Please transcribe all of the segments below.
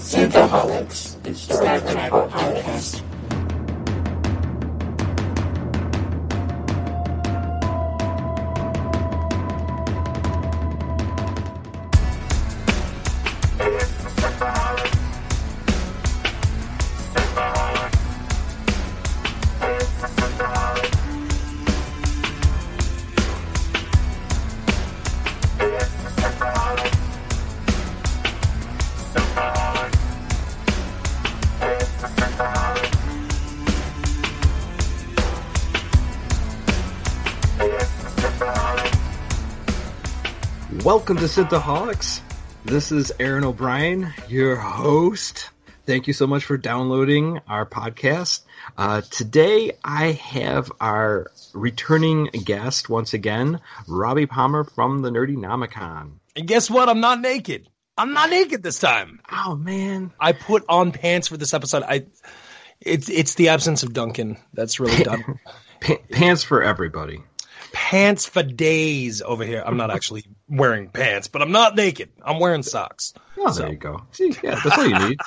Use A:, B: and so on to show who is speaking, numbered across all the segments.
A: Synthaholics. It's the Rock and Roll Podcast.
B: Welcome to Synthaholics. This is Aaron O'Brien, your host. Thank you so much for downloading our podcast. Today I have our returning guest once again, Robbie Palmer from the Nerdynomicon.
C: And guess what? I'm not naked. I'm not naked this time.
B: Oh man.
C: I put on pants for this episode. It's the absence of Duncan that's really done.
B: Pants for everybody.
C: Pants for days over here. I'm not actually wearing pants, but I'm not naked. I'm wearing socks.
B: Oh, there you go. See, yeah, that's all you need.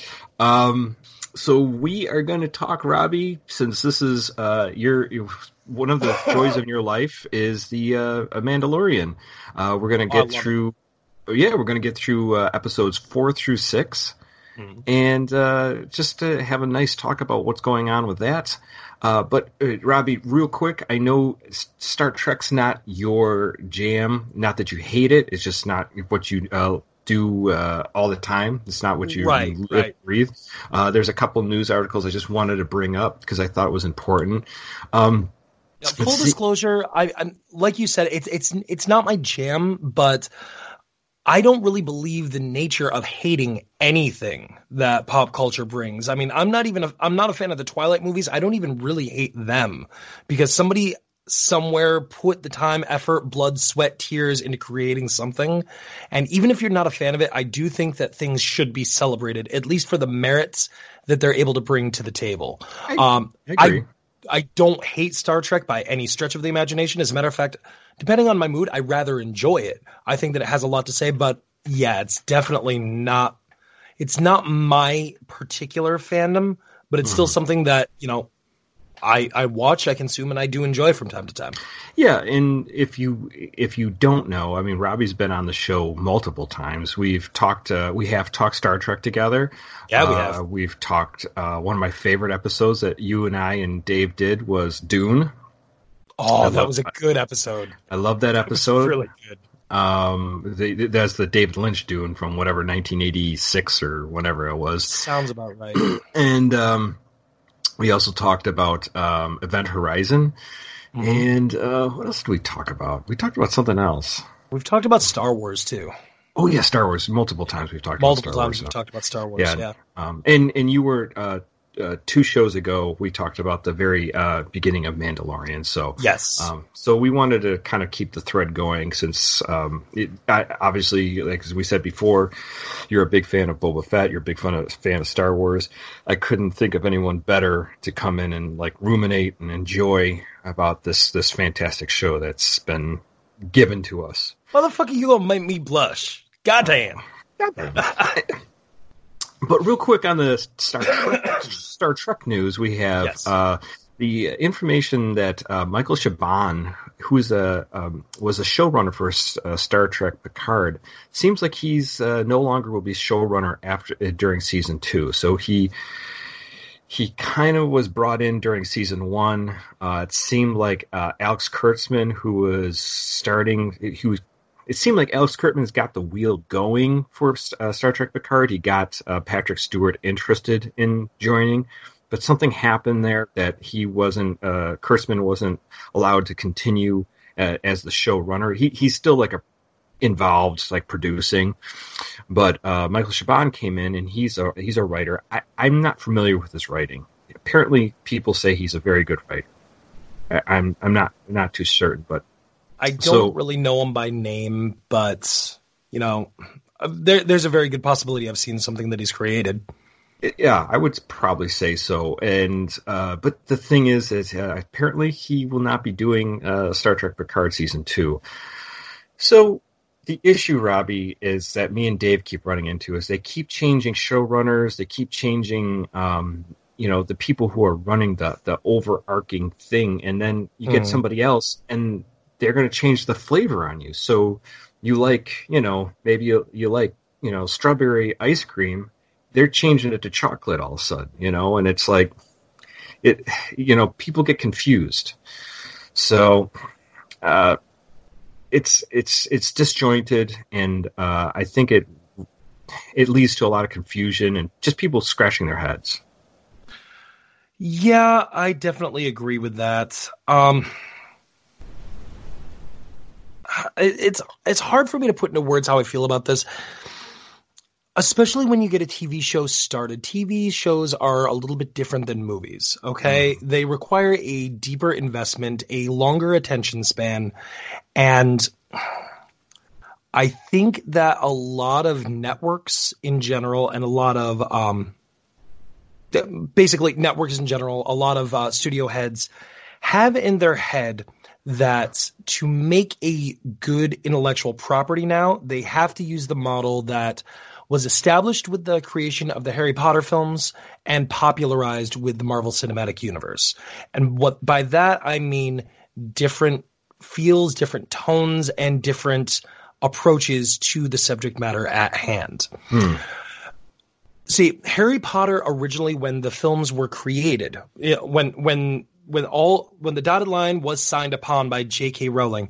B: So we are going to talk, Robbie, since this is your one of the joys of your life is the Mandalorian. We're going to get through. Yeah, we're going to get through episodes 4 through 6, and just to have a nice talk about what's going on with that. But Robbie, real quick, I know Star Trek's not your jam. Not that you hate it; it's just not what you do all the time. It's not what you breathe. There's a couple news articles I just wanted to bring up because I thought it was important.
C: Full disclosure, I like you said, it's not my jam, but I don't really believe the nature of hating anything that pop culture brings. I mean, I'm not a fan of the Twilight movies. I don't even really hate them because somebody somewhere put the time, effort, blood, sweat, tears into creating something. And even if you're not a fan of it, I do think that things should be celebrated, at least for the merits that they're able to bring to the table.
B: I agree.
C: I don't hate Star Trek by any stretch of the imagination. As a matter of fact, depending on my mood, I rather enjoy it. I think that it has a lot to say, but yeah, it's definitely not. It's not my particular fandom, but it's still something that I watch, I consume, and I do enjoy from time to time.
B: Yeah, and if you don't know, I mean, Robbie's been on the show multiple times. We have talked Star Trek together.
C: Yeah, we have.
B: We've talked. One of my favorite episodes that you and I and Dave did was Dune.
C: Oh, that was a good episode.
B: I love that episode.
C: Really good.
B: That's the David Lynch Dune from whatever 1986 or whatever it was.
C: Sounds about right.
B: And we also talked about Event Horizon. And what else did we talk about? We talked about something else.
C: We've talked about Star Wars too.
B: Oh yeah, Star Wars. Multiple times we've talked about Star Wars.
C: We've talked about Star Wars. Yeah.
B: And you were 2 shows ago. We talked about the very beginning of Mandalorian. So
C: yes.
B: So we wanted to kind of keep the thread going since obviously, like as we said before, you're a big fan of Boba Fett. You're a big fan of Star Wars. I couldn't think of anyone better to come in and like ruminate and enjoy about this fantastic show that's been given to us.
C: Motherfucker, you gonna make me blush. Goddamn.
B: But real quick on the Star Trek news, we have the information that Michael Chabon, who was a showrunner for Star Trek Picard, seems like he's no longer will be showrunner during season 2. So he kind of was brought in during season 1. It seemed like Alex Kurtzman, who was starting, it seemed like Alex Kurtzman's got the wheel going for Star Trek Picard. He got Patrick Stewart interested in joining, but something happened there that Kurtzman wasn't allowed to continue as the showrunner. He's still like involved, like producing, but Michael Chabon came in and he's a writer. I'm not familiar with his writing. Apparently, people say he's a very good writer. I'm not too certain, but.
C: I don't really know him by name, but, there's a very good possibility I've seen something that he's created.
B: Yeah, I would probably say so. And but the thing is apparently he will not be doing Star Trek Picard Season 2. So The issue, Robbie, is that me and Dave keep running into is they keep changing showrunners. They keep changing, the people who are running the overarching thing. And then you get somebody else and they're going to change the flavor on you. So you like, maybe you like, strawberry ice cream. They're changing it to chocolate all of a sudden, and it's like people get confused. So, it's disjointed, and I think it leads to a lot of confusion and just people scratching their heads.
C: Yeah, I definitely agree with that. It's hard for me to put into words how I feel about this, especially when you get a TV show started. TV shows are a little bit different than movies, okay? They require a deeper investment, a longer attention span, and I think that a lot of networks in general and a lot of basically networks in general, a lot of studio heads have in their head that to make a good intellectual property now, they have to use the model that was established with the creation of the Harry Potter films and popularized with the Marvel Cinematic Universe. And what by that I mean different feels, different tones, and different approaches to the subject matter at hand. See, Harry Potter originally, when the films were created, when the dotted line was signed upon by J.K. Rowling,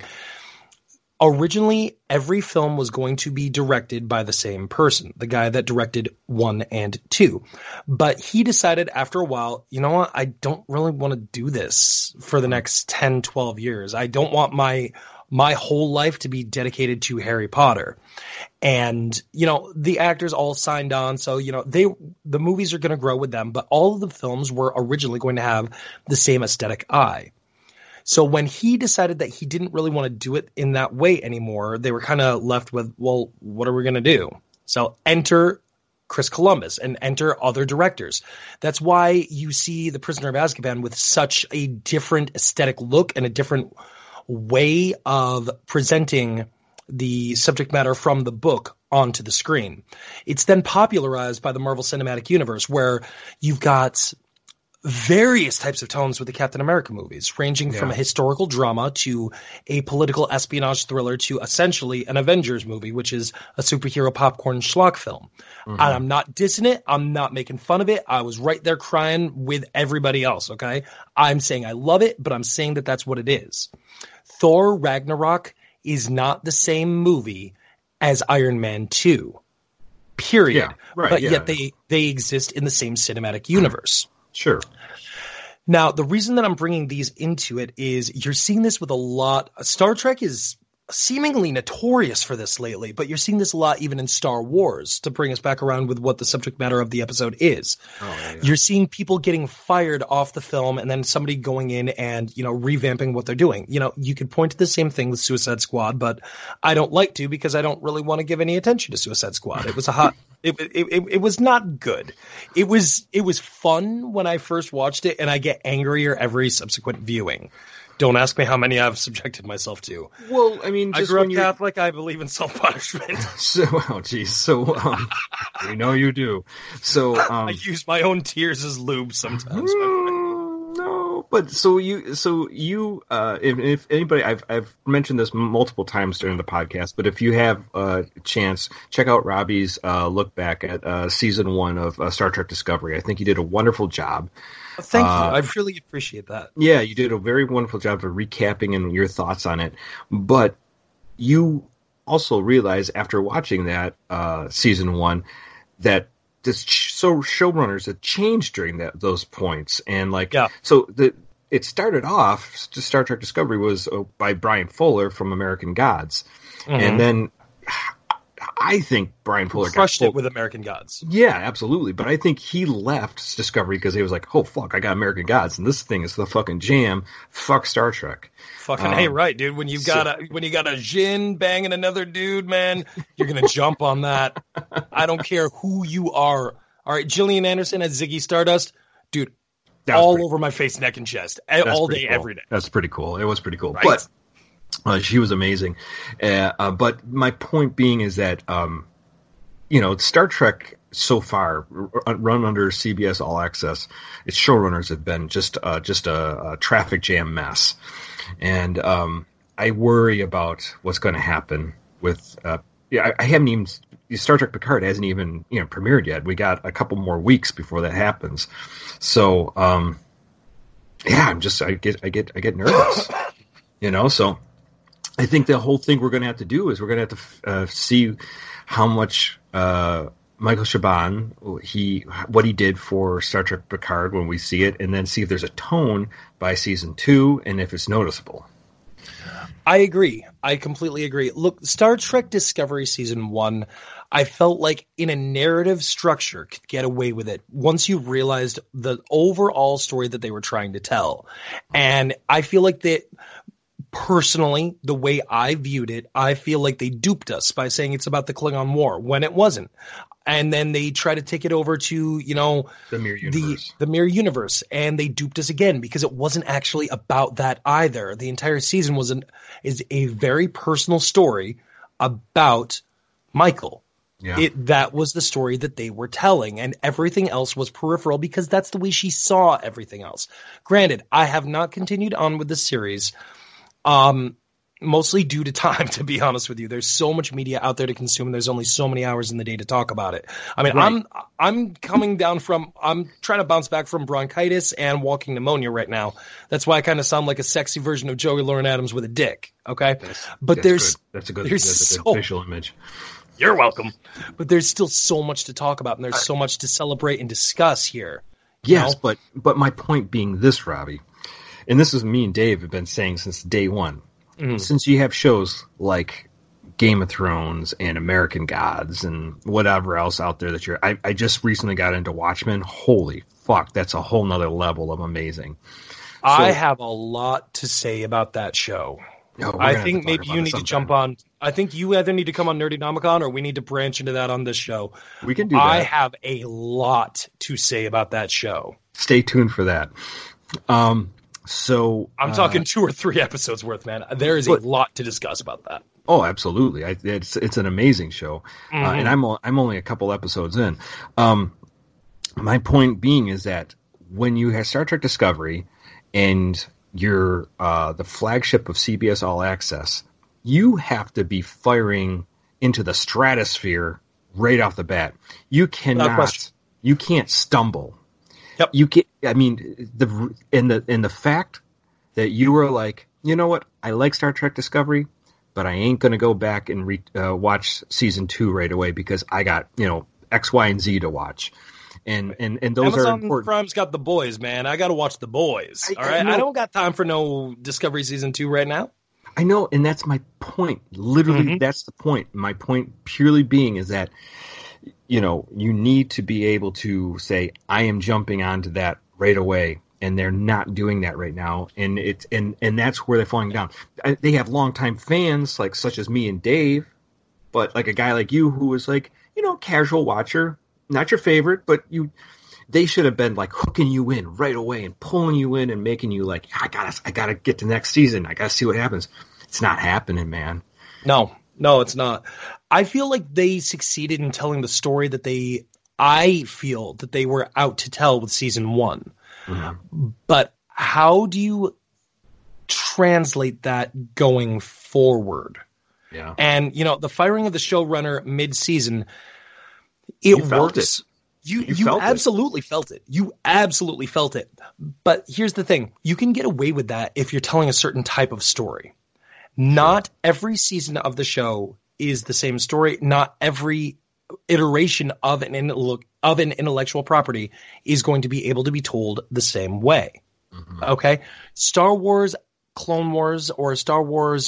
C: originally every film was going to be directed by the same person, the guy that directed 1 and 2. But he decided after a while, you know what, I don't really want to do this for the next 10, 12 years. I don't want my whole life to be dedicated to Harry Potter. And, the actors all signed on. So, the movies are going to grow with them, but all of the films were originally going to have the same aesthetic eye. So when he decided that he didn't really want to do it in that way anymore, they were kind of left with, well, what are we going to do? So enter Chris Columbus and enter other directors. That's why you see The Prisoner of Azkaban with such a different aesthetic look and a different way of presenting the subject matter from the book onto the screen. It's then popularized by the Marvel Cinematic Universe, where you've got various types of tones with the Captain America movies, ranging from a historical drama to a political espionage thriller to essentially an Avengers movie, which is a superhero popcorn schlock film. And I'm not dissing it. I'm not making fun of it. I was right there crying with everybody else, okay? I'm saying I love it, but I'm saying that that's what it is. Thor Ragnarok is not the same movie as Iron Man 2, period. Yeah, right, but yet they exist in the same cinematic universe.
B: Sure.
C: Now, the reason that I'm bringing these into it is you're seeing this with a lot. Star Trek is seemingly notorious for this lately, but you're seeing this a lot even in Star Wars, to bring us back around with what the subject matter of the episode is. You're seeing people getting fired off the film and then somebody going in and, revamping what they're doing. You could point to the same thing with Suicide Squad, but I don't like to because I don't really want to give any attention to Suicide Squad. It was it was not good. It was fun when I first watched it, and I get angrier every subsequent viewing. Don't ask me how many I've subjected myself to.
B: Well, I mean,
C: just I grew up Catholic. I believe in self-punishment.
B: We know you do. So,
C: I use my own tears as lube sometimes.
B: No, but if anybody, I've mentioned this multiple times during the podcast, but if you have a chance, check out Robbie's look back at season 1 of Star Trek Discovery. I think he did a wonderful job.
C: Thank you. I really appreciate that.
B: Yeah, you did a very wonderful job of recapping and your thoughts on it. But you also realize after watching that season 1 that showrunners had changed during those points, and it started off. Star Trek Discovery was by Brian Fuller from American Gods, and then I think Brian Fuller
C: crushed it with American Gods.
B: Yeah, absolutely. But I think he left Discovery because he was like, "Oh fuck, I got American Gods, and this thing is the fucking jam. Fuck Star Trek."
C: Fucking hey, right, dude. When you got a Jinn banging another dude, man, you're gonna jump on that. I don't care who you are. All right, Gillian Anderson as Ziggy Stardust, dude. All over my face, neck, and chest, all day,
B: cool.
C: Every day.
B: That's pretty cool. It was pretty cool,
C: right?
B: She was amazing. But my point being is that, Star Trek so far, run under CBS All Access, its showrunners have been just a traffic jam mess. And I worry about what's going to happen with. I haven't even. Star Trek Picard hasn't even premiered yet. We got a couple more weeks before that happens. So I get nervous. So I think the whole thing we're going to have to do is we're going to have to see how much Michael Chabon what he did for Star Trek Picard when we see it, and then see if there's a tone by season 2 and if it's noticeable.
C: I agree. I completely agree. Look, Star Trek Discovery season 1, I felt like in a narrative structure could get away with it once you realized the overall story that they were trying to tell. And I feel like that personally, the way I viewed it, I feel like they duped us by saying it's about the Klingon War when it wasn't. And then they try to take it over to, the
B: Mirror Universe.
C: The Mirror Universe. And they duped us again because it wasn't actually about that either. The entire season is a very personal story about Michael.
B: Yeah.
C: That was the story that they were telling, and everything else was peripheral because that's the way she saw everything else. Granted, I have not continued on with the series. Mostly due to time, to be honest with you. There's so much media out there to consume, and there's only so many hours in the day to talk about it. I mean, right. I'm trying to bounce back from bronchitis and walking pneumonia right now. That's why I kind of sound like a sexy version of Joey Lauren Adams with a dick. Okay.
B: That's a good visual image.
C: You're welcome. But there's still so much to talk about, and there's so much to celebrate and discuss here.
B: Yes, but my point being this, Robbie, and this is me and Dave have been saying since day one. Mm-hmm. Since you have shows like Game of Thrones and American Gods and whatever else out there that I just recently got into Watchmen. Holy fuck, that's a whole nother level of amazing.
C: I have a lot to say about that show. I think maybe you need to jump on. I think you either need to come on Nerdynomicon or we need to branch into that on this show.
B: We can do that.
C: I have a lot to say about that show.
B: Stay tuned for that. So
C: I'm talking 2 or 3 episodes worth, man. There is a lot to discuss about that.
B: Oh, absolutely! It's an amazing show, and I'm only a couple episodes in. My point being is that when you have Star Trek Discovery and you're the flagship of CBS All Access, you have to be firing into the stratosphere right off the bat. You cannot. You can't stumble.
C: Yep.
B: You can. I mean, the fact that you were like, you know what? I like Star Trek Discovery, but I ain't going to go back and watch season 2 right away because I got X, Y, and Z to watch, and those
C: Amazon
B: are important.
C: Prime's got The Boys, man. I got to watch The Boys. All right, I don't got time for no Discovery season 2 right now.
B: I know, and that's my point. Literally, that's the point. My point purely being is that. You need to be able to say, I am jumping onto that right away, and they're not doing that right now, and that's where they're falling down. They have longtime fans, like such as me and Dave, but like a guy like you who was like, casual watcher, not your favorite, but they should have been like hooking you in right away and pulling you in and making you like, I gotta get to next season. I gotta see what happens. It's not happening, man.
C: No, it's not. I feel like they succeeded in telling the story that I feel that they were out to tell with season 1. Mm-hmm. But how do you translate that going forward?
B: Yeah.
C: And, the firing of the showrunner mid-season, it works. You absolutely felt it. You absolutely felt it. But here's the thing. You can get away with that if you're telling a certain type of story. Not every season of the show is the same story. Not every iteration of an intellectual property is going to be able to be told the same way. Mm-hmm. Okay? Star Wars, Clone Wars, or Star Wars,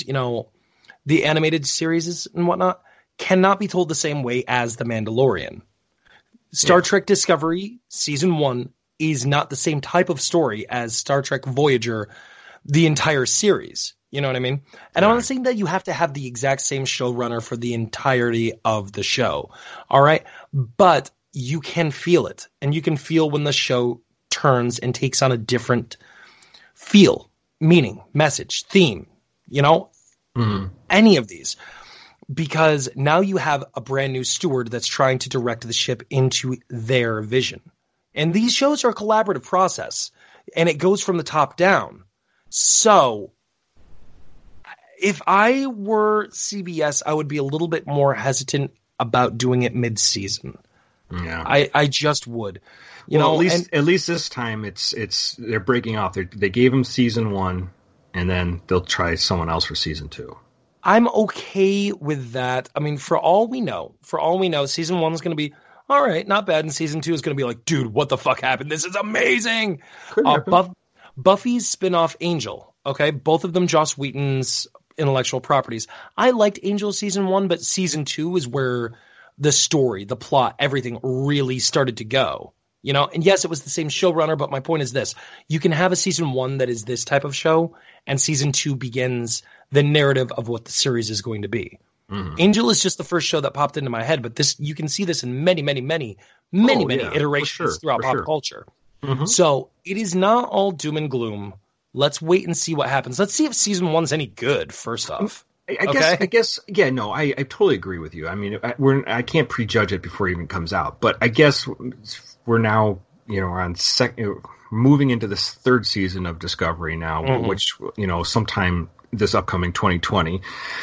C: the animated series and whatnot, cannot be told the same way as The Mandalorian. Star Trek Discovery Season 1 is not the same type of story as Star Trek Voyager, the entire series. You know what I mean? And I'm not saying that you have to have the exact same showrunner for the entirety of the show. All right? But you can feel it. And you can feel when the show turns and takes on a different feel, meaning, message, theme. Any of these. Because now you have a brand new steward that's trying to direct the ship into their vision. And these shows are a collaborative process, and it goes from the top down. So if I were CBS, I would be a little bit more hesitant about doing it mid-season.
B: Yeah,
C: I just would. You know,
B: at least this time it's they're breaking off. They gave him season 1, and then they'll try someone else for season 2.
C: I'm okay with that. I mean, for all we know, season 1 is going to be all right, not bad, and season 2 is going to be like, dude, what the fuck happened? This is amazing. Buffy's spinoff Angel. Okay, both of them Joss Whedon's intellectual properties. I liked Angel season 1, but season 2 is where the story, the plot, everything really started to go. You know, and yes, it was the same showrunner, but my point is this. You can have a season 1 that is this type of show, and season 2 begins the narrative of what the series is going to be. Mm-hmm. Angel is just the first show that popped into my head, but this you can see this in many iterations throughout pop culture. Mm-hmm. So it is not all doom and gloom. Let's wait and see what happens. Let's see if season 1's any good, first off.
B: I guess, yeah, no, I totally agree with you. I mean, I can't prejudge it before it even comes out, but I guess we're now, we're on moving into this third season of Discovery now, which, sometime this upcoming 2020.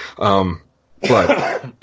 B: But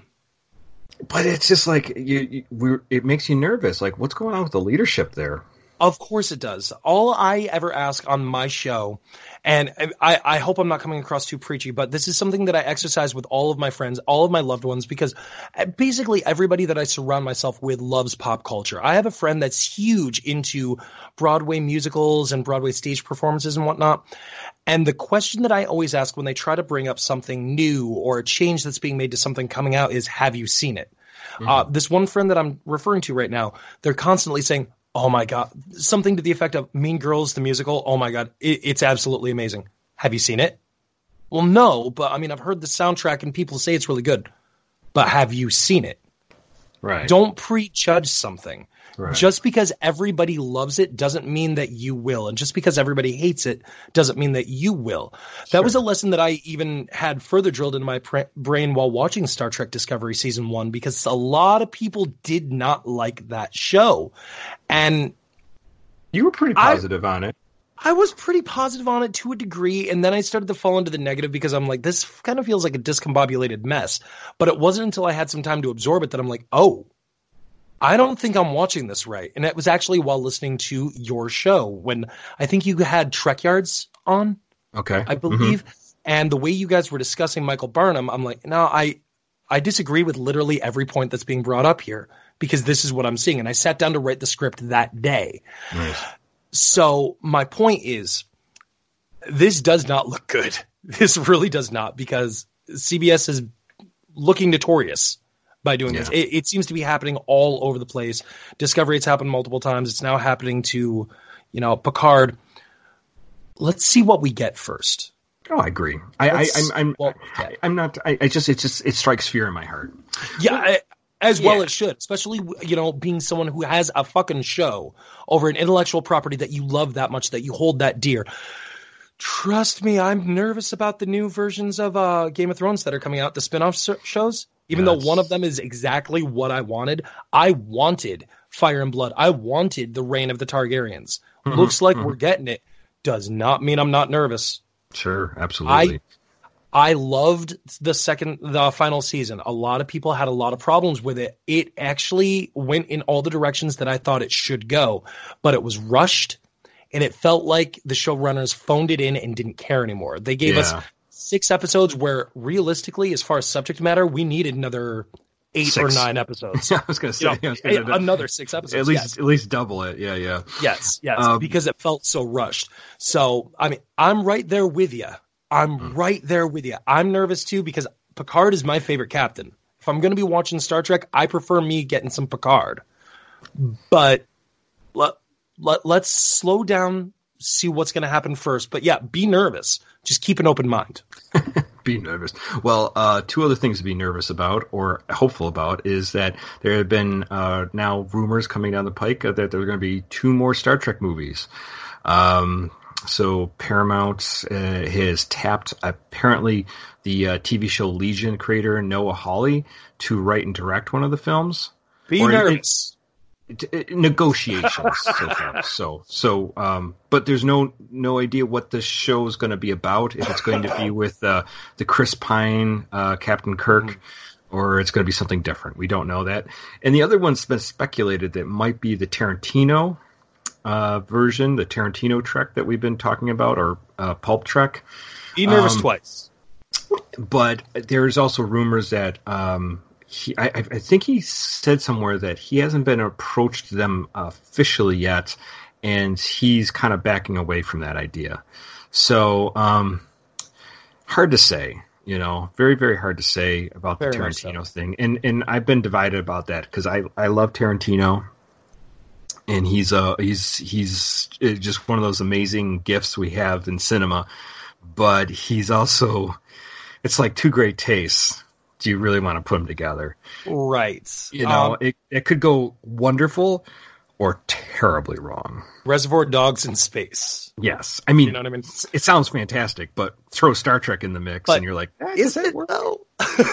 B: it's just like it makes you nervous. Like, what's going on with the leadership there?
C: Of course it does. All I ever ask on my show, and I hope I'm not coming across too preachy, but this is something that I exercise with all of my friends, all of my loved ones, because basically everybody that I surround myself with loves pop culture. I have a friend that's huge into Broadway musicals and Broadway stage performances and whatnot. And the question that I always ask when they try to bring up something new or a change that's being made to something coming out is, have you seen it? Mm-hmm. This one friend that I'm referring to right now, they're constantly saying, oh my God, something to the effect of Mean Girls, the musical. Oh my God, it's absolutely amazing. Have you seen it? Well, no, but I mean, I've heard the soundtrack and people say it's really good, but have you seen it?
B: Right.
C: Don't prejudge something.
B: Right.
C: Just because everybody loves it doesn't mean that you will. And just because everybody hates it doesn't mean that you will. That was a lesson that I even had further drilled into my brain while watching Star Trek Discovery Season 1, because a lot of people did not like that show. And
B: you were pretty positive on it.
C: I was pretty positive on it to a degree, and then I started to fall into the negative because I'm like, this kind of feels like a discombobulated mess. But it wasn't until I had some time to absorb it that I'm like, oh, I don't think I'm watching this right. And it was actually while listening to your show when I think you had Trek Yards on.
B: Okay.
C: I believe. Mm-hmm. And the way you guys were discussing Michael Burnham, I'm like, no, I disagree with literally every point that's being brought up here because this is what I'm seeing. And I sat down to write the script that day.
B: Nice.
C: So my point is, this does not look good. This really does not, because CBS is looking notorious by doing this. It seems to be happening all over the place. Discovery, it's happened multiple times. It's now happening to, Picard. Let's see what we get first.
B: Oh, I agree. I'm not. It strikes fear in my heart.
C: Yeah. Well, it should, especially, being someone who has a fucking show over an intellectual property that you love that much, that you hold that dear. Trust me, I'm nervous about the new versions of Game of Thrones that are coming out, the spin-off shows. Even though one of them is exactly what I wanted. I wanted Fire and Blood. I wanted the Reign of the Targaryens. Mm-hmm, Looks like we're getting it. Does not mean I'm not nervous.
B: Sure, absolutely.
C: I loved the final season. A lot of people had a lot of problems with it. It actually went in all the directions that I thought it should go, but it was rushed, and it felt like the showrunners phoned it in and didn't care anymore. They gave us 6 episodes where, realistically, as far as subject matter, we needed another 8 or 9 episodes.
B: I was going to say
C: another 6 episodes.
B: At least double it. Yeah.
C: Yes, because it felt so rushed. So, I mean, I'm right there with you. Right there with you. I'm nervous too because Picard is my favorite captain. If I'm going to be watching Star Trek, I prefer me getting some Picard. But let's slow down, see what's going to happen first. But yeah, be nervous. Just keep an open mind.
B: Be nervous. Well, 2 other things to be nervous about or hopeful about is that there have been now rumors coming down the pike that there are going to be 2 more Star Trek movies. So Paramount has tapped apparently the TV show Legion creator Noah Hawley to write and direct one of the films.
C: Be nervous.
B: Negotiations so far. But there's no idea what this show is going to be about. If it's going to be with the Chris Pine Captain Kirk, or it's going to be something different. We don't know that. And the other one's been speculated that might be the Tarantino version, the Tarantino Trek that we've been talking about, or Pulp Trek.
C: Be nervous twice.
B: But there's also rumors that I think he said somewhere that he hasn't been approached them officially yet, and he's kind of backing away from that idea. So hard to say, very, very hard to say about the Tarantino thing. And I've been divided about that because I love Tarantino. And he's just one of those amazing gifts we have in cinema, but he's also, it's like two great tastes. Do you really want to put them together?
C: Right.
B: It could go wonderful or terribly wrong.
C: Reservoir Dogs in space.
B: Yes. I mean,
C: you know what I mean?
B: It sounds fantastic, but throw Star Trek in the mix and you're like,
C: is it though?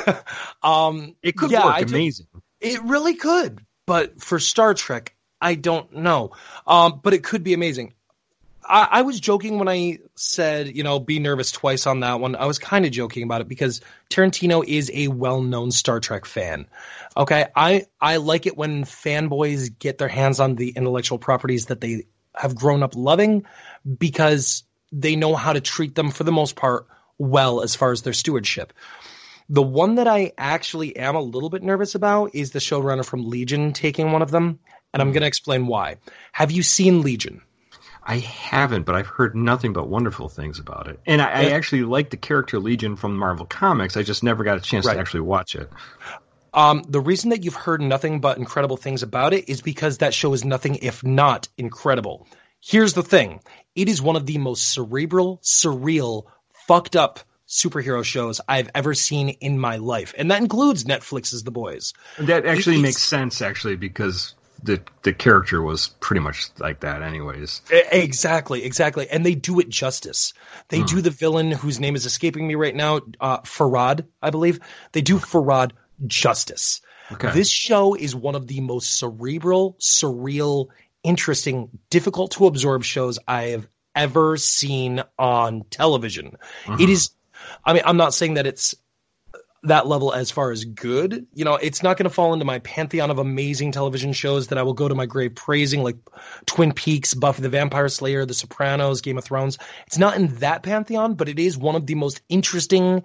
B: It could work amazing.
C: It really could. But for Star Trek, I don't know. But it could be amazing. I was joking when I said, be nervous twice on that one. I was kind of joking about it because Tarantino is a well-known Star Trek fan. Okay. I like it when fanboys get their hands on the intellectual properties that they have grown up loving because they know how to treat them for the most part well as far as their stewardship. The one that I actually am a little bit nervous about is the showrunner from Legion taking one of them. And I'm going to explain why. Have you seen Legion?
B: I haven't, but I've heard nothing but wonderful things about it. And I actually like the character Legion from Marvel Comics. I just never got a chance to actually watch it.
C: The reason that you've heard nothing but incredible things about it is because that show is nothing if not incredible. Here's the thing. It is one of the most cerebral, surreal, fucked up superhero shows I've ever seen in my life. And that includes Netflix's The Boys.
B: That actually makes sense, actually, because the character was pretty much like that anyways.
C: Exactly. And they do it justice. They do the villain whose name is escaping me right now, Farad, I believe. They do Farad justice. Okay. This show is one of the most cerebral, surreal, interesting, difficult to absorb shows I have ever seen on television. It is, I'm not saying that it's that level as far as good. It's not going to fall into my pantheon of amazing television shows that I will go to my grave praising, like Twin Peaks, Buffy the Vampire Slayer, The Sopranos, Game of Thrones. It's not in that pantheon, but it is one of the most interesting,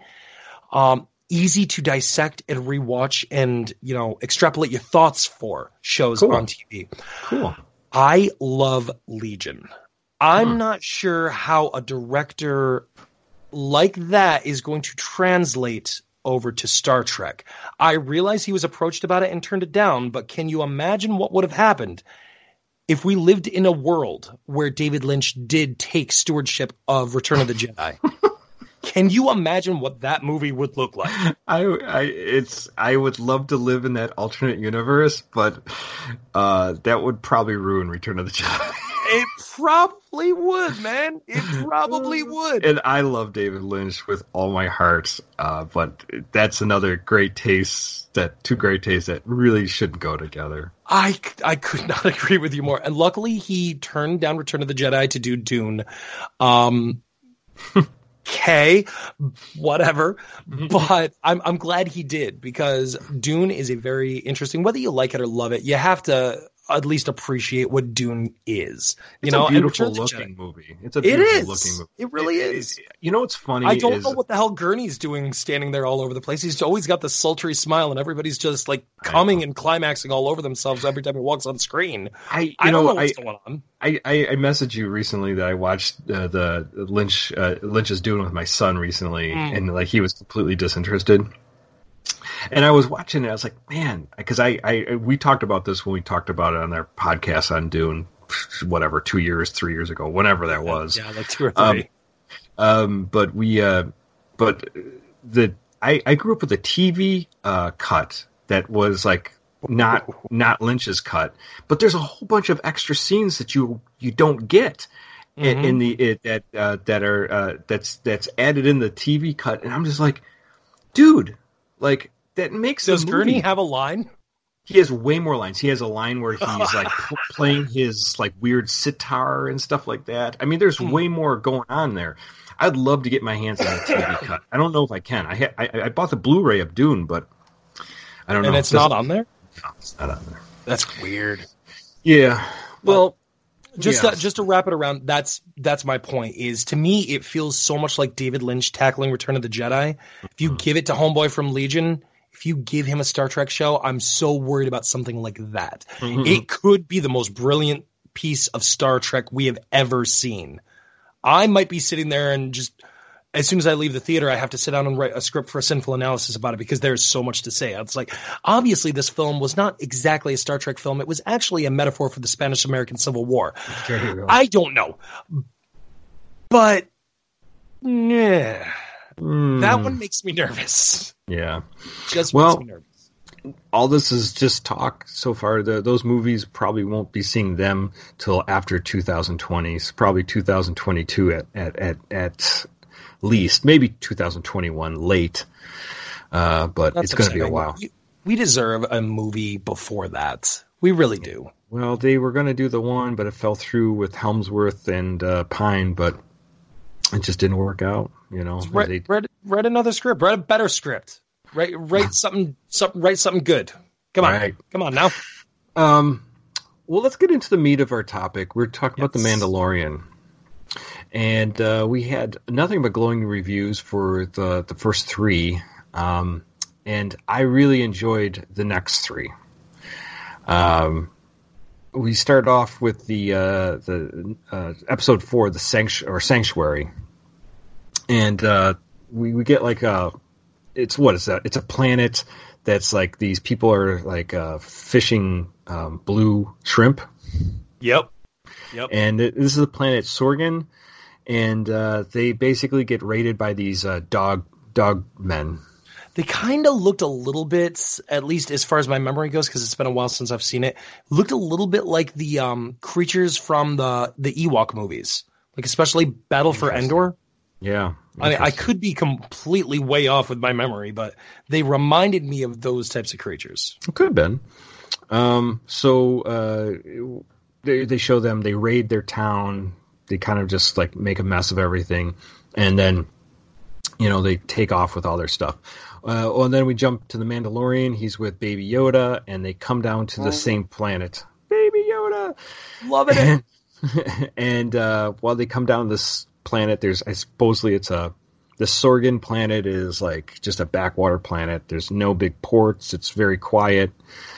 C: easy to dissect and rewatch and, extrapolate your thoughts for shows on TV.
B: Cool.
C: I love Legion. I'm not sure how a director like that is going to translate over to Star Trek. I realize he was approached about it and turned it down, but can you imagine what would have happened if we lived in a world where David Lynch did take stewardship of Return of the Jedi? Can you imagine what that movie would look like?
B: I would love to live in that alternate universe, but that would probably ruin Return of the Jedi.
C: It probably would, man. It probably would.
B: And I love David Lynch with all my heart, but that's another great taste, two great tastes that really shouldn't go together.
C: I could not agree with you more. And luckily, he turned down Return of the Jedi to do Dune. Okay, whatever. But I'm glad he did, because Dune is a very interesting, whether you like it or love it, you have to at least appreciate what Dune is.
B: It's a beautiful looking movie. It's a beautiful looking movie.
C: It really is.
B: What's funny?
C: I don't know what the hell Gurney's doing standing there all over the place. He's always got the sultry smile, and everybody's just like coming and climaxing all over themselves every time he walks on screen. I don't know what's going on.
B: I messaged you recently that I watched the Lynch's Dune with my son recently, and like he was completely disinterested. And I was watching it, I was like, man, because we talked about this when we talked about it on our podcast on Dune, whatever, 3 years ago, whenever that was.
C: Yeah, like 2 or 3.
B: I grew up with a TV cut that was like not Lynch's cut, but there's a whole bunch of extra scenes that you don't get. in the that's added in the TV cut, and I'm just like, dude, like that makes
C: Does
B: the movie.
C: Gurney have a line?
B: He has way more lines. He has a line where he's like playing his like weird sitar and stuff like that. I mean, there's way more going on there. I'd love to get my hands on a TV cut. I don't know if I can. I bought the Blu-ray of Dune, but I don't know.
C: And it's not on there?
B: No, it's not on there.
C: That's weird.
B: Yeah. Well,
C: just to wrap it around, that's my point. Is to me, it feels so much like David Lynch tackling Return of the Jedi. If you give it to Homeboy from Legion, if you give him a Star Trek show, I'm so worried about something like that. It could be the most brilliant piece of Star Trek we have ever seen. I might be sitting there and just, as soon as I leave the theater, I have to sit down and write a script for a Sinful Analysis about it because there's so much to say. It's like, obviously this film was not exactly a Star Trek film. It was actually a metaphor for the Spanish-American Civil War. I don't know. But, yeah. That one makes me nervous.
B: Yeah.
C: Just makes me nervous.
B: All this is just talk so far. Those movies probably won't be seeing them till after 2020. It's probably 2022 at least. Maybe 2021 late. But it's going to be a while.
C: We deserve a movie before that. We really do.
B: Well, they were going to do the one, but it fell through with Helmsworth and Pine, but it just didn't work out. You know,
C: read another script. Write a better script. Write something good. Come on, come on now.
B: Well, let's get into the meat of our topic. We're talking about The Mandalorian, and we had nothing but glowing reviews for the first three, and I really enjoyed the next three. We started off with the episode 4, the Sanctuary, and we get like it's a planet that's like these people are like fishing blue shrimp.
C: Yep.
B: And this is the planet Sorgan, and they basically get raided by these dog men.
C: They kind of looked a little bit, at least as far as my memory goes, because it's been a while since I've seen it, looked a little bit like the creatures from the Ewok movies, like especially Battle for Endor.
B: Yeah.
C: I mean, I could be completely way off with my memory, but they reminded me of those types of creatures.
B: It could have been. They show them, they raid their town, they kind of just like make a mess of everything, and then, you know, they take off with all their stuff. And then we jump to the Mandalorian. He's with Baby Yoda, and they come down to the same planet. Baby Yoda!
C: Loving it!
B: And while they come down this planet, the Sorgan planet is like just a backwater planet. There's no big ports. It's very quiet.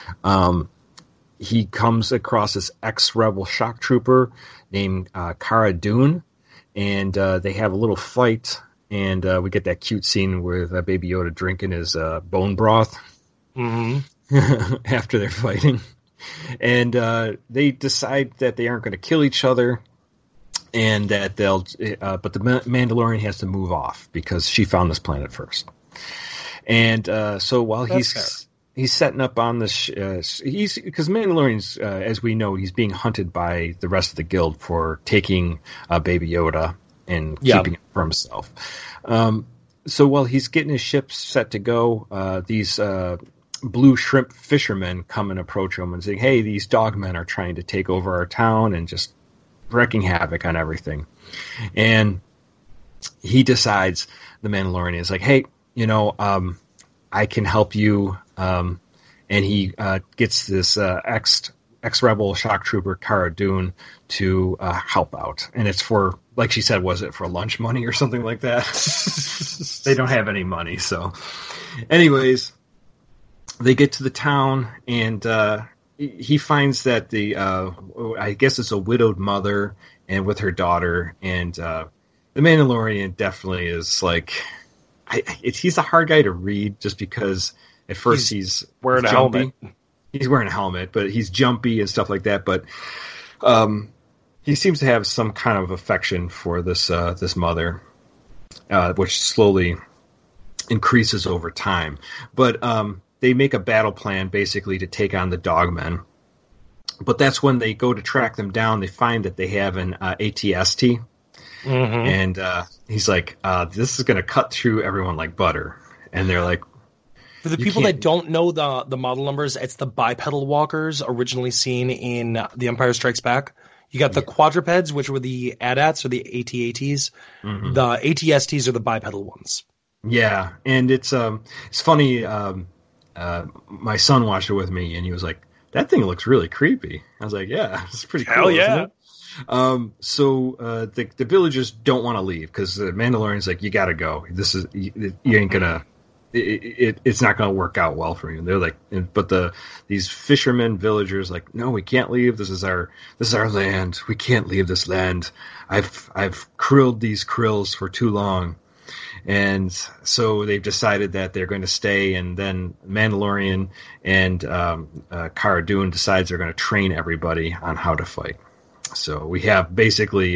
B: He comes across this ex-rebel shock trooper named Cara Dune, and they have a little fight, and we get that cute scene with Baby Yoda drinking his bone broth after they're fighting. And they decide that they aren't going to kill each other, and that but the Mandalorian has to move off because she found this planet first. And so while he's setting up on this, because Mandalorian's, as we know, he's being hunted by the rest of the guild for taking Baby Yoda and keeping it for himself. So while he's getting his ship set to go, these blue shrimp fishermen come and approach him and say, "Hey, these dogmen are trying to take over our town and just wreaking havoc on everything." And he decides, the Mandalorian is like, "Hey, you know, I can help you." And he gets this ex-rebel shock trooper, Cara Dune, to help out. And it's for, like she said, was it for lunch money or something like that? They don't have any money. So anyways, they get to the town, and he finds that I guess it's a widowed mother and with her daughter. And the Mandalorian definitely is like, he's a hard guy to read just because at first he's
C: wearing a helmet.
B: He's wearing a helmet, but he's jumpy and stuff like that. But he seems to have some kind of affection for this mother, which slowly increases over time. But they make a battle plan basically to take on the dogmen. But that's when they go to track them down. They find that they have an ATST. And he's like, this is going to cut through everyone like butter. And they're like,
C: for the people that don't know the model numbers, it's the bipedal walkers originally seen in The Empire Strikes Back. You got the quadrupeds, which were the AT-ATs or the AT-ATs. The ATSTs are the bipedal ones.
B: Yeah, and it's funny. My son watched it with me, and he was like, that thing looks really creepy. I was like, yeah, it's pretty cool.
C: Hell yeah.
B: So the villagers don't want to leave because the Mandalorian's like, you got to go. You ain't gonna. It's not gonna work out well for you. And they're like, but these fishermen villagers like, no, we can't leave. This is our land. We can't leave this land. I've krilled these krills for too long. And so they've decided that they're going to stay, and then Mandalorian and Cara Dune decides they're going to train everybody on how to fight. So we have basically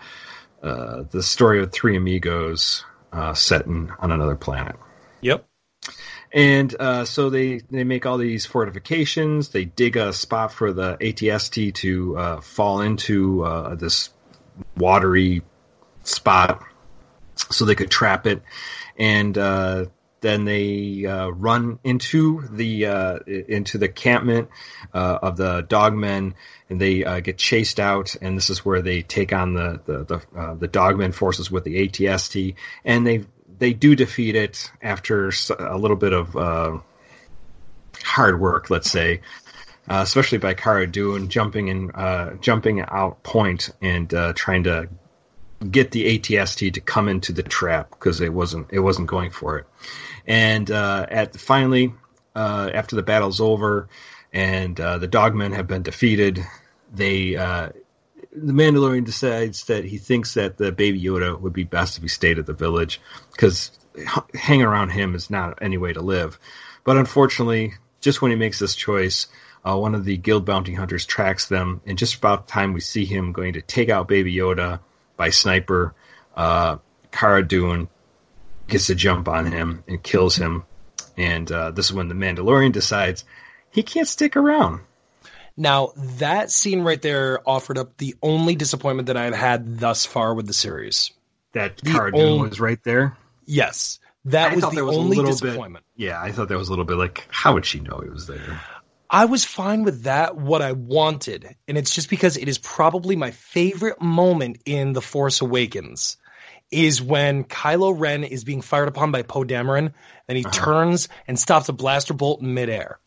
B: the story of three amigos set on another planet.
C: Yep.
B: And so they make all these fortifications. They dig a spot for the ATST to fall into this watery spot, so they could trap it, and then they run into the encampment of the Dogmen, and they get chased out. And this is where they take on the Dogmen forces with the ATST, and they do defeat it after a little bit of hard work, let's say. Especially by Cara Dune jumping out point and trying to get the ATST to come into the trap because it wasn't going for it. And finally, after the battle's over and the Dogmen have been defeated, the Mandalorian decides that he thinks that the Baby Yoda would be best if he stayed at the village because hanging around him is not any way to live. But unfortunately, just when he makes this choice, one of the guild bounty hunters tracks them, and just about the time we see him going to take out Baby Yoda by sniper, Cara Dune gets a jump on him and kills him. And this is when the Mandalorian decides he can't stick around.
C: Now, that scene right there offered up the only disappointment that I've had thus far with the series.
B: That Cara Dune was right there?
C: Yes. That was the only disappointment.
B: Yeah, I thought that was a little bit like, how would she know he was there?
C: I was fine with that, what I wanted. And it's just because it is probably my favorite moment in The Force Awakens is when Kylo Ren is being fired upon by Poe Dameron, and he turns and stops a blaster bolt in midair.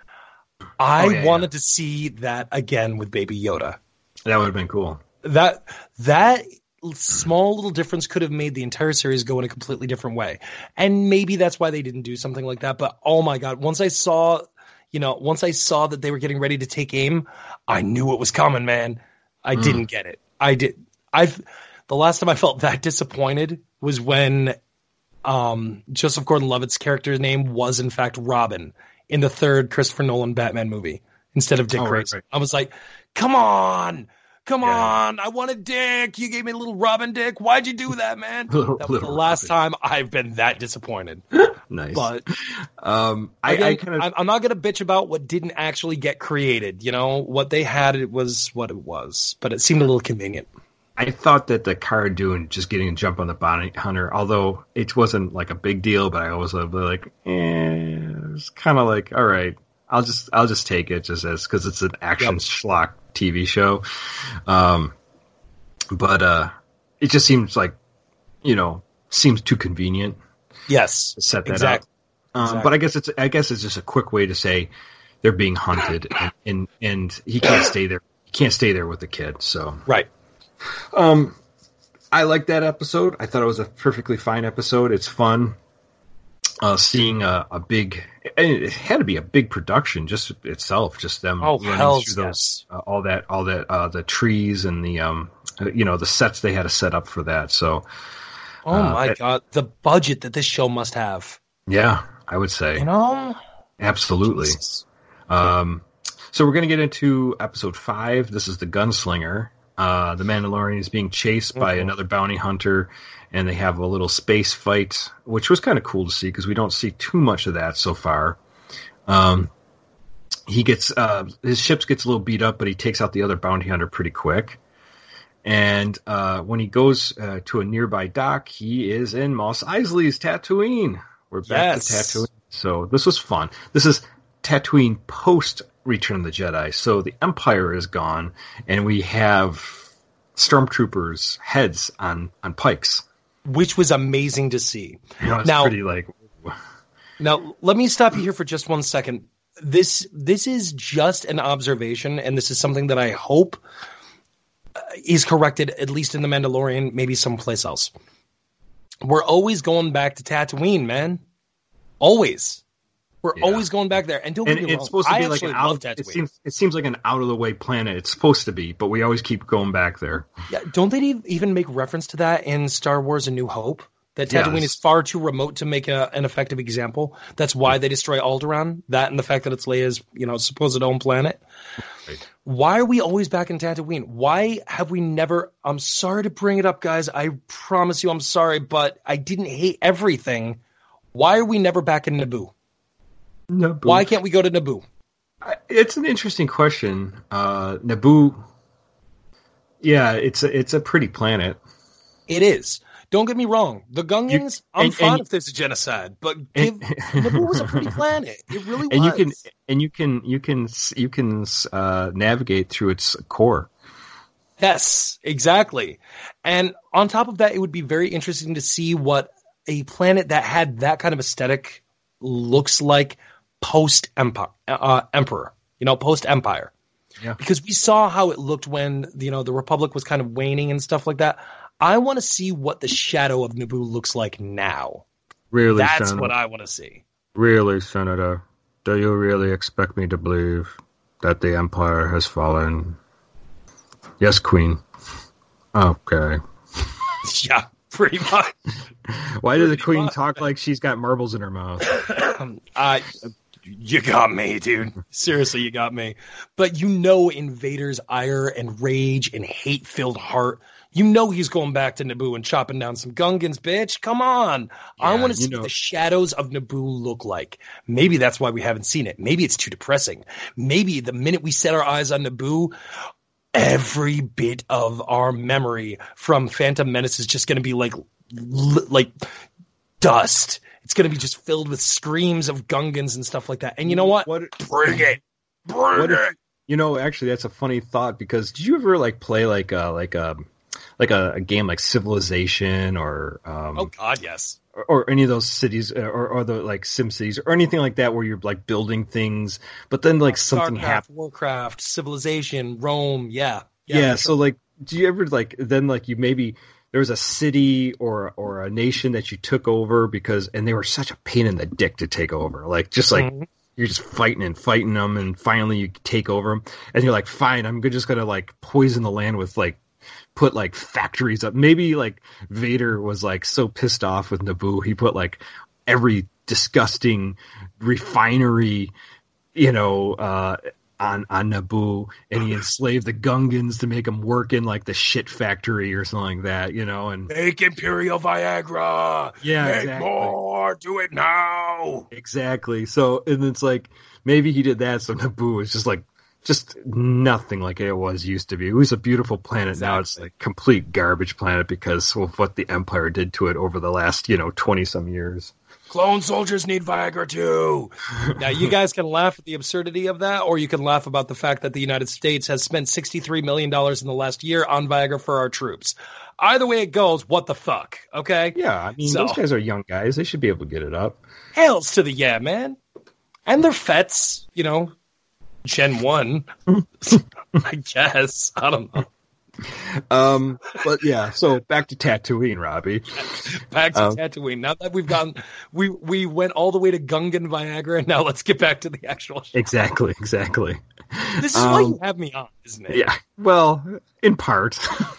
C: I wanted to see that again with Baby Yoda.
B: That would have been cool.
C: That small little difference could have made the entire series go in a completely different way. And maybe that's why they didn't do something like that. But oh my God, once I saw that they were getting ready to take aim, I knew it was coming, man. I didn't get it. The last time I felt that disappointed was when Joseph Gordon-Levitt's character's name was in fact Robin in the third Christopher Nolan Batman movie instead of Dick Grayson. Right. I was like, come on. I wanted Dick. You gave me a little Robin Dick. Why'd you do that, man? That was the last time I've been that disappointed.
B: Nice.
C: But
B: I'm
C: not going to bitch about what didn't actually get created. You know, what they had, it was what it was. But it seemed a little convenient.
B: I thought that the Cara Dune just getting a jump on the bounty hunter, although it wasn't like a big deal, but I always was like, it's kind of like, all right, I'll just take it just as because it's an action schlock TV show. But it just seems like, seems too convenient.
C: Yes,
B: to set that up. Exactly. But I guess it's just a quick way to say they're being hunted, and he can't stay there. He can't stay there with the kid. So
C: right.
B: I like that episode. I thought it was a perfectly fine episode. It's fun. Seeing a big, it had to be a big production just itself, just them running through those, all that, the trees and the, the sets they had to set up for that. So,
C: my God, the budget that this show must have.
B: Yeah, I would say, absolutely.
C: Jesus.
B: So we're going to get into episode 5. This is the Gunslinger. The Mandalorian is being chased by another bounty hunter, and they have a little space fight, which was kind of cool to see because we don't see too much of that so far. his ship gets a little beat up, but he takes out the other bounty hunter pretty quick. And when he goes to a nearby dock, he is in Mos Eisley's Tatooine. We're back to Tatooine. So this was fun. This is Tatooine post Return of the Jedi. So the Empire is gone, and we have stormtroopers' heads on pikes,
C: which was amazing to see.
B: Now,
C: let me stop you here for just 1 second. This is just an observation, and this is something that I hope is corrected, at least in The Mandalorian, maybe someplace else. We're always going back to Tatooine, man. Always. We're always going back there. And don't get me wrong,
B: it's supposed to be
C: like
B: Tatooine. It seems like an out-of-the-way planet. It's supposed to be, but we always keep going back there.
C: Yeah, don't they even make reference to that in Star Wars A New Hope? That Tatooine is far too remote to make an effective example. That's why they destroy Alderaan. That and the fact that it's Leia's, supposed home planet. Right. Why are we always back in Tatooine? Why have we never... I'm sorry to bring it up, guys. I promise you I'm sorry, but I didn't hate everything. Why are we never back in Naboo? Why can't we go to Naboo?
B: It's an interesting question. Naboo... Yeah, it's a pretty planet.
C: It is. Don't get me wrong. The Gungans, I'm fine if there's a genocide, but Naboo was a pretty planet. It really was.
B: And you can navigate through its core.
C: Yes, exactly. And on top of that, it would be very interesting to see what a planet that had that kind of aesthetic looks like post-Emperor, post-Empire.
B: Yeah.
C: Because we saw how it looked when, the Republic was kind of waning and stuff like that. I want to see what the shadow of Naboo looks like now.
B: Really,
C: that's
B: Senator?
C: What I want to see.
B: Really, Senator? Do you really expect me to believe that the Empire has fallen? Yes, Queen. Okay.
C: Yeah, pretty much.
B: Why does the Queen talk like she's got marbles in her mouth?
C: You got me, dude. Seriously, you got me. But in Vader's ire and rage and hate-filled heart, he's going back to Naboo and chopping down some Gungans, bitch. Come on. Yeah, I want to see what the shadows of Naboo look like. Maybe that's why we haven't seen it. Maybe it's too depressing. Maybe the minute we set our eyes on Naboo, every bit of our memory from Phantom Menace is just going to be like dust. It's going to be just filled with screams of Gungans and stuff like that. And you know what? Bring it. Bring it.
B: Actually, that's a funny thought, because did you ever play like a game like Civilization or
C: oh god, yes,
B: or any of those cities or the Sim Cities or anything like that where you're building things, but then something happens.
C: Warcraft, Civilization, Rome, yeah.
B: So do you ever you maybe there was a city or a nation that you took over and they were such a pain in the dick to take over, you're just fighting them, and finally you take over them, and you're like, fine, I'm just gonna poison the land with put factories up. Maybe Vader was so pissed off with Naboo, he put every disgusting refinery, on Naboo, and he enslaved the Gungans to make them work in the shit factory or something like that, and
C: make Imperial Viagra.
B: Yeah,
C: make
B: exactly.
C: more. Do it now.
B: Exactly. So, and it's maybe he did that, so Naboo is just nothing like it used to be. It was a beautiful planet. Exactly. Now it's complete garbage planet because of what the Empire did to it over the last 20 some years.
C: Clone soldiers need Viagra too. Now you guys can laugh at the absurdity of that, or you can laugh about the fact that the United States has spent $63 million in the last year on Viagra for our troops. Either way it goes, what the fuck? Okay.
B: Yeah. Those guys are young guys. They should be able to get it up.
C: Hails to the yeah, man. And they're fets, Gen 1, I guess. I don't know.
B: But yeah, so back to Tatooine, Robbie.
C: Back to Tatooine. Now that we've gone, we went all the way to Gungan Viagra, and now let's get back to the actual show.
B: Exactly.
C: This is why you have me on, isn't it?
B: Yeah, well, in part.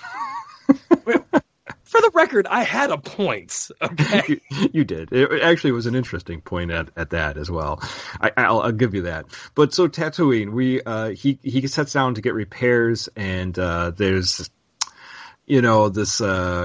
C: For the record, I had a point. Okay,
B: you did. It actually was an interesting point at that as well. I'll give you that. But so Tatooine, he sets down to get repairs, and there's this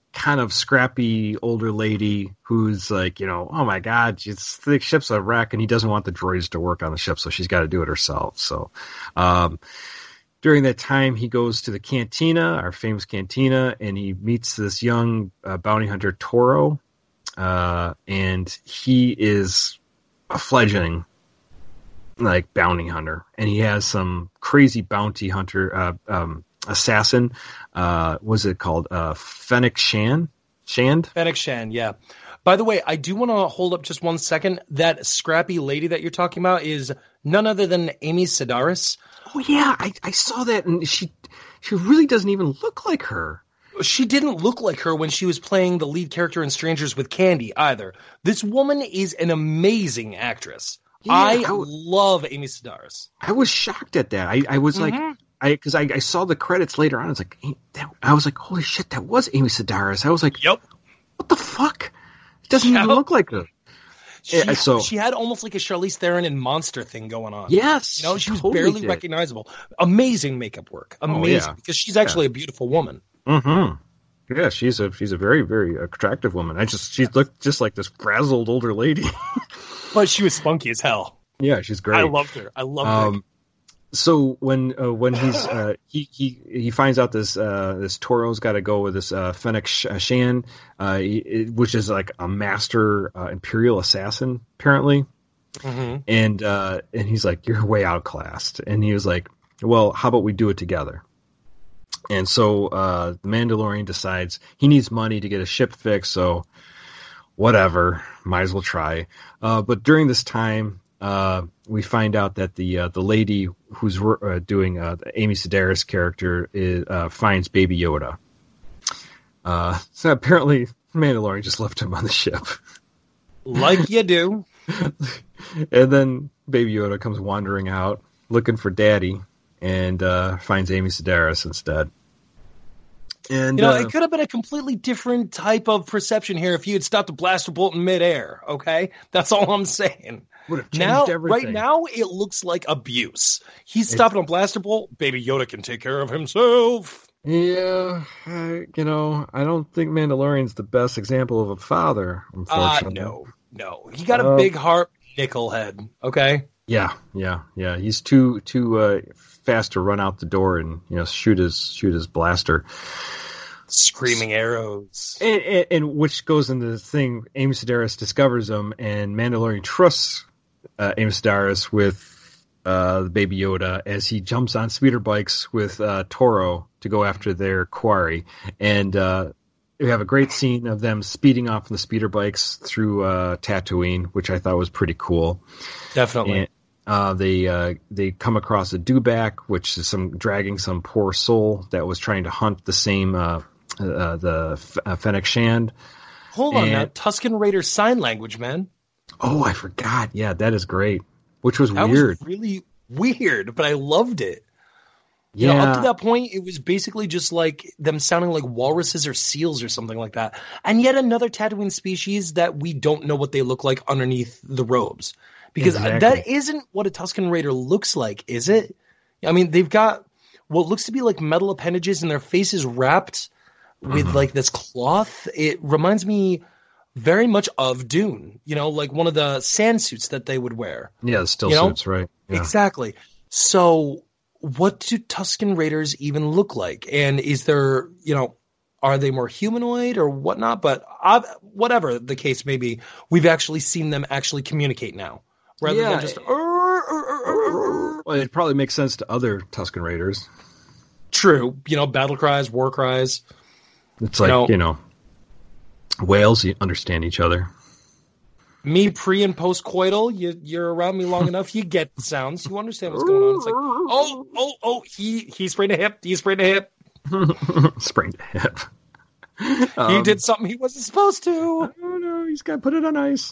B: kind of scrappy older lady who's like, oh my God, the ship's a wreck, and he doesn't want the droids to work on the ship, so she's got to do it herself. So during that time, he goes to the cantina, our famous cantina, and he meets this young bounty hunter, Toro, and he is a fledgling bounty hunter, and he has some crazy bounty hunter assassin. Was it called Fennec Shand?
C: Fennec Shand, yeah. By the way, I do want to hold up just 1 second. That scrappy lady that you're talking about is none other than Amy Sedaris.
B: Oh yeah, I saw that, and she really doesn't even look like her.
C: She didn't look like her when she was playing the lead character in Strangers with Candy either. This woman is an amazing actress. Yeah, I love Amy Sedaris.
B: I was shocked at that. I was like, because I saw the credits later on. I was like, holy shit, that was Amy Sedaris. I was like,
C: yep.
B: What the fuck? It doesn't even look like her.
C: She had almost like a Charlize Theron and Monster thing going on.
B: Yes.
C: She was barely recognizable. Amazing makeup work. Amazing. Because she's actually a beautiful woman.
B: Mm-hmm. Yeah, she's a very, very attractive woman. She looked just like this frazzled older lady.
C: But she was spunky as hell.
B: Yeah, she's great.
C: I loved her. her.
B: So when he's he finds out this Toro's got to go with this Fennec Shand, which is like a master Imperial assassin apparently, and he's like, you're way outclassed, and he was like, well, how about we do it together? And so the Mandalorian decides he needs money to get a ship fixed, so whatever, might as well try. But during this time, we find out that the lady who's doing the Amy Sedaris character finds Baby Yoda. So apparently, Mandalorian just left him on the ship,
C: like you do.
B: And then Baby Yoda comes wandering out looking for Daddy, and finds Amy Sedaris instead. And
C: it could have been a completely different type of perception here if you had stopped a blaster bolt in midair. Okay, that's all I'm saying.
B: Would have changed everything.
C: Right now, it looks like abuse. He's stopping a blaster bolt. Baby Yoda can take care of himself.
B: Yeah, I don't think Mandalorian's the best example of a father. Unfortunately,
C: no, he got a big heart, nickel head. Okay.
B: Yeah. He's too fast to run out the door and shoot his blaster.
C: Screaming arrows.
B: And which goes into the thing, Amy Sedaris discovers him, and Mandalorian trusts Amy Sedaris with Baby Yoda as he jumps on speeder bikes with Toro to go after their quarry. And we have a great scene of them speeding off on the speeder bikes through Tatooine, which I thought was pretty cool.
C: Definitely.
B: And, they come across a dewback, which is dragging some poor soul that was trying to hunt the same Fennec Shand.
C: Hold on now, Tusken Raider sign language, man.
B: Oh, I forgot. Yeah, that is great. Which was weird.
C: Was really weird, but I loved it.
B: Yeah.
C: Up to that point, it was basically just like them sounding like walruses or seals or something like that. And yet another Tatooine species that we don't know what they look like underneath the robes. Because that isn't what a Tusken Raider looks like, is it? I mean, they've got what looks to be like metal appendages and their faces wrapped with like this cloth. It reminds me very much of Dune, like one of the sand suits that they would wear.
B: Yeah, the still suits, right? Yeah.
C: Exactly. So what do Tusken Raiders even look like? And is there, are they more humanoid or whatnot? But whatever the case may be, we've actually seen them actually communicate now. Rather than just
B: Well, it probably makes sense to other Tusken Raiders.
C: True. Battle cries, war cries.
B: It's like, whales understand each other.
C: Me pre and post coital, you're around me long enough, you get the sounds, you understand what's going on. It's like, he sprained a hip, sprained a hip.
B: Sprained a hip.
C: He did something he wasn't supposed to.
B: Oh no, he's got to put it on ice.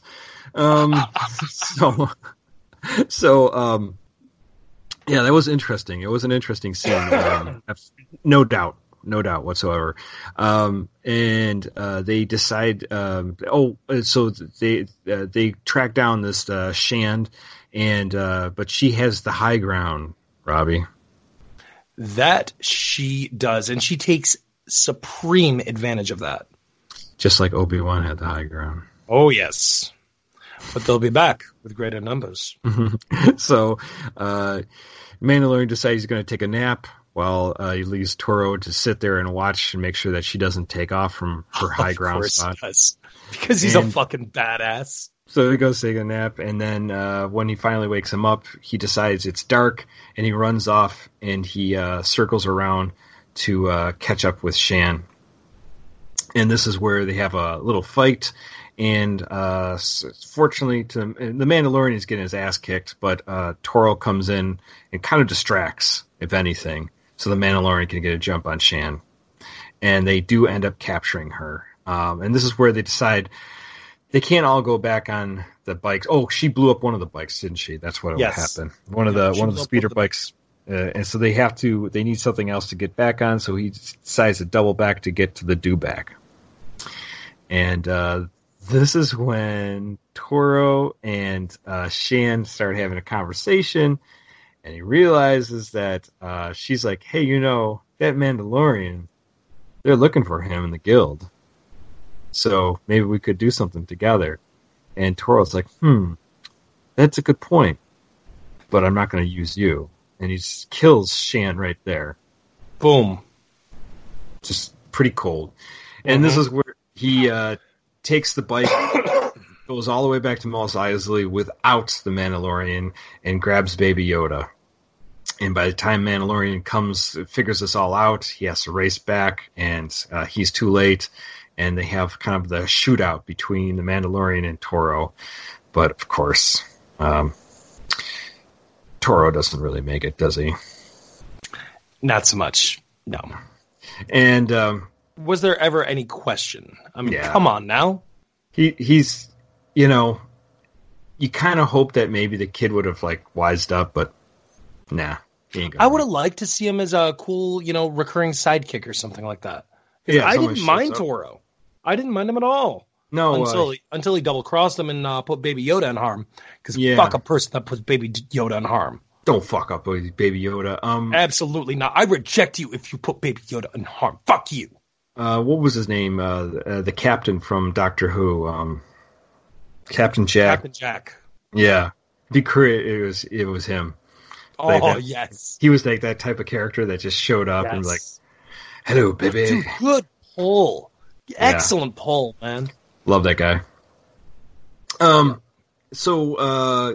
B: Yeah, that was interesting. It was an interesting scene. No doubt whatsoever. And they decide. So they track down this Shand, and but she has the high ground, Robbie.
C: That she does, and she takes supreme advantage of that.
B: Just like Obi-Wan had the high ground.
C: Oh, yes. But they'll be back with greater numbers.
B: So, Mandalorian decides he's going to take a nap while he leaves Toro to sit there and watch and make sure that she doesn't take off from her high ground spot.
C: Because he's a fucking badass.
B: So he goes to take a nap, and then when he finally wakes him up, he decides it's dark, and he runs off, and he circles around to catch up with Shan. And this is where they have a little fight, and fortunately, the Mandalorian is getting his ass kicked, but Toro comes in and kind of distracts, if anything, so the Mandalorian can get a jump on Shan. And they do end up capturing her. And this is where they decide they can't all go back on the bikes. Oh, she blew up one of the bikes, didn't she? That's what happened. One of the speeder bikes. And so they need something else to get back on. So he decides to double back to get to the dewback. And this is when Toro and Shan start having a conversation. And he realizes that she's like, hey, that Mandalorian, they're looking for him in the guild. So maybe we could do something together. And Toro's like, that's a good point. But I'm not going to use you. And he just kills Shan right there.
C: Boom.
B: Just pretty cold. And this is where he takes the bike, goes all the way back to Mos Eisley without the Mandalorian, and grabs Baby Yoda. And by the time Mandalorian figures this all out, he has to race back, and he's too late. And they have kind of the shootout between the Mandalorian and Toro. But, of course, Toro doesn't really make it, does he?
C: Not so much, no.
B: And
C: was there ever any question? I mean, come on now.
B: He's, you kind of hope that maybe the kid would have, wised up, but nah. He ain't gonna.
C: I would have liked to see him as a cool, recurring sidekick or something like that.
B: Yeah,
C: I didn't mind Toro. I didn't mind him at all.
B: No,
C: until he double crossed him and put Baby Yoda in harm. Because fuck a person that puts Baby Yoda in harm.
B: Don't fuck up Baby Yoda.
C: Absolutely not. I reject you if you put Baby Yoda in harm. Fuck you.
B: What was his name? The captain from Doctor Who. Captain Jack.
C: Captain Jack.
B: Yeah, it was him.
C: Oh yes.
B: He was like that type of character that just showed up and hello, baby.
C: Dude, good pull. Excellent pull, man.
B: Love that guy. So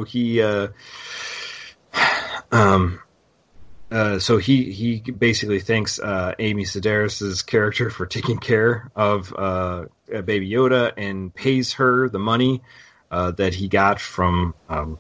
B: he basically thanks Amy Sedaris' character for taking care of Baby Yoda and pays her the money that he got from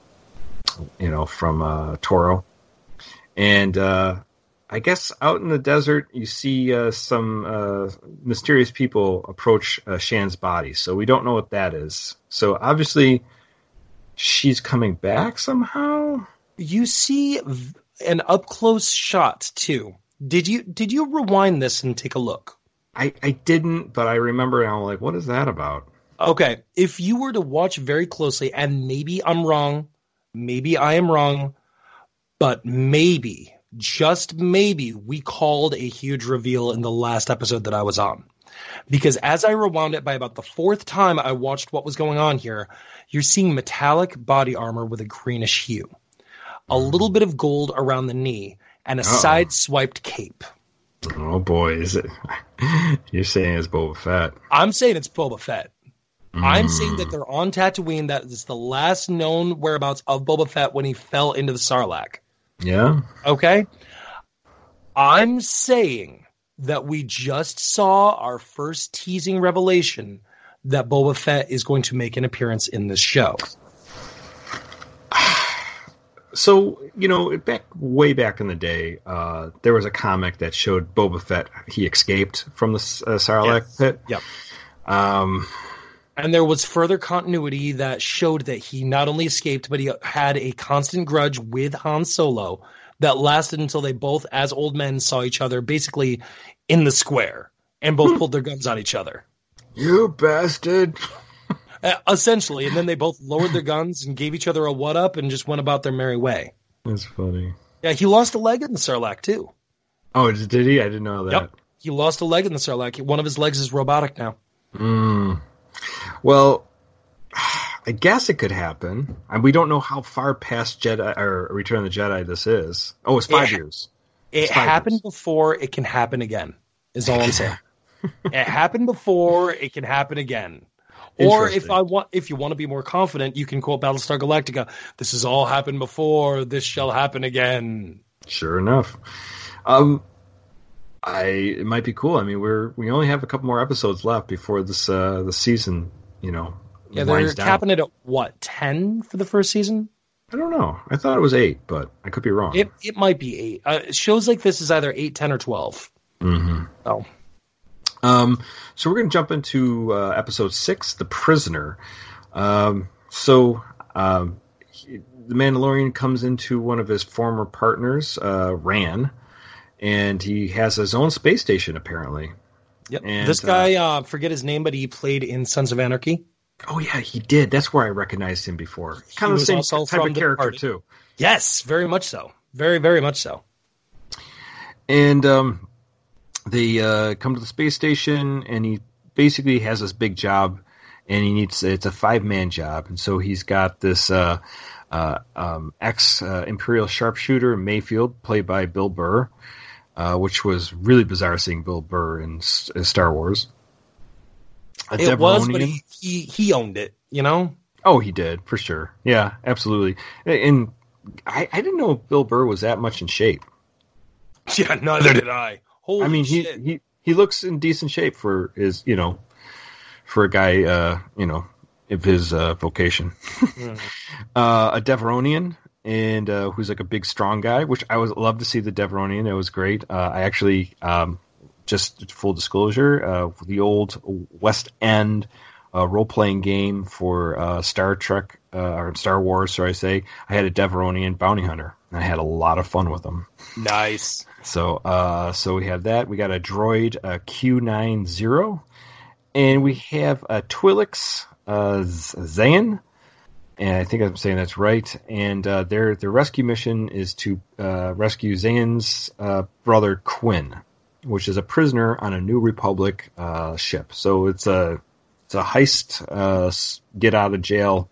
B: Toro. And I guess out in the desert, you see some mysterious people approach Shan's body. So we don't know what that is. So obviously, she's coming back somehow.
C: You see an up close shot too. Did you rewind this and take a look?
B: I didn't, but I remember. And I'm like, what is that about?
C: Okay, if you were to watch very closely, and maybe I'm wrong, maybe I am wrong, but maybe. Just maybe we called a huge reveal in the last episode that I was on. Because as I rewound it by about the fourth time I watched what was going on here, you're seeing metallic body armor with a greenish hue. A little bit of gold around the knee, and a side-swiped cape.
B: Oh boy, is it? You're saying it's Boba Fett.
C: I'm saying it's Boba Fett. I'm saying that they're on Tatooine. That is the last known whereabouts of Boba Fett when he fell into the Sarlacc.
B: Yeah.
C: Okay. I'm saying that we just saw our first teasing revelation that Boba Fett is going to make an appearance in this show.
B: So, way back in the day, there was a comic that showed Boba Fett. He escaped from the Sarlacc pit.
C: Yep. And there was further continuity that showed that he not only escaped, but he had a constant grudge with Han Solo that lasted until they both, as old men, saw each other basically in the square and both pulled their guns on each other.
B: You bastard.
C: Essentially. And then they both lowered their guns and gave each other a what up and just went about their merry way.
B: That's funny.
C: Yeah, he lost a leg in the Sarlacc, too.
B: Oh, did he? I didn't know that.
C: Yep. He lost a leg in the Sarlacc. One of his legs is robotic now.
B: Well, I guess it could happen. And we don't know how far past Jedi or Return of the Jedi this is. Oh, it's 5 years.
C: It happened before. It can happen again. Is all I'm saying. It happened before. It can happen again. Or if you want to be more confident, you can quote Battlestar Galactica. This has all happened before. This shall happen again.
B: Sure enough. It might be cool. I mean, we only have a couple more episodes left before this the season.
C: Yeah, they're capping it at what, 10 for the first season?
B: I don't know. I thought it was 8, but I could be wrong.
C: It might be 8. Shows like this is either 8, 10, or 12.
B: Mm-hmm.
C: Oh.
B: So we're going to jump into episode 6, The Prisoner. The Mandalorian comes into one of his former partners, Ran, and he has his own space station, apparently.
C: Yep. And this guy, forget his name, but he played in Sons of Anarchy.
B: Oh, yeah, he did. That's where I recognized him before. Kind of the same type of character, too.
C: Yes, very much so. Very, very much so.
B: And they come to the space station, and he basically has this big job, and it's a 5-man job. And so he's got this ex-Imperial sharpshooter, Mayfield, played by Bill Burr, which was really bizarre seeing Bill Burr in Star Wars.
C: It was, but he owned it,
B: Oh, he did, for sure. Yeah, absolutely. And I didn't know Bill Burr was that much in shape.
C: Yeah, neither did I. Holy
B: shit. He looks in decent shape for his, for a guy, of his vocation. A Deveronian, and who's like a big, strong guy, which I would love to see the Deveronian. It was great. I actually... just full disclosure, the old West End role-playing game for Star Trek, or Star Wars, I had a Deveronian bounty hunter, and I had a lot of fun with him.
C: Nice.
B: So we have that. We got a droid, Q90, and we have a Twi'leks, Zayn, and I think I'm saying that's right. And their rescue mission is to rescue Zayn's brother, Quinn, which is a prisoner on a New Republic ship. So it's a heist, get out of jail,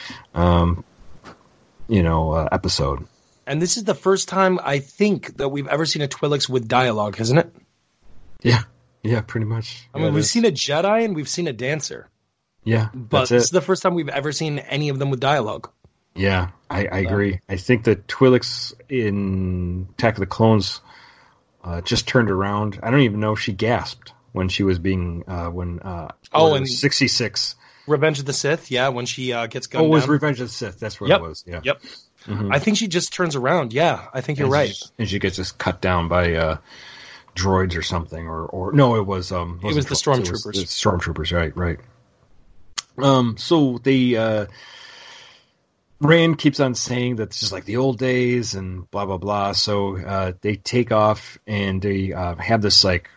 B: episode.
C: And this is the first time I think that we've ever seen a Twi'leks with dialogue, isn't it?
B: Yeah, pretty much.
C: I mean, we've seen a Jedi and we've seen a dancer.
B: Yeah,
C: but this is the first time we've ever seen any of them with dialogue.
B: Yeah, I agree. I think the Twi'leks in Attack of the Clones just turned around. I don't even know if she gasped when she was being
C: and
B: 66.
C: Revenge of the Sith, yeah, when she gets gunned down.
B: Oh, it was Revenge of the Sith. That's what it was. Yeah.
C: Yep. Mm-hmm. I think she just turns around. Yeah, I think you're right.
B: And she gets just cut down by droids or something, or no, it was the
C: stormtroopers.
B: It was stormtroopers, right. So they. Rand keeps on saying that it's just like the old days and blah, blah, blah. So they take off and they have this like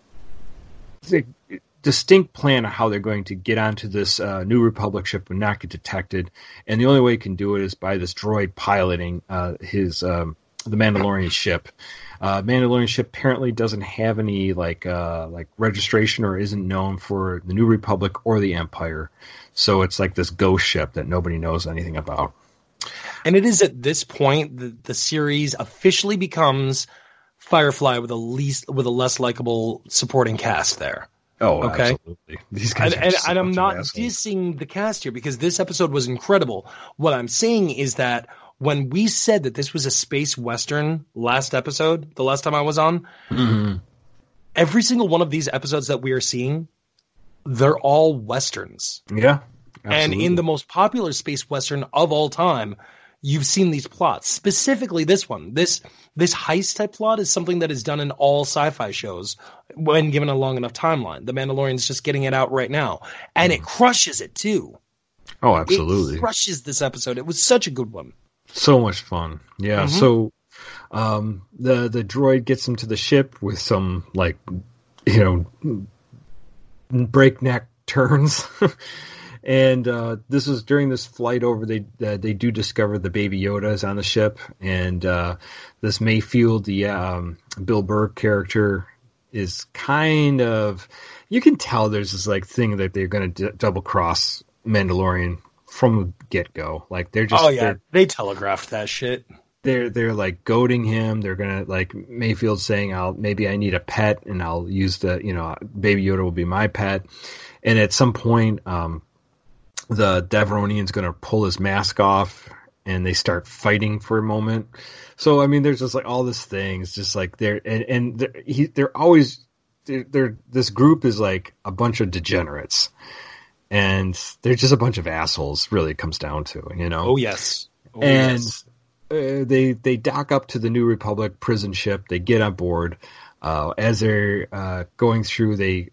B: distinct plan of how they're going to get onto this New Republic ship and not get detected. And the only way you can do it is by this droid piloting the Mandalorian ship. Mandalorian ship apparently doesn't have any like registration or isn't known for the New Republic or the Empire. So it's like this ghost ship that nobody knows anything about.
C: And it is at this point the series officially becomes Firefly with a less likable supporting cast there.
B: Oh, okay. Absolutely. These guys
C: and I'm not dissing the cast here because this episode was incredible. What I'm saying is that when we said that this was a space western last episode, the last time I was on, every single one of these episodes that we are seeing, they're all westerns.
B: Yeah.
C: Absolutely. And in the most popular space western of all time, you've seen these plots. Specifically this one. This heist type plot is something that is done in all sci-fi shows when given a long enough timeline. The Mandalorian's just getting it out right now. And it crushes it too.
B: Oh, absolutely.
C: It crushes this episode. It was such a good one.
B: So much fun. Yeah. Mm-hmm. So the droid gets him to the ship with some breakneck turns. And this was during this flight over. They do discover the Baby Yoda is on the ship, and this Mayfield, the Bill Burr character, is kind of, you can tell there's this like thing that they're going to double cross Mandalorian from the get go. Like they're just,
C: they telegraphed that shit.
B: They're like goading him. They're gonna, like, Mayfield saying, maybe I need a pet and I'll use Baby Yoda will be my pet. And at some point, the Devaronian's gonna pull his mask off and they start fighting for a moment. So, I mean, there's just like all these things, just like they're always, this group is like a bunch of degenerates and they're just a bunch of assholes, really, it comes down to,
C: Oh, yes.
B: Yes. They dock up to the New Republic prison ship. They get on board. As they're going through, they're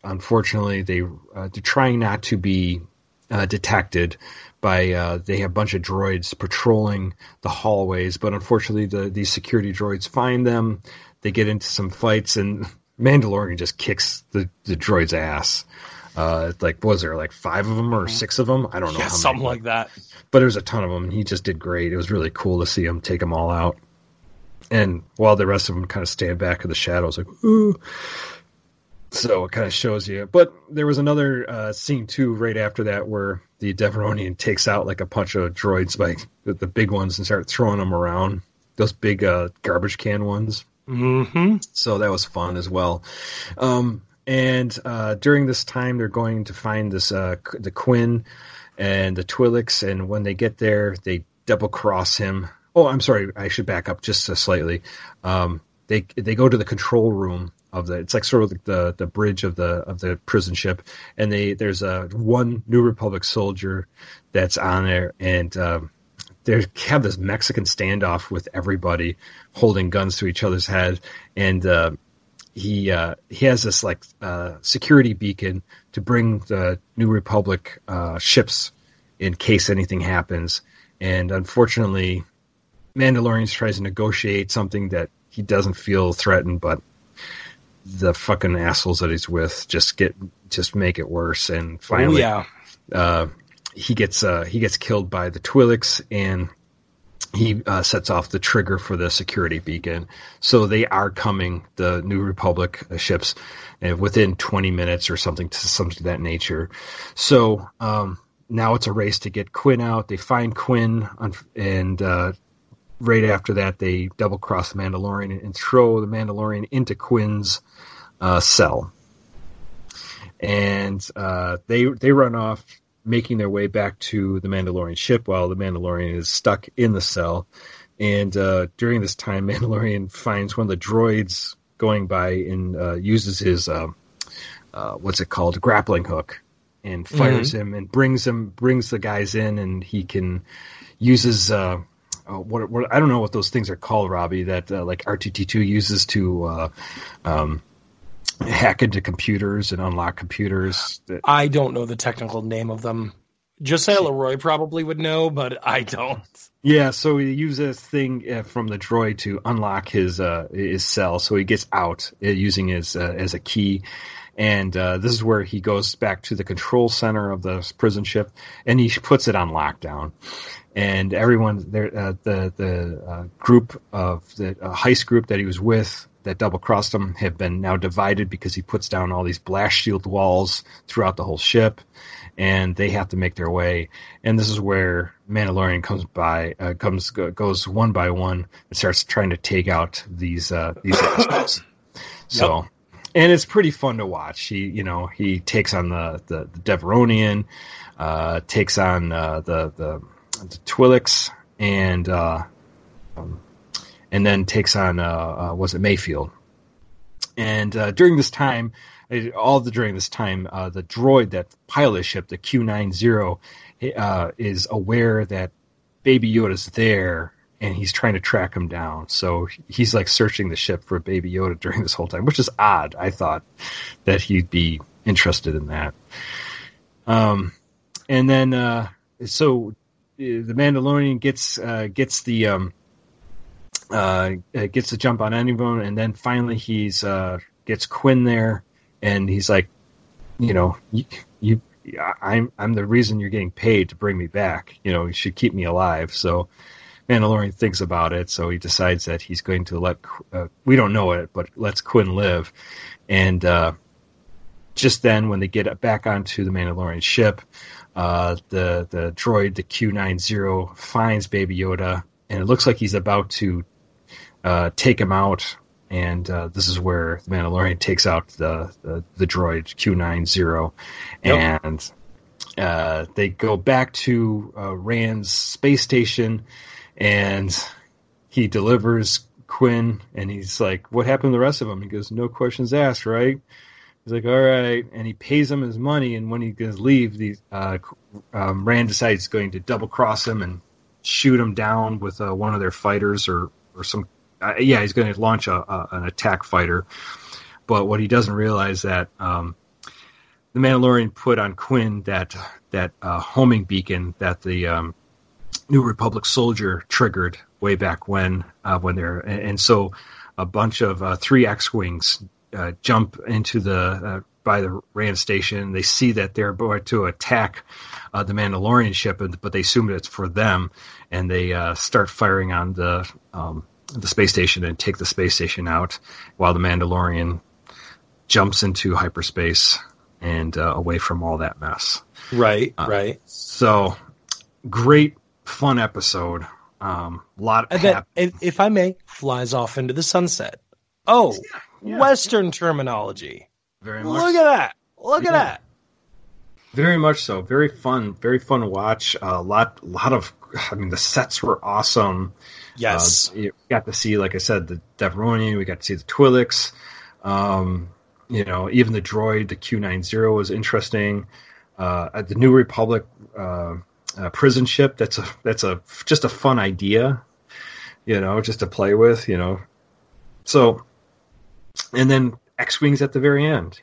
B: trying not to be detected by. They have a bunch of droids patrolling the hallways, but unfortunately, these security droids find them. They get into some fights, and Mandalorian just kicks the droid's ass. Was there like 5 of them or 6 of them? I don't know.
C: Yeah, something like that.
B: But there's a ton of them, and he just did great. It was really cool to see him take them all out. And while the rest of them kind of stand back in the shadows, like, ooh. So it kind of shows you. But there was another scene, too, right after that, where the Devaronian takes out like a bunch of droids, like the big ones, and start throwing them around. Those big garbage can ones.
C: Mm-hmm.
B: So that was fun as well. And during this time, they're going to find the Quinn and the Twi'leks, and when they get there, they double cross him. Oh, I'm sorry, I should back up just slightly. They go to the control room of it's like sort of like the bridge of the prison ship, and there's one New Republic soldier that's on there, and they have this Mexican standoff with everybody holding guns to each other's head, and he has this like security beacon to bring the New Republic ships in case anything happens. And unfortunately, Mandalorian tries to negotiate something that he doesn't feel threatened, but the fucking assholes that he's with just make it worse. And finally, he gets killed by the Twi'leks, and he sets off the trigger for the security beacon. So they are coming, the New Republic ships, within 20 minutes or something to that nature. So now it's a race to get Quinn out. They find Quinn, and right after that, they double-cross the Mandalorian and throw the Mandalorian into Quinn's cell. And they run off, making their way back to the Mandalorian ship while the Mandalorian is stuck in the cell. And during this time, Mandalorian finds one of the droids going by and uses his, grappling hook, and fires him and brings the guys in, and he can use his, what I don't know what those things are called, Robbie, that like R2-D2 uses to hack into computers and unlock computers.
C: I don't know the technical name of them. Josiah Leroy probably would know, but I don't.
B: Yeah, so he uses a thing from the droid to unlock his cell, so he gets out using his as a key. And this is where he goes back to the control center of the prison ship, and he puts it on lockdown. And everyone there, the group of the heist group that he was with, that double-crossed him, have been now divided because he puts down all these blast shield walls throughout the whole ship, and they have to make their way. And this is where Mandalorian goes one by one and starts trying to take out these assholes. So, and it's pretty fun to watch. He takes on the Devaronian, takes on the Twi'leks, and then takes on Mayfield. And during this time, the droid that pilot the ship, the Q-90, is aware that Baby Yoda's there, and he's trying to track him down. So he's like searching the ship for Baby Yoda during this whole time, which is odd. I thought that he'd be interested in that. And then so the Mandalorian gets the jump on anyone, and then finally he's gets Quinn there, and he's like, I'm the reason you're getting paid to bring me back. You should keep me alive. So Mandalorian thinks about it, so he decides that he's going to let we don't know it, but lets Quinn live. And just then, when they get back onto the Mandalorian ship, the droid, the Q90, finds Baby Yoda, and it looks like he's about to take him out. And this is where the Mandalorian takes out the droid Q90, and they go back to Rand's space station, and he delivers Quinn, and he's like, "What happened to the rest of them?" He goes, "No questions asked, right?" He's like, "All right," and he pays him his money. And when he goes leave, Rand decides he's going to double cross him and shoot him down with one of their fighters or some. He's going to launch an attack fighter. But what he doesn't realize that the Mandalorian put on Quinn that homing beacon that the New Republic soldier triggered way back when they're, and so a bunch of 3 X-wings jump into by the Rand station. They see that they're about to attack the Mandalorian ship, but they assume it's for them, and they start firing on the space station and take the space station out, while the Mandalorian jumps into hyperspace and away from all that mess.
C: Right, right.
B: So great, fun episode. Lot of
C: if I may, flies off into the sunset. Oh, yeah. Western terminology.
B: Very much.
C: Look at that. Look at that.
B: Very much so. Very fun to watch. A lot of. I mean, the sets were awesome.
C: Yes,
B: you got to see, like I said, the Devaronian. We got to see the Twi'leks. Even the droid, the Q90 was interesting. At the New Republic prison ship. That's just a fun idea. Just to play with. So, and then X-wings at the very end.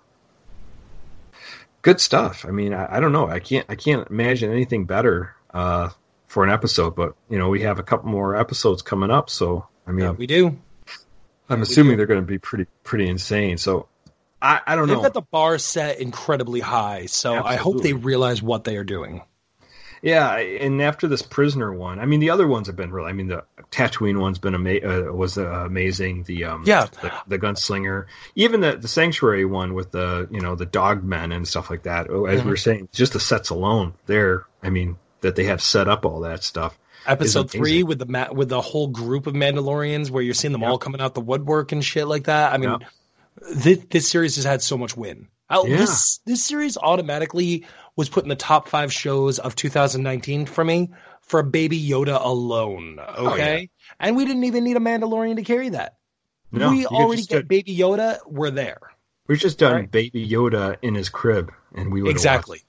B: Good stuff. I mean, I don't know. I can't imagine anything better for an episode. But we have a couple more episodes coming up. So I mean,
C: we do.
B: I'm assuming they're going to be pretty insane. So I don't know.
C: They've got the bar set incredibly high. So absolutely. I hope they realize what they are doing.
B: Yeah, and after this prisoner one, I mean, the other ones have been really. I mean, the Tatooine one's been amazing. The gunslinger, even the Sanctuary one with the dogmen and stuff like that. As we were saying, just the sets alone, there. I mean, that they have set up all that stuff.
C: Episode 3 with the whole group of Mandalorians, where you're seeing them all coming out the woodwork and shit like that. I mean, this series has had so much win. This series automatically was put in the top 5 shows of 2019 for me for Baby Yoda alone. Okay, and we didn't even need a Mandalorian to carry that. No, we already get Baby Yoda. We're there.
B: We've just done Baby Yoda in his crib, and we would
C: exactly.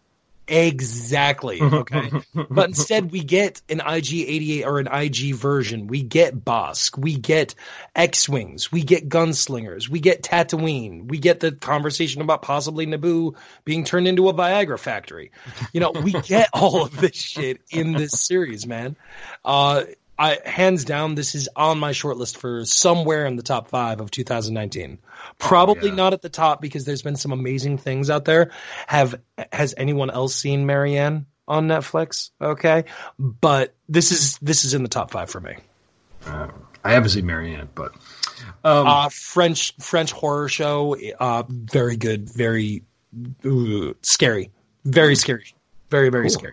C: Okay, but instead we get an IG-88 or an IG version. We get Bossk. We get X-wings. We get gunslingers. We get Tatooine. We get the conversation about possibly Naboo being turned into a Viagra factory. We get all of this shit in this series, man. Hands down, this is on my short list for somewhere in the top 5 of 2019. Probably not at the top because there's been some amazing things out there. Has anyone else seen Marianne on Netflix? Okay, but this is in the top 5 for me.
B: I haven't seen Marianne, but
C: French horror show. Very good. Very scary. Very scary. Very very scary.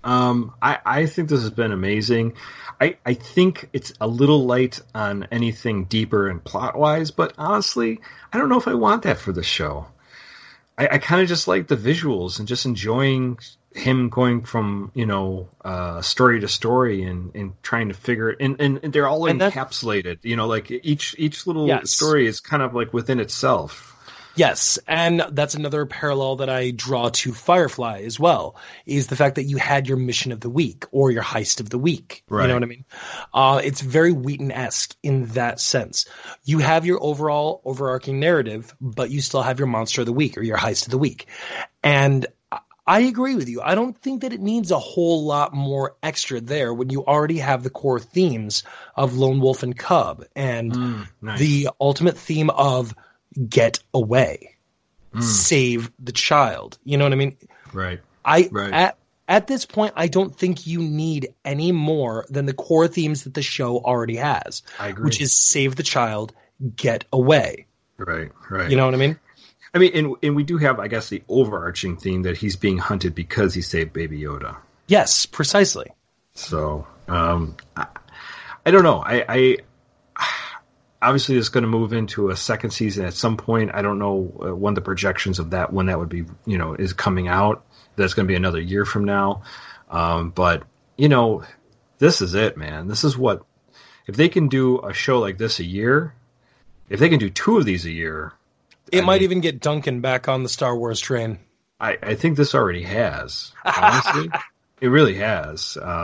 B: I think this has been amazing. I think it's a little light on anything deeper and plot-wise, but honestly, I don't know if I want that for the show. I kind of just like the visuals and just enjoying him going from, story to story and trying to figure it. And they're all encapsulated, like each little story is kind of like within itself.
C: Yes, and that's another parallel that I draw to Firefly as well, is the fact that you had your mission of the week or your heist of the week. Right. You know what I mean? It's very Wheaton-esque in that sense. You have your overall overarching narrative, but you still have your monster of the week or your heist of the week. And I agree with you. I don't think that it needs a whole lot more extra there when you already have the core themes of Lone Wolf and Cub and the ultimate theme of get away, save the child. You know what I mean?
B: Right.
C: At this point, I don't think you need any more than the core themes that the show already has.
B: I agree.
C: Which is save the child, get away.
B: Right.
C: You know what I mean?
B: I mean, and we do have, I guess, the overarching theme that he's being hunted because he saved Baby Yoda.
C: Yes, precisely.
B: So, I don't know. I obviously it's going to move into a second season at some point. I don't know when the projections of that, when that would be, is coming out. That's going to be another year from now. But, this is it, man. This is what, if they can do a show like this a year, if they can do 2 of these a year.
C: It might even get Duncan back on the Star Wars train.
B: I think this already has, honestly. It really has.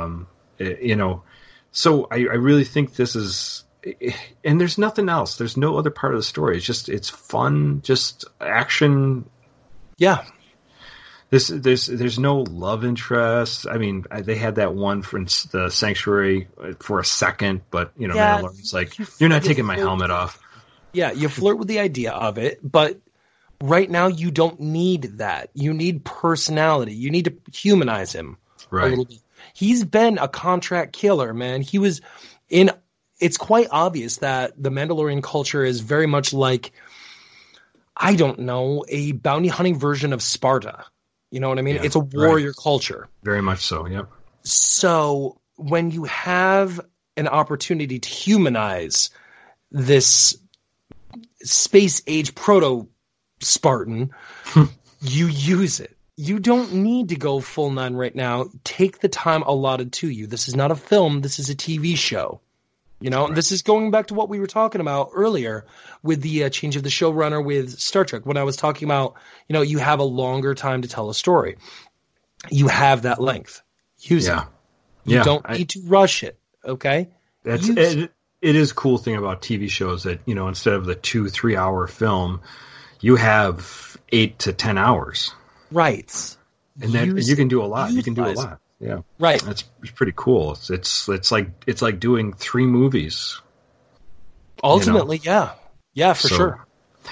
B: So I really think this is, and there's nothing else. There's no other part of the story. It's fun, just action.
C: Yeah.
B: There's no love interest. I mean, they had that one for the Sanctuary for a second, but Mandalorian's like, you're not taking my helmet off.
C: Yeah, you flirt with the idea of it, but right now you don't need that. You need personality. You need to humanize him a little bit. He's been a contract killer, man. He was in. It's quite obvious that the Mandalorian culture is very much like, I don't know, a bounty hunting version of Sparta. You know what I mean? Yeah, it's a warrior culture.
B: Very much so, yep.
C: So when you have an opportunity to humanize this space age proto Spartan, you use it. You don't need to go full nun right now. Take the time allotted to you. This is not a film. This is a TV show. This is going back to what we were talking about earlier with the change of the showrunner with Star Trek. When I was talking about, you have a longer time to tell a story. You have that length. Use it. You don't need to rush it. Okay.
B: It is a cool thing about TV shows that, instead of the 2-3 hour film, you have 8 to 10 hours.
C: Right.
B: And then you can do a lot. You can do a lot. Yeah.
C: Right.
B: That's pretty cool. It's like doing 3 movies.
C: Ultimately, yeah. Yeah, for sure.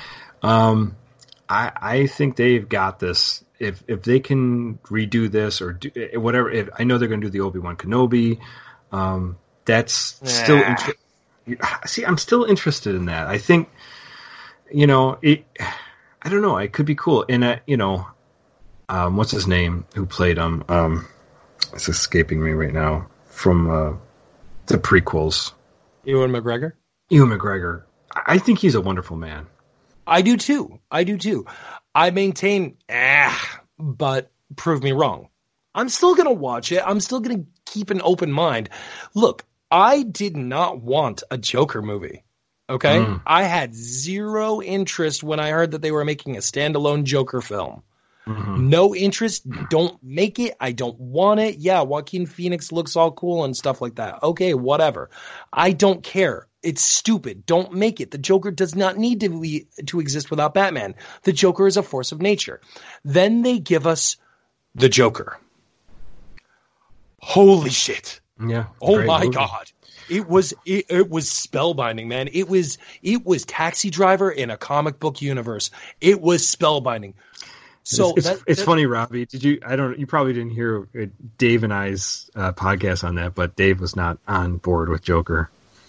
B: I think they've got this. If they can redo this or do whatever, I know they're going to do the Obi-Wan Kenobi. That's still see, I'm still interested in that. I think, I don't know. It could be cool. And, what's his name who played him? It's escaping me right now from the prequels.
C: Ewan McGregor?
B: Ewan McGregor. I think he's a wonderful man.
C: I do too. I maintain, but prove me wrong. I'm still going to watch it. I'm still going to keep an open mind. Look, I did not want a Joker movie. Okay? I had zero interest when I heard that they were making a standalone Joker film. Mm-hmm. No interest. Don't make it. I don't want it. Yeah, Joaquin Phoenix looks all cool and stuff like that. Okay, whatever. I don't care. It's stupid. Don't make it. The Joker does not need to exist without Batman. The Joker is a force of nature. Then they give us the Joker. Holy shit.
B: Yeah.
C: Oh my God. It was spellbinding, man. It was Taxi Driver in a comic book universe. It was spellbinding. So
B: it's funny, Robbie. You probably didn't hear Dave and I's podcast on that, but Dave was not on board with Joker.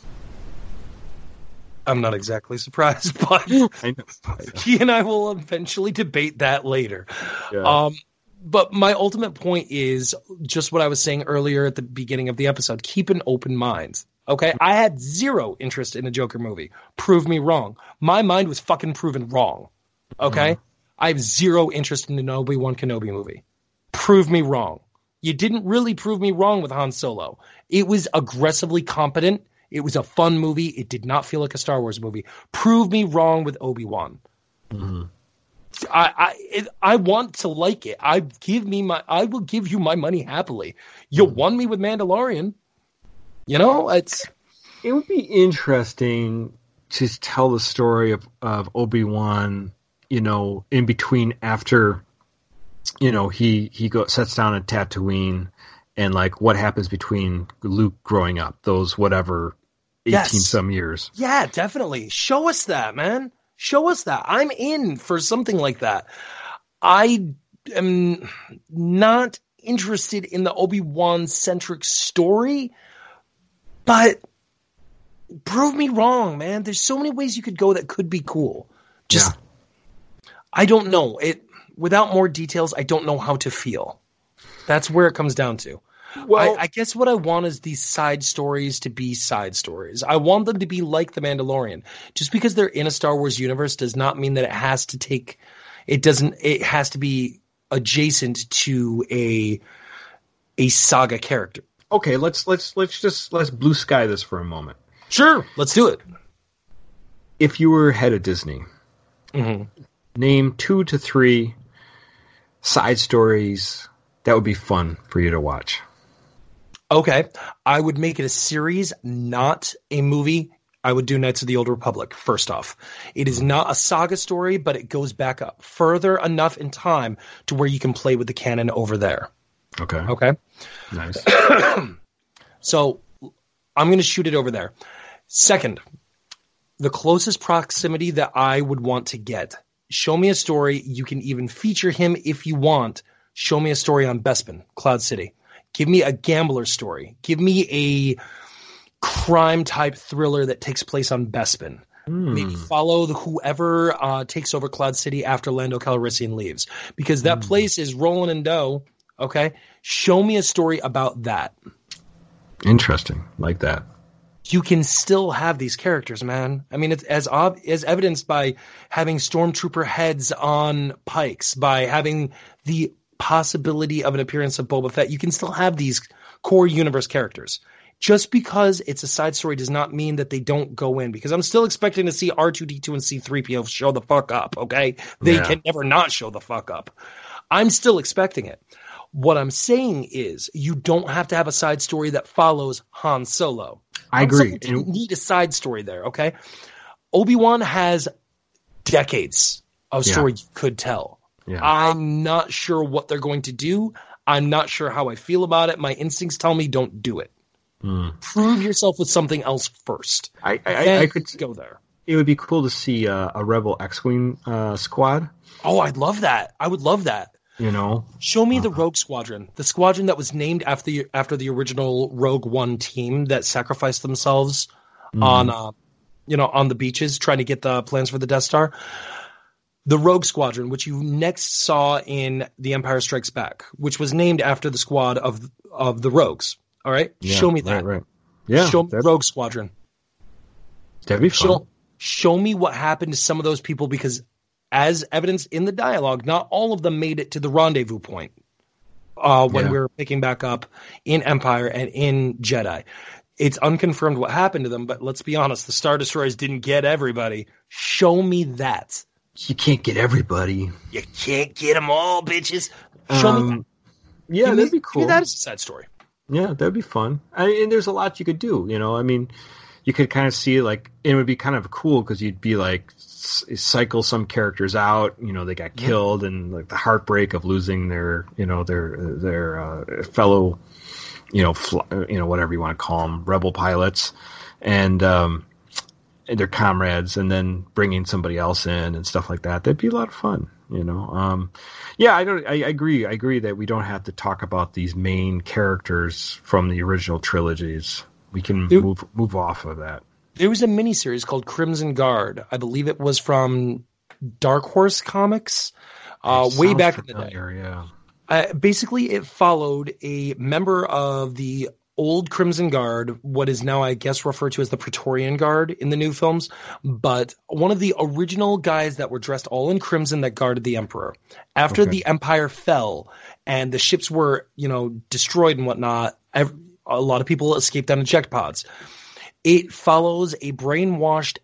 C: I'm not exactly surprised, but
B: I know.
C: He and I will eventually debate that later.
B: Yeah.
C: But my ultimate point is just what I was saying earlier at the beginning of the episode. Keep an open mind. Okay? I had zero interest in a Joker movie. Prove me wrong. My mind was fucking proven wrong. Okay? Mm-hmm. I have zero interest in an Obi-Wan Kenobi movie. Prove me wrong. You didn't really prove me wrong with Han Solo. It was aggressively competent. It was a fun movie. It did not feel like a Star Wars movie. Prove me wrong with Obi-Wan. Mm-hmm. I want to like it. I will give you my money happily. You won me with Mandalorian. It
B: would be interesting to tell the story of Obi-Wan, in between after, he sets down at Tatooine and like what happens between Luke growing up, those whatever 18 some years.
C: Yeah, definitely. Show us that, man. Show us that. I'm in for something like that. I am not interested in the Obi-Wan centric story, but prove me wrong, man. There's so many ways you could go that could be cool. Just, I don't know. Without more details, I don't know how to feel. That's where it comes down to. Well, I guess what I want is these side stories to be side stories. I want them to be like The Mandalorian. Just because they're in a Star Wars universe does not mean that it has to be adjacent to a saga character.
B: Okay, let's blue sky this for a moment.
C: Sure, let's do it.
B: If you were head of Disney, name 2 to 3 side stories that would be fun for you to watch.
C: Okay, I would make it a series, not a movie. I would do Knights of the Old Republic, first off. It is not a saga story, but it goes back up further enough in time to where you can play with the canon over there. Okay?
B: Nice.
C: So I'm going to shoot it over there. Second, the closest proximity that I would want to get. Show me a story. You can even feature him if you want. Show me a story on Bespin, Cloud City. Give me a gambler story. Give me a crime-type thriller that takes place on Bespin. Maybe follow whoever takes over Cloud City after Lando Calrissian leaves. Because that place is rolling in dough, okay? Show me a story about that.
B: Interesting. Like that.
C: You can still have these characters, man. I mean, it's as evidenced by having stormtrooper heads on pikes, by having the possibility of an appearance of Boba Fett. You can still have these core universe characters. Just because it's a side story does not mean that they don't go in, because I'm still expecting to see R2-D2 and C-3PO show the fuck up, okay? They can never not show the fuck up. I'm still expecting it. What I'm saying is you don't have to have a side story that follows Han Solo.
B: I agree.
C: You don't need a side story there, okay? Obi-Wan has decades of story you could tell. Yeah. I'm not sure what they're going to do. I'm not sure how I feel about it. My instincts tell me don't do it. Prove yourself with something else first.
B: I could
C: go there.
B: It would be cool to see a Rebel X-Wing squad.
C: Oh, I'd love that. I would love that.
B: You know,
C: show me the Rogue Squadron, the squadron that was named after the original Rogue One team that sacrificed themselves on the beaches trying to get the plans for the Death Star. The Rogue Squadron, which you next saw in The Empire Strikes Back, which was named after the squad of the Rogues. All right, show me that.
B: Right. Yeah,
C: show me Rogue Squadron.
B: That'd be fun.
C: Show me what happened to some of those people, because as evidenced in the dialogue, not all of them made it to the rendezvous point when we were picking back up in Empire and in Jedi. It's unconfirmed what happened to them, but let's be honest, the Star Destroyers didn't get everybody. Show me that.
B: You can't get everybody.
C: You can't get them all, bitches. Show me that.
B: Yeah, that'd be cool.
C: That is a side story.
B: Yeah, that'd be fun. And there's a lot you could do, you know. I mean, you could kind of see, like, it would be kind of cool because you'd be like, cycle some characters out, you know, they got killed, and like the heartbreak of losing their fellow, whatever you want to call them, rebel pilots, and their comrades, and then bringing somebody else in and stuff like that. That'd be a lot of fun, you know. I agree. I agree that we don't have to talk about these main characters from the original trilogies. We can move off of that.
C: There was a miniseries called Crimson Guard. I believe it was from Dark Horse Comics way back in the day.
B: Yeah.
C: Basically, it followed a member of the old Crimson Guard, what is now, I guess, referred to as the Praetorian Guard in the new films, but one of the original guys that were dressed all in crimson that guarded the Emperor. After the Empire fell and the ships were, destroyed and whatnot, a lot of people escaped on eject pods. It follows a brainwashed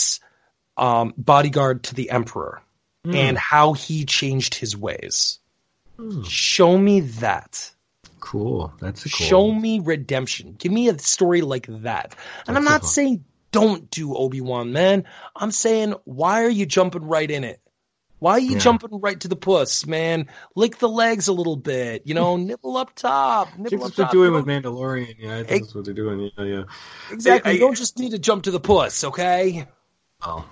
C: bodyguard to the Emperor and how he changed his ways. Show me that.
B: Cool. That's cool.
C: Show me redemption. Give me a story like that. And I'm not saying don't do Obi-Wan, man. I'm saying, why are you jumping right in it? Why are you jumping right to the puss, man? Lick the legs a little bit, nibble up top.
B: That's what they're doing with Mandalorian. Yeah, I think that's what they're doing. Yeah.
C: Exactly. You don't just need to jump to the puss, okay?
B: Oh.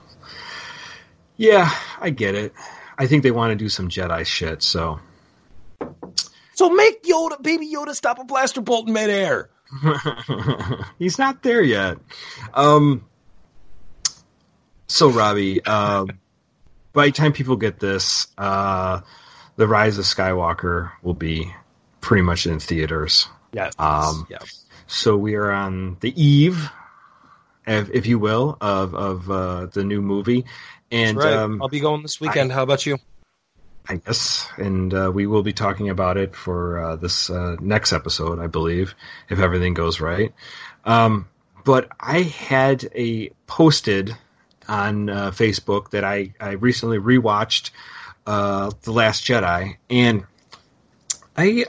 B: Yeah, I get it. I think they want to do some Jedi shit, so
C: So make Baby Yoda stop a blaster bolt in midair.
B: He's not there yet. So Robbie, by the time people get this, The Rise of Skywalker will be pretty much in theaters.
C: Yeah.
B: So we are on the eve, if you will, of the new movie. And
C: That's right. I'll be going this weekend. How about you?
B: I guess. And we will be talking about it for this next episode, I believe, if everything goes right. But I had posted on Facebook that I recently rewatched The Last Jedi, and I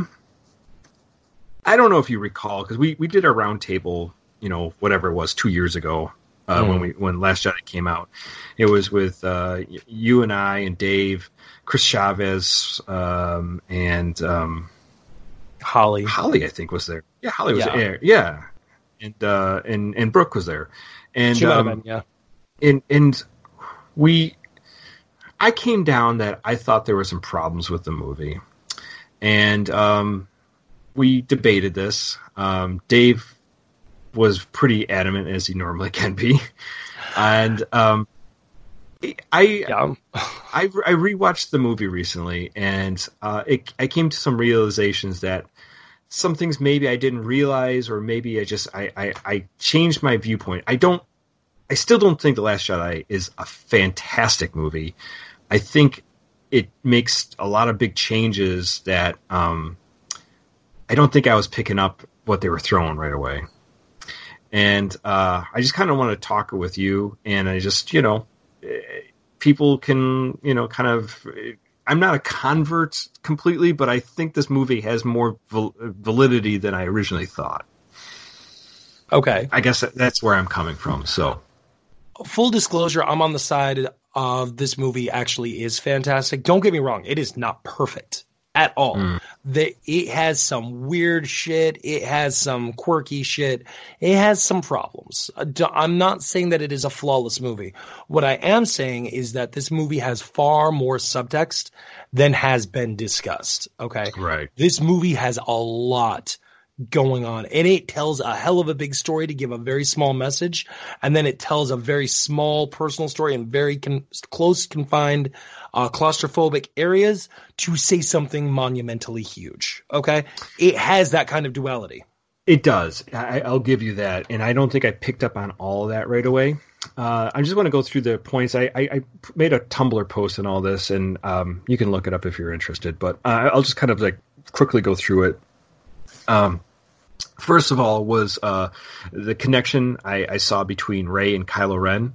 B: don't know if you recall, because we did our roundtable, whatever it was, 2 years ago when Last Jedi came out. It was with you and I and Dave, Chris Chavez, and
C: Holly.
B: Holly, I think, was there. Yeah, Holly was there. Yeah, and Brooke was there, and
C: she might have been, yeah.
B: And I came down that I thought there were some problems with the movie, and we debated this. Dave was pretty adamant, as he normally can be, and I rewatched the movie recently, and I came to some realizations that some things maybe I didn't realize, or maybe I changed my viewpoint. I still don't think The Last Jedi is a fantastic movie. I think it makes a lot of big changes that I don't think I was picking up what they were throwing right away. And I just kind of want to talk with you, and I just, people can, kind of, I'm not a convert completely, but I think this movie has more validity than I originally thought.
C: Okay.
B: I guess that's where I'm coming from, so.
C: Full disclosure, I'm on the side of this movie actually is fantastic. Don't get me wrong. It is not perfect at all. It has some weird shit. It has some quirky shit. It has some problems. I'm not saying that it is a flawless movie. What I am saying is that this movie has far more subtext than has been discussed. Okay.
B: Right.
C: This movie has a lot going on, and it tells a hell of a big story to give a very small message, and then it tells a very small personal story in very close confined claustrophobic areas to say something monumentally huge. Okay, it has that kind of duality.
B: It does. I'll give you that, and I don't think I picked up on all of that right away. I just want to go through the points. I made a Tumblr post and all this, and you can look it up if you're interested, but I'll just kind of quickly go through it. First of all was the connection I saw between Rey and Kylo Ren.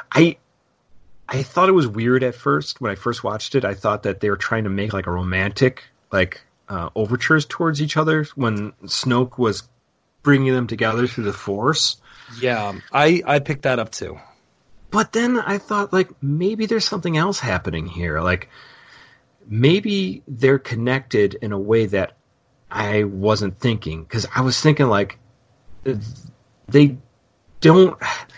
B: I thought it was weird at first when I first watched it. I thought that they were trying to make a romantic overtures towards each other when Snoke was bringing them together through the Force.
C: Yeah, I picked that up too.
B: But then I thought maybe there's something else happening here. Maybe they're connected in a way that I wasn't thinking, because I was thinking they don't.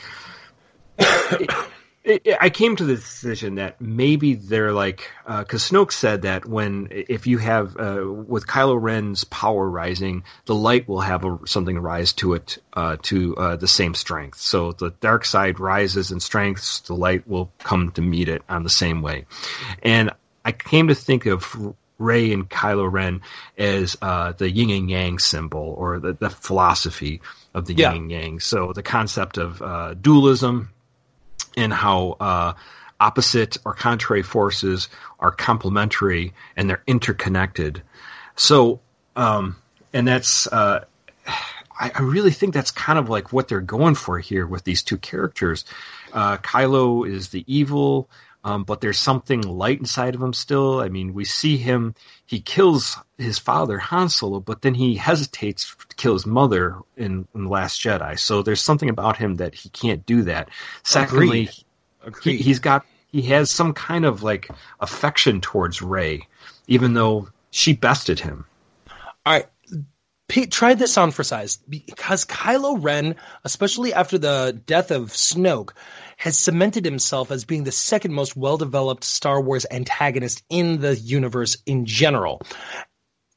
B: I came to the decision that maybe they're because Snoke said that if you have with Kylo Ren's power rising, the light will have something rise to it to the same strength. So the dark side rises in strength, the light will come to meet it on the same way. And I came to think of Rey and Kylo Ren as the yin and yang symbol, or the philosophy of the yin and yang. So the concept of dualism, and how opposite or contrary forces are complementary and they're interconnected. So, and that's I really think that's kind of what they're going for here with these two characters. Kylo is the evil, but there's something light inside of him still. I mean, we see him, he kills his father, Han Solo, but then he hesitates to kill his mother in The Last Jedi. So there's something about him that he can't do that. Secondly,
C: Agreed.
B: He has some kind of affection towards Rey, even though she bested him.
C: All right. Try this on for size, because Kylo Ren, especially after the death of Snoke, has cemented himself as being the second most well-developed Star Wars antagonist in the universe in general.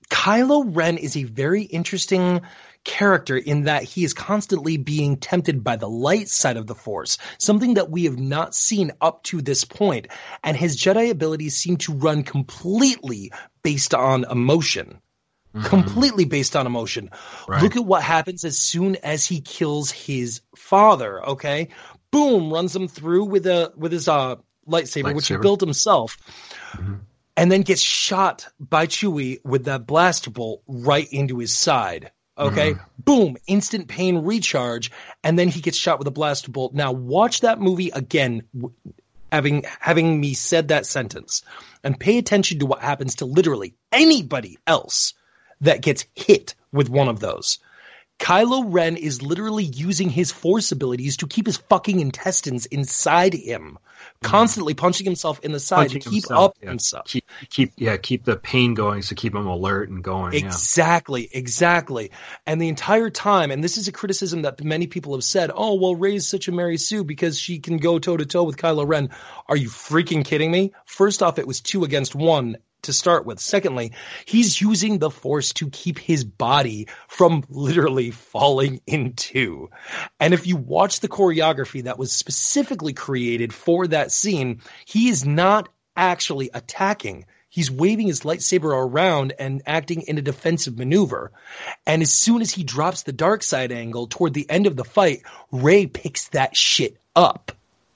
C: Kylo Ren is a very interesting character in that he is constantly being tempted by the light side of the Force, something that we have not seen up to this point, and his Jedi abilities seem to run completely based on emotion. Completely based on emotion. Right. Look at what happens as soon as he kills his father, okay? Boom, runs him through with his lightsaber, which he built himself. Mm-hmm. And then gets shot by Chewie with that blaster bolt right into his side. Okay? Boom, instant pain recharge, and then he gets shot with a blaster bolt. Now watch that movie again, having me said that sentence, and pay attention to what happens to literally anybody else that gets hit with one of those. Kylo Ren is literally using his Force abilities to keep his fucking intestines inside him, constantly punching himself in the side to keep himself.
B: Keep the pain going, so keep him alert and going.
C: Exactly. And the entire time, and this is a criticism that many people have said, oh, well, Rey's such a Mary Sue because she can go toe-to-toe with Kylo Ren. Are you freaking kidding me? First off, it was 2 against 1. To start with. Secondly, he's using the Force to keep his body from literally falling in two. And if you watch the choreography that was specifically created for that scene, he is not actually attacking. He's waving his lightsaber around and acting in a defensive maneuver. And as soon as he drops the dark side angle toward the end of the fight, Rey picks that shit up.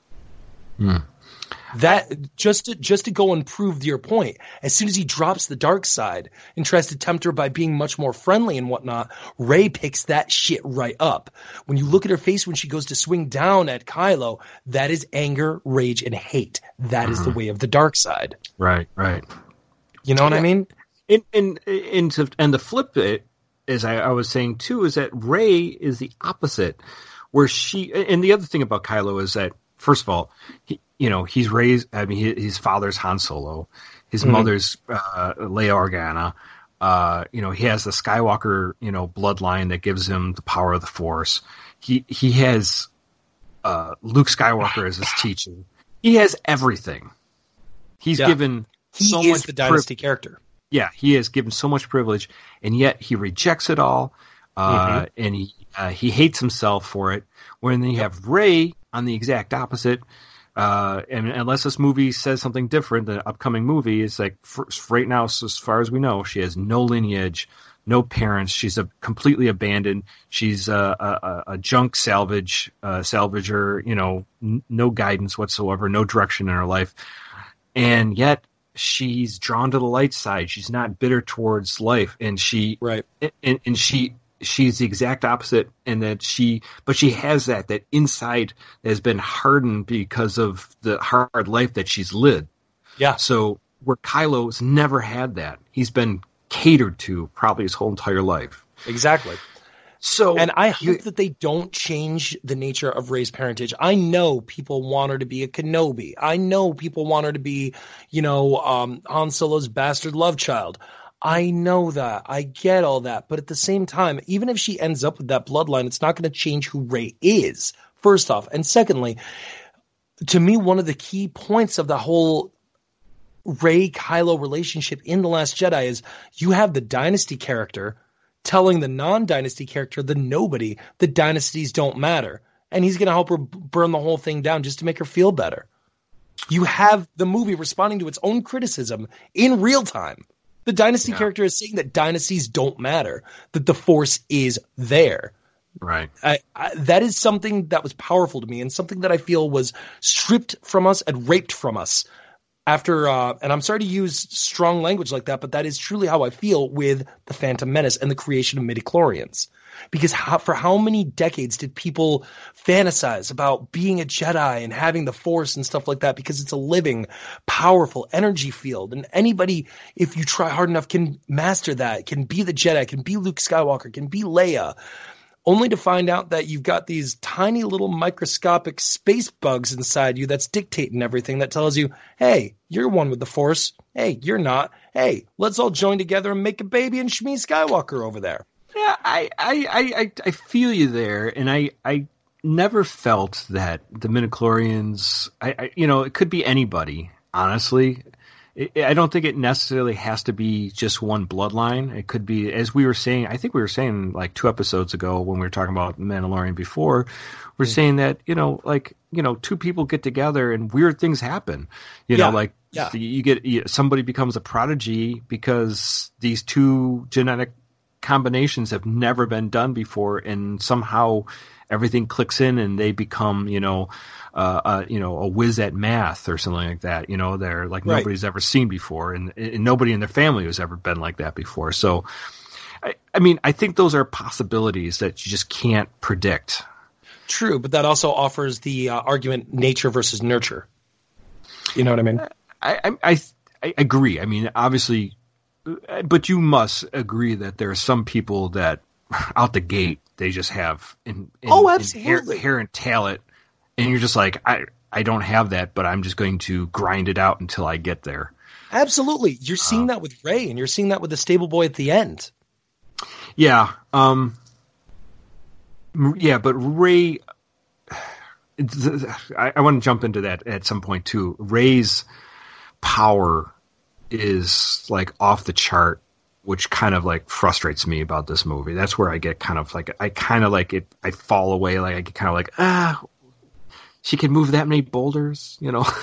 C: That just to go and prove your point, as soon as he drops the dark side and tries to tempt her by being much more friendly and whatnot, Rey picks that shit right up. When you look at her face when she goes to swing down at Kylo, that is anger, rage, and hate. That is the way of the dark side.
B: Right.
C: You know what I mean?
B: And the flip it, as I was saying too, is that Rey is the opposite. Where and the other thing about Kylo is that, first of all, he's raised. I mean, his father's Han Solo, his mother's Leia Organa. He has the Skywalker, bloodline that gives him the power of the Force. He has Luke Skywalker as his teacher. He has everything. He's given.
C: He is the dynasty character.
B: Yeah, he has given so much privilege, and yet he rejects it all, and he hates himself for it. When you have Rey on the exact opposite. And unless this movie says something different, the upcoming movie is like right now, as far as we know, she has no lineage, no parents. She's completely abandoned. She's a junk salvager, no guidance whatsoever, no direction in her life. And yet she's drawn to the light side. She's not bitter towards life. And she's the exact opposite, and that she has that inside that has been hardened because of the hard life that she's lived.
C: Yeah.
B: So where Kylo's never had that, he's been catered to probably his whole entire life.
C: Exactly.
B: So,
C: and I hope that they don't change the nature of Rey's parentage. I know people want her to be a Kenobi. I know people want her to be, Han Solo's bastard love child. I know that. I get all that. But at the same time, even if she ends up with that bloodline, it's not going to change who Rey is, first off. And secondly, to me, one of the key points of the whole Rey-Kylo relationship in The Last Jedi is you have the dynasty character telling the non-dynasty character, the nobody, that dynasties don't matter. And he's going to help her burn the whole thing down just to make her feel better. You have the movie responding to its own criticism in real time. The dynasty character is saying that dynasties don't matter, that the Force is there.
B: Right.
C: That is something that was powerful to me and something that I feel was stripped from us and raped from us after, and I'm sorry to use strong language like that, but that is truly how I feel with The Phantom Menace and the creation of midichlorians. Because for how many decades did people fantasize about being a Jedi and having the Force and stuff like that? Because it's a living, powerful energy field. And anybody, if you try hard enough, can master that, can be the Jedi, can be Luke Skywalker, can be Leia. Only to find out that you've got these tiny little microscopic space bugs inside you that's dictating everything, that tells you, hey, you're one with the Force. Hey, you're not. Hey, let's all join together and make a baby and Shmi Skywalker over there.
B: Yeah, I feel you there, and I never felt that the midichlorians. It could be anybody. Honestly, I don't think it necessarily has to be just one bloodline. It could be, as we were saying, I think we were saying like 2 episodes ago when we were talking about Mandalorian before, we're saying that, two people get together and weird things happen. You get somebody becomes a prodigy because these 2 genetic combinations have never been done before, and somehow everything clicks in and they become, a whiz at math or something like that. They're like nobody's ever seen before, and nobody in their family has ever been like that before. So, I think those are possibilities that you just can't predict.
C: True, but that also offers the argument nature versus nurture. You know what I mean?
B: I agree. Obviously, but you must agree that there are some people that out the gate they just have inherent talent, and you're just like, I don't have that, but I'm just going to grind it out until I get there.
C: Absolutely. You're seeing that with Rey, and you're seeing that with the stable boy at the end.
B: Yeah. But Rey, I want to jump into that at some point too. Rey's power is like off the chart, which kind of like frustrates me about this movie. That's where I get kind of like, I fall away. Like I get kind of like, she can move that many boulders,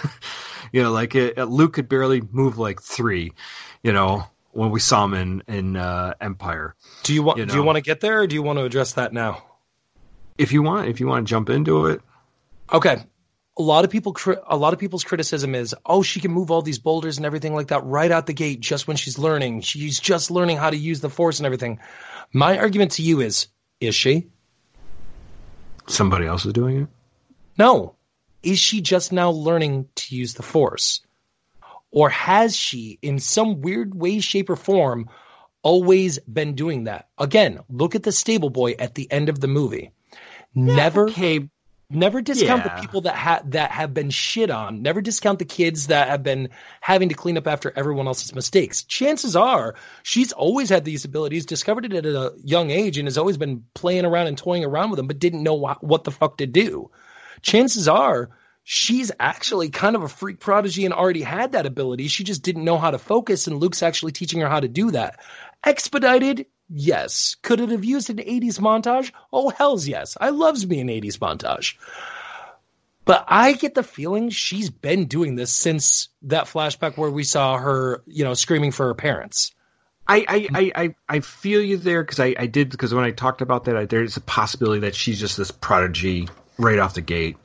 B: Luke could barely move like 3, when we saw him in Empire.
C: Do you want to get there, or do you want to address that now?
B: If you want to jump into it.
C: Okay. A lot of people's criticism is, she can move all these boulders and everything like that right out the gate just when she's learning. She's just learning how to use the Force and everything. My argument to you is she?
B: Somebody else is doing it?
C: No. Is she just now learning to use the Force? Or has she, in some weird way, shape, or form, always been doing that? Again, look at the stable boy at the end of the movie. Never discount the people that have been shit on. Never discount the kids that have been having to clean up after everyone else's mistakes. Chances are she's always had these abilities, discovered it at a young age, and has always been playing around and toying around with them, but didn't know what the fuck to do. Chances are she's actually kind of a freak prodigy and already had that ability. She just didn't know how to focus, and Luke's actually teaching her how to do that. Expedited? Yes. Could it have used an 80s montage? Oh, hells yes. I loves me an 80s montage. But I get the feeling she's been doing this since that flashback where we saw her, screaming for her parents.
B: I feel you there because when I talked about that, there's a possibility that she's just this prodigy right off the gate,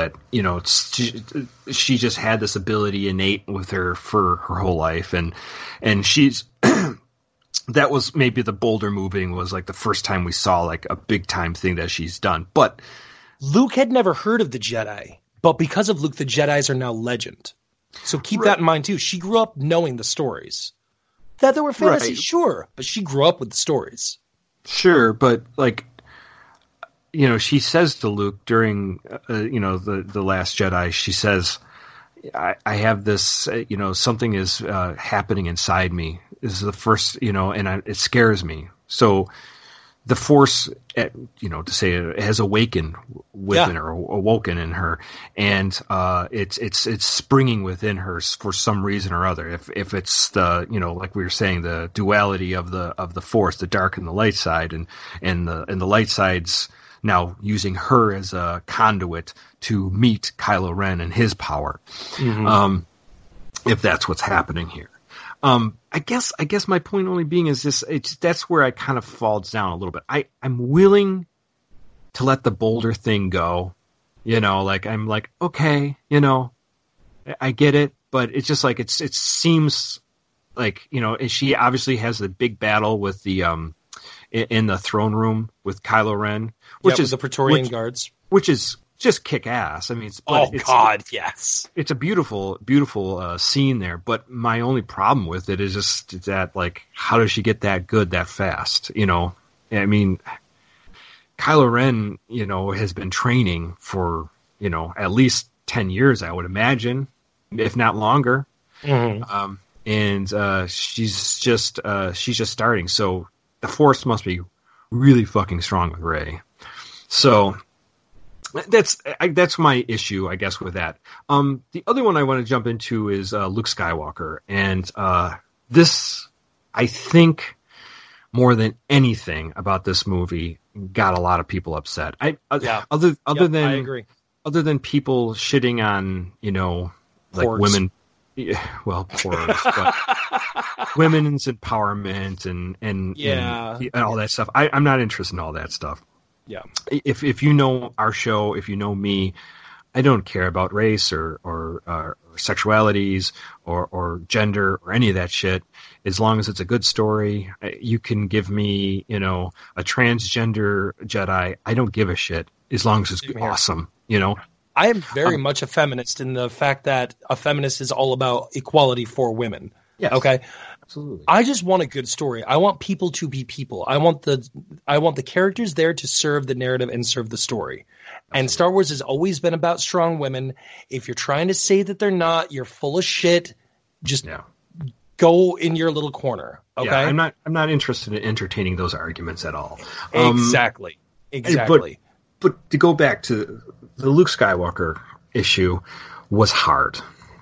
B: she just had this ability innate with her for her whole life. And she's, that was maybe the boulder moving was like the first time we saw like a big time thing that she's done. But
C: Luke had never heard of the Jedi, but because of Luke, the Jedis are now legend. So keep that in mind too. She grew up knowing the stories. That there were fantasy, sure, but she grew up with the stories.
B: Sure, but like, she says to Luke during, the Last Jedi, she says, I have this, something is happening inside me. This is the first, it scares me. So the Force, to say it has awakened within her, awoken in her, and it's springing within her for some reason or other. If it's the, like we were saying, the duality of the Force, the dark and the light side, and the light side's now using her as a conduit to meet Kylo Ren and his power. Mm-hmm. If that's what's happening here. I guess my point only being is this, that's where I kind of falls down a little bit. I'm willing to let the boulder thing go, I'm like, okay, I get it, but it's just like, it seems like, and she obviously has the big battle with the, in the throne room with Kylo Ren, which is
C: the Praetorian guards,
B: which is just kick ass. I mean,
C: yes,
B: it's a beautiful, beautiful scene there. But my only problem with it is just that, like, how does she get that good that fast? I mean, Kylo Ren, has been training for at least 10 years, I would imagine, if not longer. Mm-hmm. And she's just starting. So the Force must be really fucking strong with Rey. So That's my issue, I guess, with that. The other one I want to jump into is Luke Skywalker, and this, I think, more than anything about this movie, got a lot of people upset. Other than
C: I agree.
B: Other than people shitting on, like
C: Porgs.
B: women, well, porgs, but women's empowerment and all that stuff. I'm not interested in all that stuff.
C: Yeah.
B: If you know our show, if you know me, I don't care about race or sexualities or gender or any of that shit. As long as it's a good story, you can give me, a transgender Jedi. I don't give a shit as long as it's awesome,
C: I am very much a feminist in the fact that a feminist is all about equality for women.
B: Yes,
C: okay.
B: Absolutely.
C: I just want a good story. I want people to be people. I want the characters there to serve the narrative and serve the story. Absolutely. And Star Wars has always been about strong women. If you're trying to say that they're not, you're full of shit. Just go in your little corner. Okay.
B: Yeah, I'm not interested in entertaining those arguments at all.
C: Exactly.
B: But to go back to the Luke Skywalker issue was hard.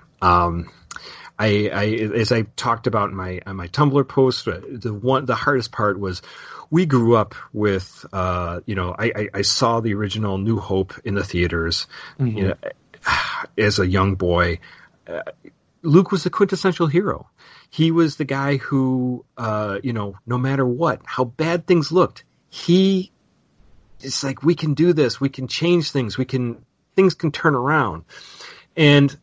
B: As I talked about on my Tumblr post, the hardest part was we grew up with, I saw the original New Hope in the theaters, as a young boy. Luke was the quintessential hero. He was the guy who, no matter what, how bad things looked, it's like, we can do this. We can change things. Things can turn around. And,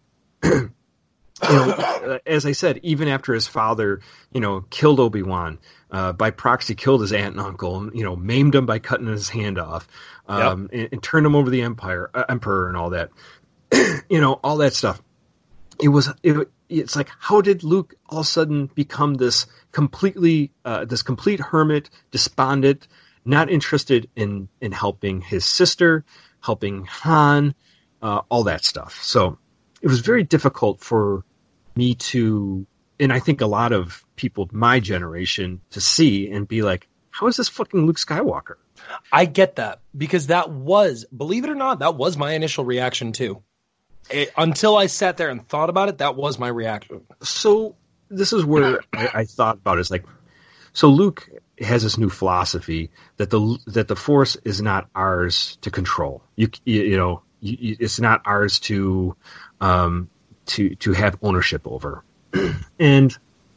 B: as I said, even after his father, killed Obi-Wan, by proxy killed his aunt and uncle, maimed him by cutting his hand off, and turned him over to the emperor and all that, all that stuff. It's like, how did Luke all of a sudden become this complete hermit, despondent, not interested in helping his sister, helping Han, all that stuff. So it was very difficult for me to, and I think a lot of people of my generation, to see and be like, how is this fucking Luke Skywalker?
C: I get that, because that was, believe it or not, that was my initial reaction too. Until I sat there and thought about it, that was my reaction.
B: So this is where I thought about it. It's like, so Luke has this new philosophy that the Force is not ours to control. It's not ours to have ownership over, and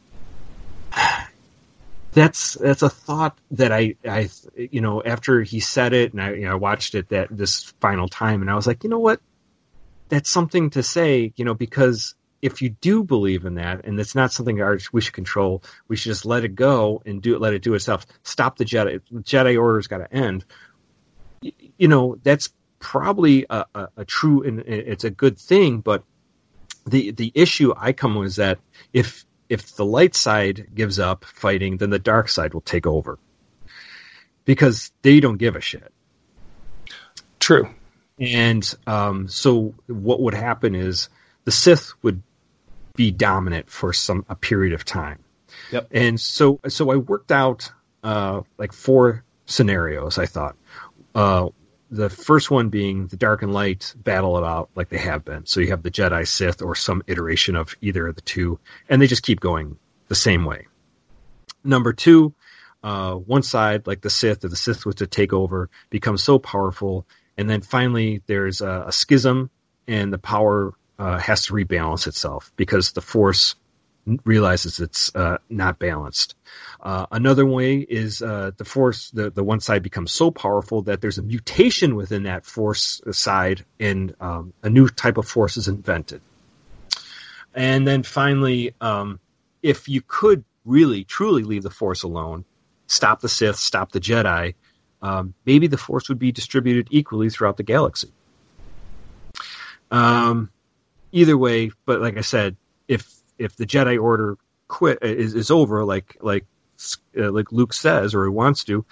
B: that's a thought that I after he said it, and I watched it this final time, and I was like, you know what, that's something to say, because if you do believe in that, and it's not something we should control, we should just let it go and let it do itself. Stop the Jedi. The Jedi Order's got to end. That's probably a true, and it's a good thing. But the issue I come with is that if the light side gives up fighting, then the dark side will take over, because they don't give a shit.
C: True.
B: And so what would happen is the Sith would be dominant for a period of time.
C: Yep.
B: And so I worked out like 4 scenarios, I thought. The first one being the dark and light battle it out like they have been. So you have the Jedi Sith or some iteration of either of the two, and they just keep going the same way. Number 2, one side, like the Sith, or the Sith was to take over, becomes so powerful, and then finally there's a schism, and the power has to rebalance itself because the Force realizes it's not balanced. Another way is the Force, the one side becomes so powerful that there's a mutation within that Force side, and a new type of Force is invented. And then finally, if you could really, truly leave the Force alone, stop the Sith, stop the Jedi, maybe the Force would be distributed equally throughout the galaxy. Either way, but like I said, if the Jedi Order is over, like Luke says, or he wants to,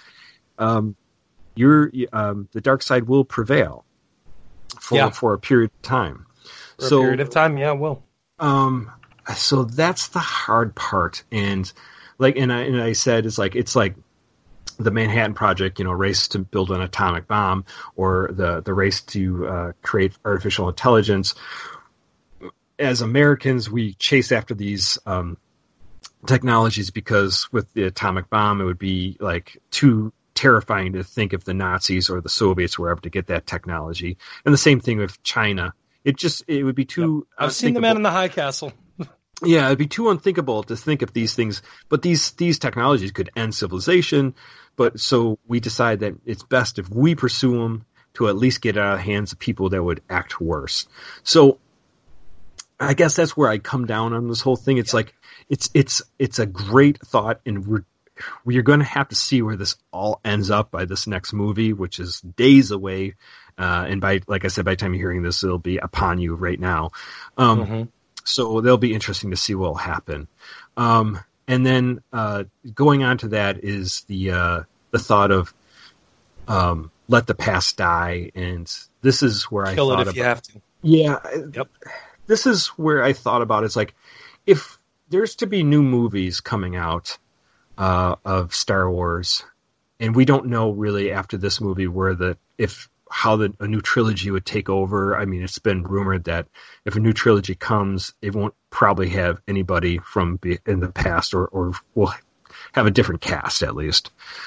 B: the dark side will prevail for a period of time.
C: For a period of time, yeah, it will.
B: So that's the hard part, and I said it's like the Manhattan Project, race to build an atomic bomb, or the race to create artificial intelligence. As Americans, we chase after these technologies because with the atomic bomb, it would be like too terrifying to think if the Nazis or the Soviets were able to get that technology. And the same thing with China. It would be too.
C: Yep. I've seen The Man in the High Castle.
B: Yeah, it'd be too unthinkable to think of these things, but these technologies could end civilization. But so we decide that it's best if we pursue them to at least get out of the hands of people that would act worse. So I guess that's where I come down on this whole thing. It's like it's a great thought, and we're going to have to see where this all ends up by this next movie, which is days away. And like I said, by the time you're hearing this, it'll be upon you right now. So they'll be interesting to see what will happen. And then going on to that is the thought of let the past die, and this is where I
C: kill
B: thought
C: it if you have to.
B: Yeah,
C: yep.
B: This is where I thought about it. It's like if there's to be new movies coming out of Star Wars, and we don't know really after this movie how a new trilogy would take over. I mean, it's been rumored that if a new trilogy comes, it won't probably have anybody from in the past, or will have a different cast at least.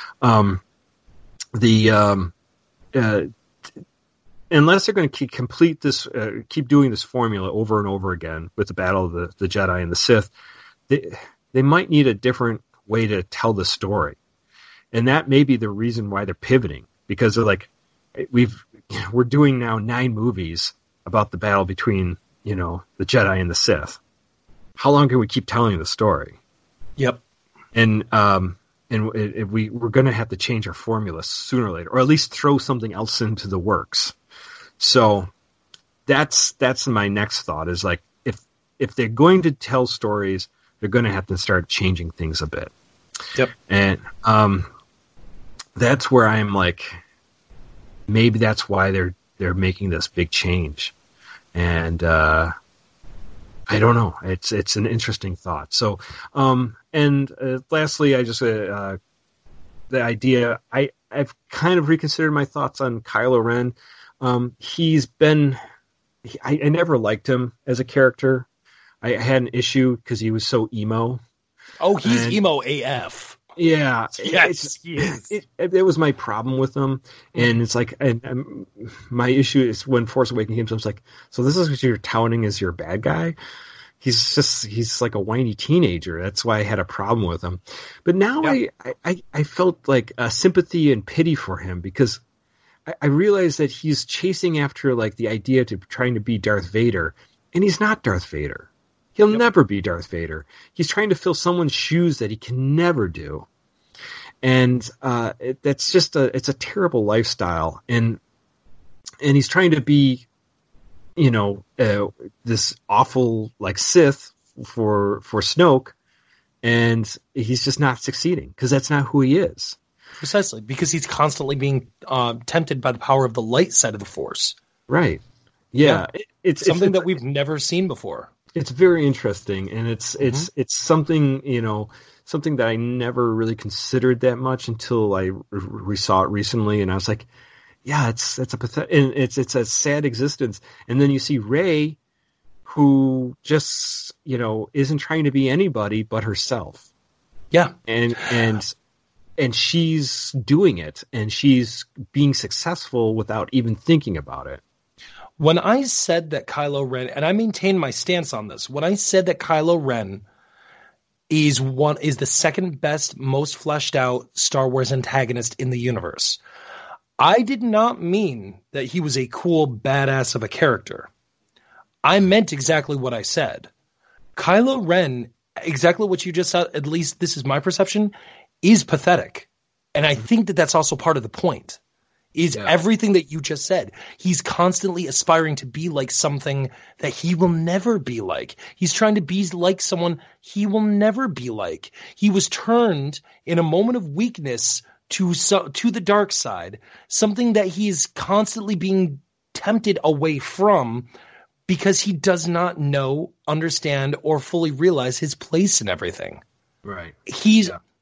B: Unless they're going to keep doing this formula over and over again with the Battle of the Jedi and the Sith, they might need a different way to tell the story, and that may be the reason why they're pivoting, because they're like, we're doing now 9 movies about the battle between the Jedi and the Sith. How long can we keep telling the story?
C: Yep.
B: And we're going to have to change our formula sooner or later, or at least throw something else into the works. So that's my next thought, is like, if they're going to tell stories, they're going to have to start changing things a bit.
C: Yep.
B: And that's where I'm like, maybe that's why they're making this big change. And I don't know. It's an interesting thought. So lastly, I just the idea, I've kind of reconsidered my thoughts on Kylo Ren. I never liked him as a character. I had an issue because he was so emo.
C: Oh, he's emo AF.
B: Yeah.
C: Yes, he is.
B: It was my problem with him. And it's like, and my issue is when Force Awakens came, so I was like, so this is what you're touting as your bad guy? He's like a whiny teenager. That's why I had a problem with him. But now I felt like a sympathy and pity for him, because I realized that he's chasing after like the idea to trying to be Darth Vader, and he's not Darth Vader. He'll never be Darth Vader. He's trying to fill someone's shoes that he can never do. And that's just it's a terrible lifestyle. And he's trying to be, this awful like Sith for Snoke, and he's just not succeeding, because that's not who he is.
C: Precisely, because he's constantly being tempted by the power of the light side of the Force.
B: Right. Yeah.
C: It's something that we've never seen before.
B: It's very interesting, and it's something, something that I never really considered that much until I saw it recently, and I was like, yeah, it's a pathetic, and it's a sad existence. And then you see Rey, who just isn't trying to be anybody but herself.
C: Yeah,
B: and she's doing it, and she's being successful without even thinking about it.
C: When I said that Kylo Ren, and I maintain my stance on this, when I said that Kylo Ren is the second best, most fleshed out Star Wars antagonist in the universe, I did not mean that he was a cool badass of a character. I meant exactly what I said. Kylo Ren, exactly what you just said, at least this is my perception, is pathetic. And I think that that's also part of the point. Everything that you just said. He's constantly aspiring to be like something that he will never be like. He's trying to be like someone he will never be like. He was turned in a moment of weakness to the dark side, something that he is constantly being tempted away from, because he does not know, understand, or fully realize his place in everything.
B: Right.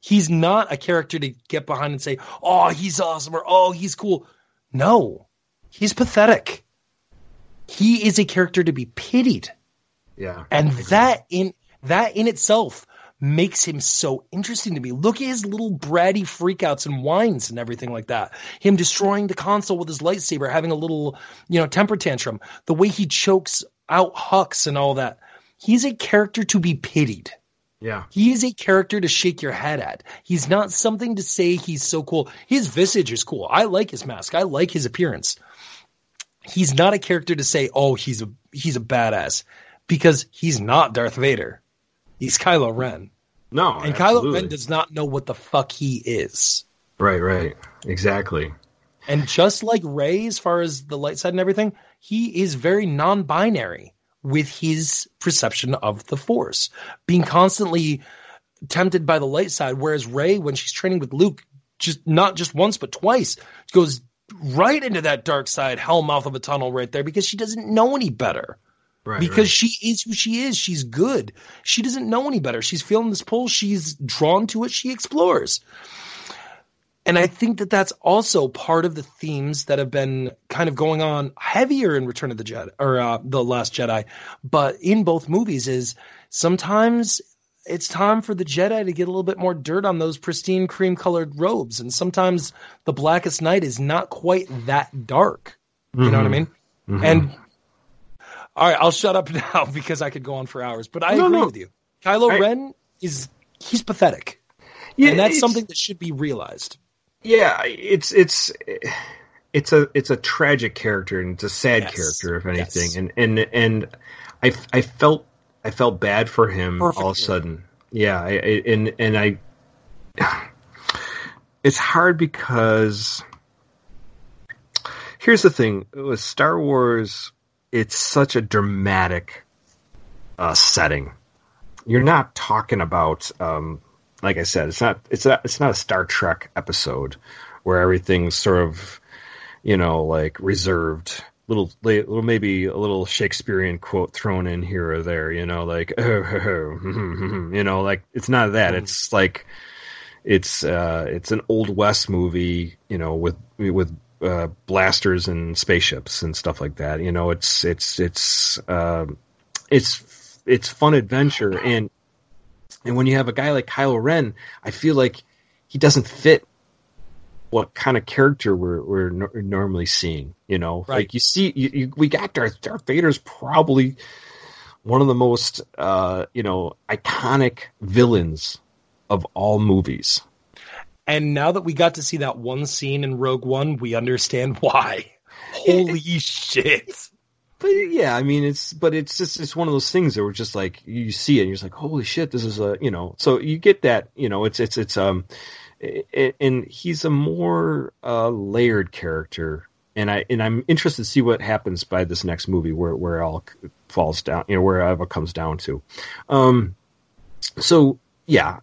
C: He's not a character to get behind and say, oh, he's awesome, or oh, he's cool. No, he's pathetic. He is a character to be pitied.
B: Yeah.
C: And that in itself makes him so interesting to me. Look at his little bratty freakouts and whines and everything like that. Him destroying the console with his lightsaber, having a little, temper tantrum. The way he chokes out Hux and all that. He's a character to be pitied.
B: Yeah.
C: He is a character to shake your head at. He's not something to say he's so cool. His visage is cool. I like his mask. I like his appearance. He's not a character to say, oh, he's a badass, because he's not Darth Vader. He's Kylo Ren.
B: No,
C: and
B: absolutely.
C: Kylo Ren does not know what the fuck he is.
B: Right. Exactly.
C: And just like Rey, as far as the light side and everything, he is very non-binary with his perception of the Force, being constantly tempted by the light side. Whereas Rey, when she's training with Luke, not just once, but twice, goes right into that dark side, hell mouth of a tunnel right there, because she doesn't know any better. Because she is who she is. She's good. She doesn't know any better. She's feeling this pull. She's drawn to it. She explores. And I think that that's also part of the themes that have been kind of going on heavier in Return of the Jedi, or The Last Jedi, but in both movies is sometimes it's time for the Jedi to get a little bit more dirt on those pristine cream-colored robes. And sometimes the Blackest Night is not quite that dark. You know what I mean? Mm-hmm. And all right, I'll shut up now because I could go on for hours. But I agree with you. Kylo Ren he's pathetic. Yeah, and that's something that should be realized.
B: Yeah, it's a tragic character, and it's a sad character, if anything. Yes. And I felt bad for him all of a sudden. Yeah, it's hard because here's the thing with Star Wars. It's such a dramatic setting. You're not talking about, like I said, it's not a Star Trek episode where everything's sort of, like reserved. Maybe a little Shakespearean quote thrown in here or there. Like like it's not that. It's like it's an Old West movie, with blasters and spaceships and stuff like that. It's fun adventure, and when you have a guy like Kylo Ren, I feel like he doesn't fit what kind of character we're normally seeing.
C: Right.
B: Like you see, we got Darth Vader's probably one of the most iconic villains of all movies.
C: And now that we got to see that one scene in Rogue One, we understand why. Holy shit.
B: But yeah, I mean, it's just one of those things that we're just like, you see it and you're just like, holy shit, this is so you get that, and he's a more layered character. And I'm interested to see what happens by this next movie where it all falls down, wherever it comes down to. So yeah,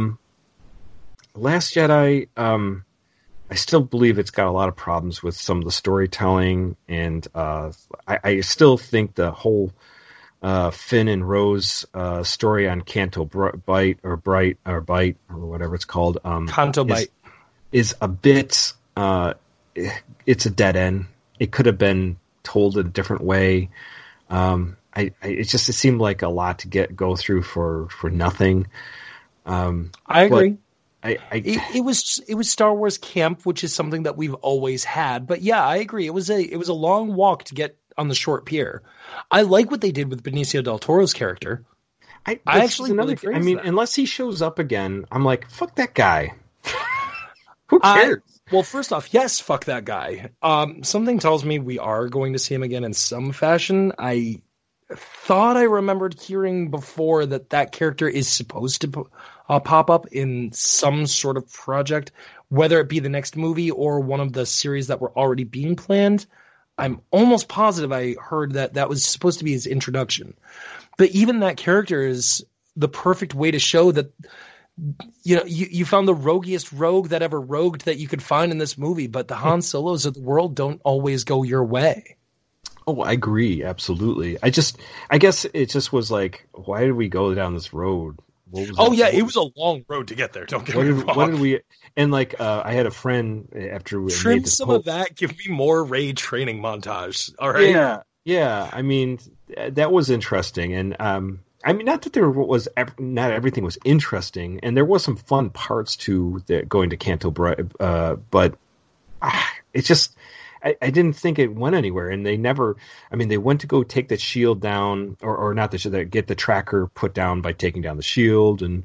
B: Last Jedi, I still believe it's got a lot of problems with some of the storytelling, and I still think the whole Finn and Rose story on Canto Bight or whatever it's called,
C: Canto Bight,
B: is a bit. It's a dead end. It could have been told in a different way. It seemed like a lot to go through for nothing.
C: I agree. It was Star Wars camp, which is something that we've always had. But yeah, I agree. It was a long walk to get on the short pier. I like what they did with Benicio del Toro's character. I actually really
B: I mean, unless he shows up again, I'm like, fuck that guy. Who cares?
C: Well, first off, yes, fuck that guy. Something tells me we are going to see him again in some fashion. I thought I remembered hearing before that character is supposed to pop up in some sort of project, whether it be the next movie or one of the series that were already being planned. I'm almost positive I heard that was supposed to be his introduction. But even that character is the perfect way to show that, you found the roguiest rogue that ever rogued that you could find in this movie, but the Han Solos of the world don't always go your way.
B: Oh, I agree. Absolutely. I guess it just was like, why did we go down this road?
C: It was a long road to get there. Don't get me wrong.
B: What did we? And like, I had a friend after we
C: trim
B: made this
C: some of that. Give me more Rey training montage. All right.
B: Yeah. I mean, that was interesting, and I mean, not that not everything was interesting, and there was some fun parts to going to Canto Bight, but it just. I didn't think it went anywhere, and they never. I mean, they went to go take that shield down, or not the shield, get the tracker put down by taking down the shield, and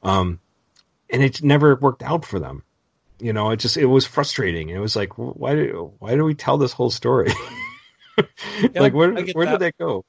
B: it never worked out for them. You know, it was frustrating. It was like, why do we tell this whole story? Like, where did that go?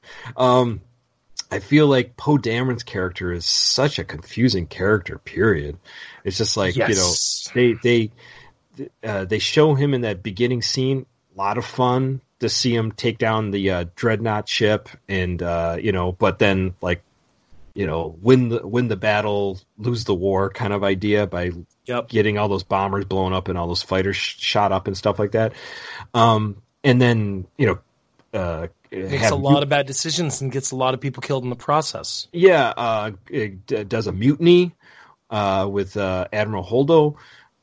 B: I feel like Poe Dameron's character is such a confusing character. Period. It's just like, yes. You know, they show him in that beginning scene. A lot of fun to see him take down the dreadnought ship, and you know, but then like, you know, win the battle, lose the war kind of idea by getting all those bombers blown up and all those fighters shot up and stuff like that. And then, you know,
C: makes a lot of bad decisions and gets a lot of people killed in the process.
B: Yeah, it does a mutiny with Admiral Holdo.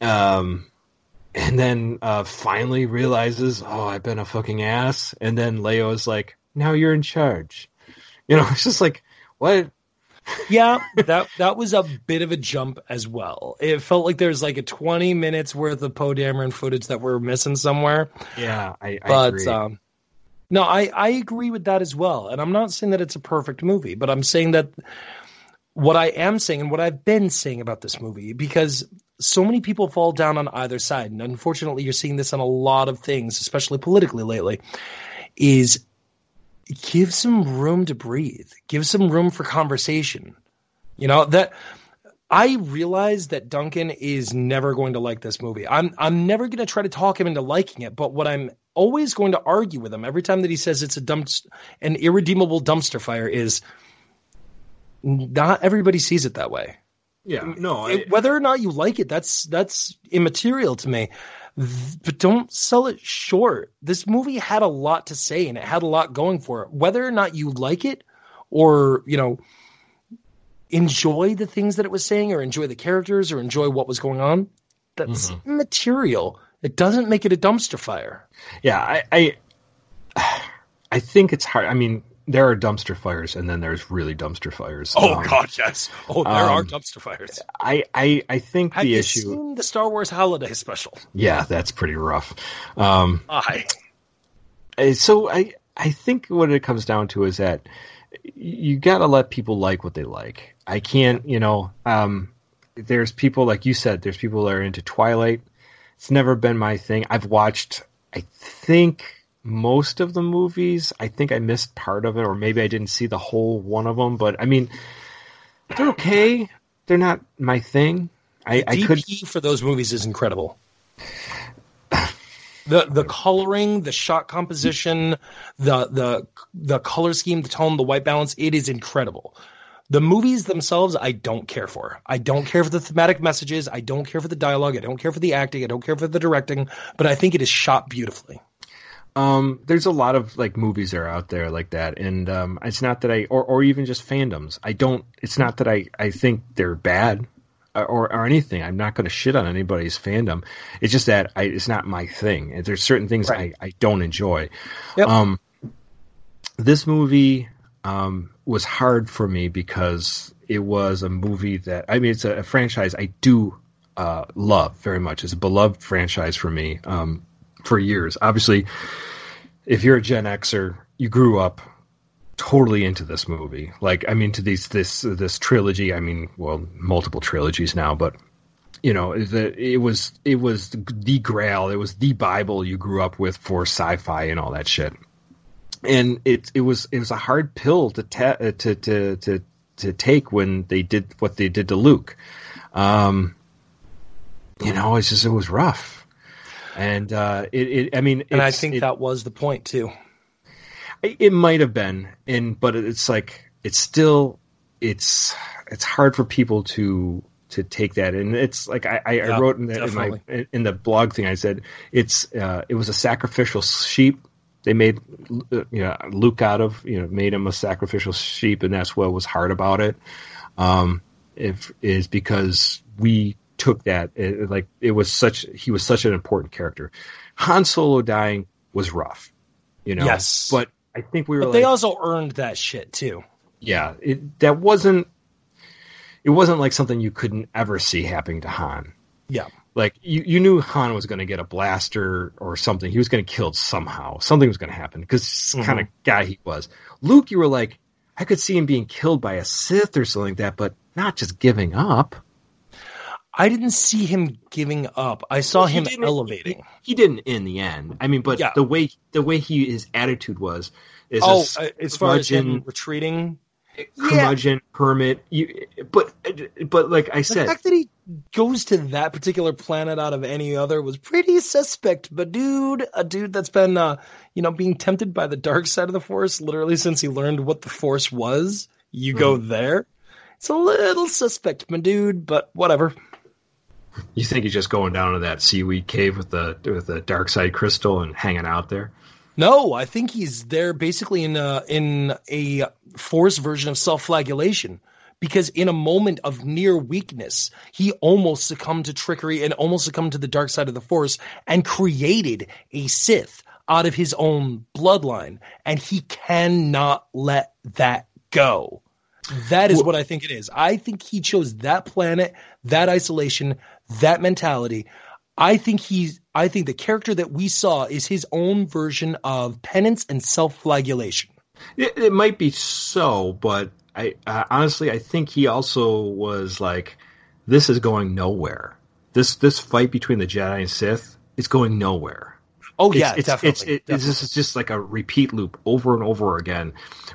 B: And then finally realizes, oh, I've been a fucking ass. And then Leo's like, now you're in charge. You know, it's just like, what?
C: Yeah, that was a bit of a jump as well. It felt like there's like a 20 minutes worth of Poe Dameron footage that we're missing somewhere.
B: Yeah, I agree.
C: No, I agree with that as well. And I'm not saying that it's a perfect movie, but I'm saying that what I am saying and what I've been saying about this movie, because so many people fall down on either side, and unfortunately you're seeing this on a lot of things, especially politically lately, is give some room to breathe. Give some room for conversation. You know, that I realize that Duncan is never going to like this movie. I'm never going to try to talk him into liking it, but what I'm always going to argue with him every time that he says it's an irredeemable dumpster fire is not everybody sees it that way.
B: Yeah, no.
C: Whether or not you like it, that's immaterial to me. But don't sell it short. This movie had a lot to say, and it had a lot going for it. Whether or not you like it, or you know, enjoy the things that it was saying, or enjoy the characters, or enjoy what was going on, that's immaterial. It doesn't make it a dumpster fire.
B: Yeah, I think it's hard. I mean, there are dumpster fires, and then there's really dumpster fires.
C: Oh God, yes. Oh, there are dumpster fires.
B: I think
C: Have
B: the
C: you
B: issue.
C: Seen the Star Wars Holiday Special?
B: Yeah, that's pretty rough.
C: So
B: I think what it comes down to is that you got to let people like what they like. I can't, you know. There's people, like you said. There's people that are into Twilight. It's never been my thing. I've watched, I think, most of the movies. I think I missed part of it, or maybe I didn't see the whole one of them. But I mean, they're okay. They're not my thing. I could
C: for those movies is incredible. The coloring, the shot composition, the color scheme, the tone, the white balance, it is incredible. The movies themselves, I don't care for. I don't care for the thematic messages. I don't care for the dialogue. I don't care for the acting. I don't care for the directing. But I think it is shot beautifully.
B: There's a lot of like movies that are out there like that, and it's not that or even just fandoms. It's not that I think they're bad or anything. I'm not going to shit on anybody's fandom. It's just that it's not my thing. And there's certain things I don't enjoy.
C: Yep.
B: This movie was hard for me because it was a movie that, I mean, it's a franchise I do love very much. It's a beloved franchise for me for years. Obviously, if you're a Gen Xer, you grew up totally into this movie. Like, I mean, to this trilogy. I mean, well, multiple trilogies now, but you know, it was the Grail. It was the Bible you grew up with for sci-fi and all that shit. And it was a hard pill to take when they did what they did to Luke. You know, it was rough. And I think
C: that was the point too.
B: It might have been, but it's like it's hard for people to take that, and it's like I wrote in the blog thing. I said it was a sacrificial sheep. They made Luke out of, made him a sacrificial sheep, and that's what was hard about it. is because we took that he was such an important character. Han Solo dying was rough,
C: Yes,
B: but I think
C: they also earned that shit too.
B: Yeah, it wasn't like something you couldn't ever see happening to Han.
C: Yeah.
B: Like, you knew Han was going to get a blaster or something. He was going to kill somehow. Something was going to happen because it's the kind of guy he was. Luke, you were like, I could see him being killed by a Sith or something like that, but not just giving up. I
C: didn't see him giving up. I saw him elevating.
B: He didn't in the end. I mean, but the way his attitude was is
C: as far as him retreating.
B: Curmudgeon, hermit, but like I said,
C: the fact that he goes to that particular planet out of any other was pretty suspect. But a dude that's been, being tempted by the dark side of the Force literally since he learned what the Force was. You go there, it's a little suspect, my dude. But whatever.
B: You think he's just going down to that seaweed cave with the dark side crystal and hanging out there?
C: No, I think he's there basically in a Force version of self-flagellation, because in a moment of near weakness, he almost succumbed to trickery and almost succumbed to the dark side of the Force and created a Sith out of his own bloodline, and he cannot let that go. That is what I think it is. I think he chose that planet, that isolation, that mentality. I think the character that we saw is his own version of penance and self-flagellation.
B: It might be so, but I honestly, I think he also was like, this is going nowhere. This fight between the Jedi and Sith is going nowhere.
C: Oh yeah, definitely.
B: This is just like a repeat loop over and over again.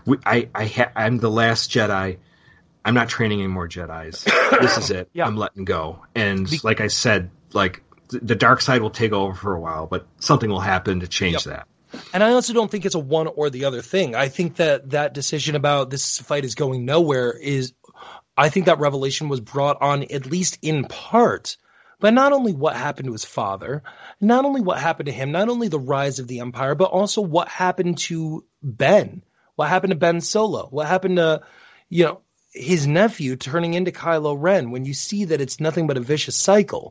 B: I'm the last Jedi. I'm not training any more Jedis. This is it. I'm letting go. And like I said, like the dark side will take over for a while, but something will happen to change that.
C: And I also don't think it's a one or the other thing. I think that decision about this fight is going nowhere I think that revelation was brought on at least in part by not only what happened to his father, not only what happened to him, not only the rise of the Empire, but also what happened to Ben, what happened to Ben Solo, what happened to, his nephew turning into Kylo Ren, when you see that it's nothing but a vicious cycle.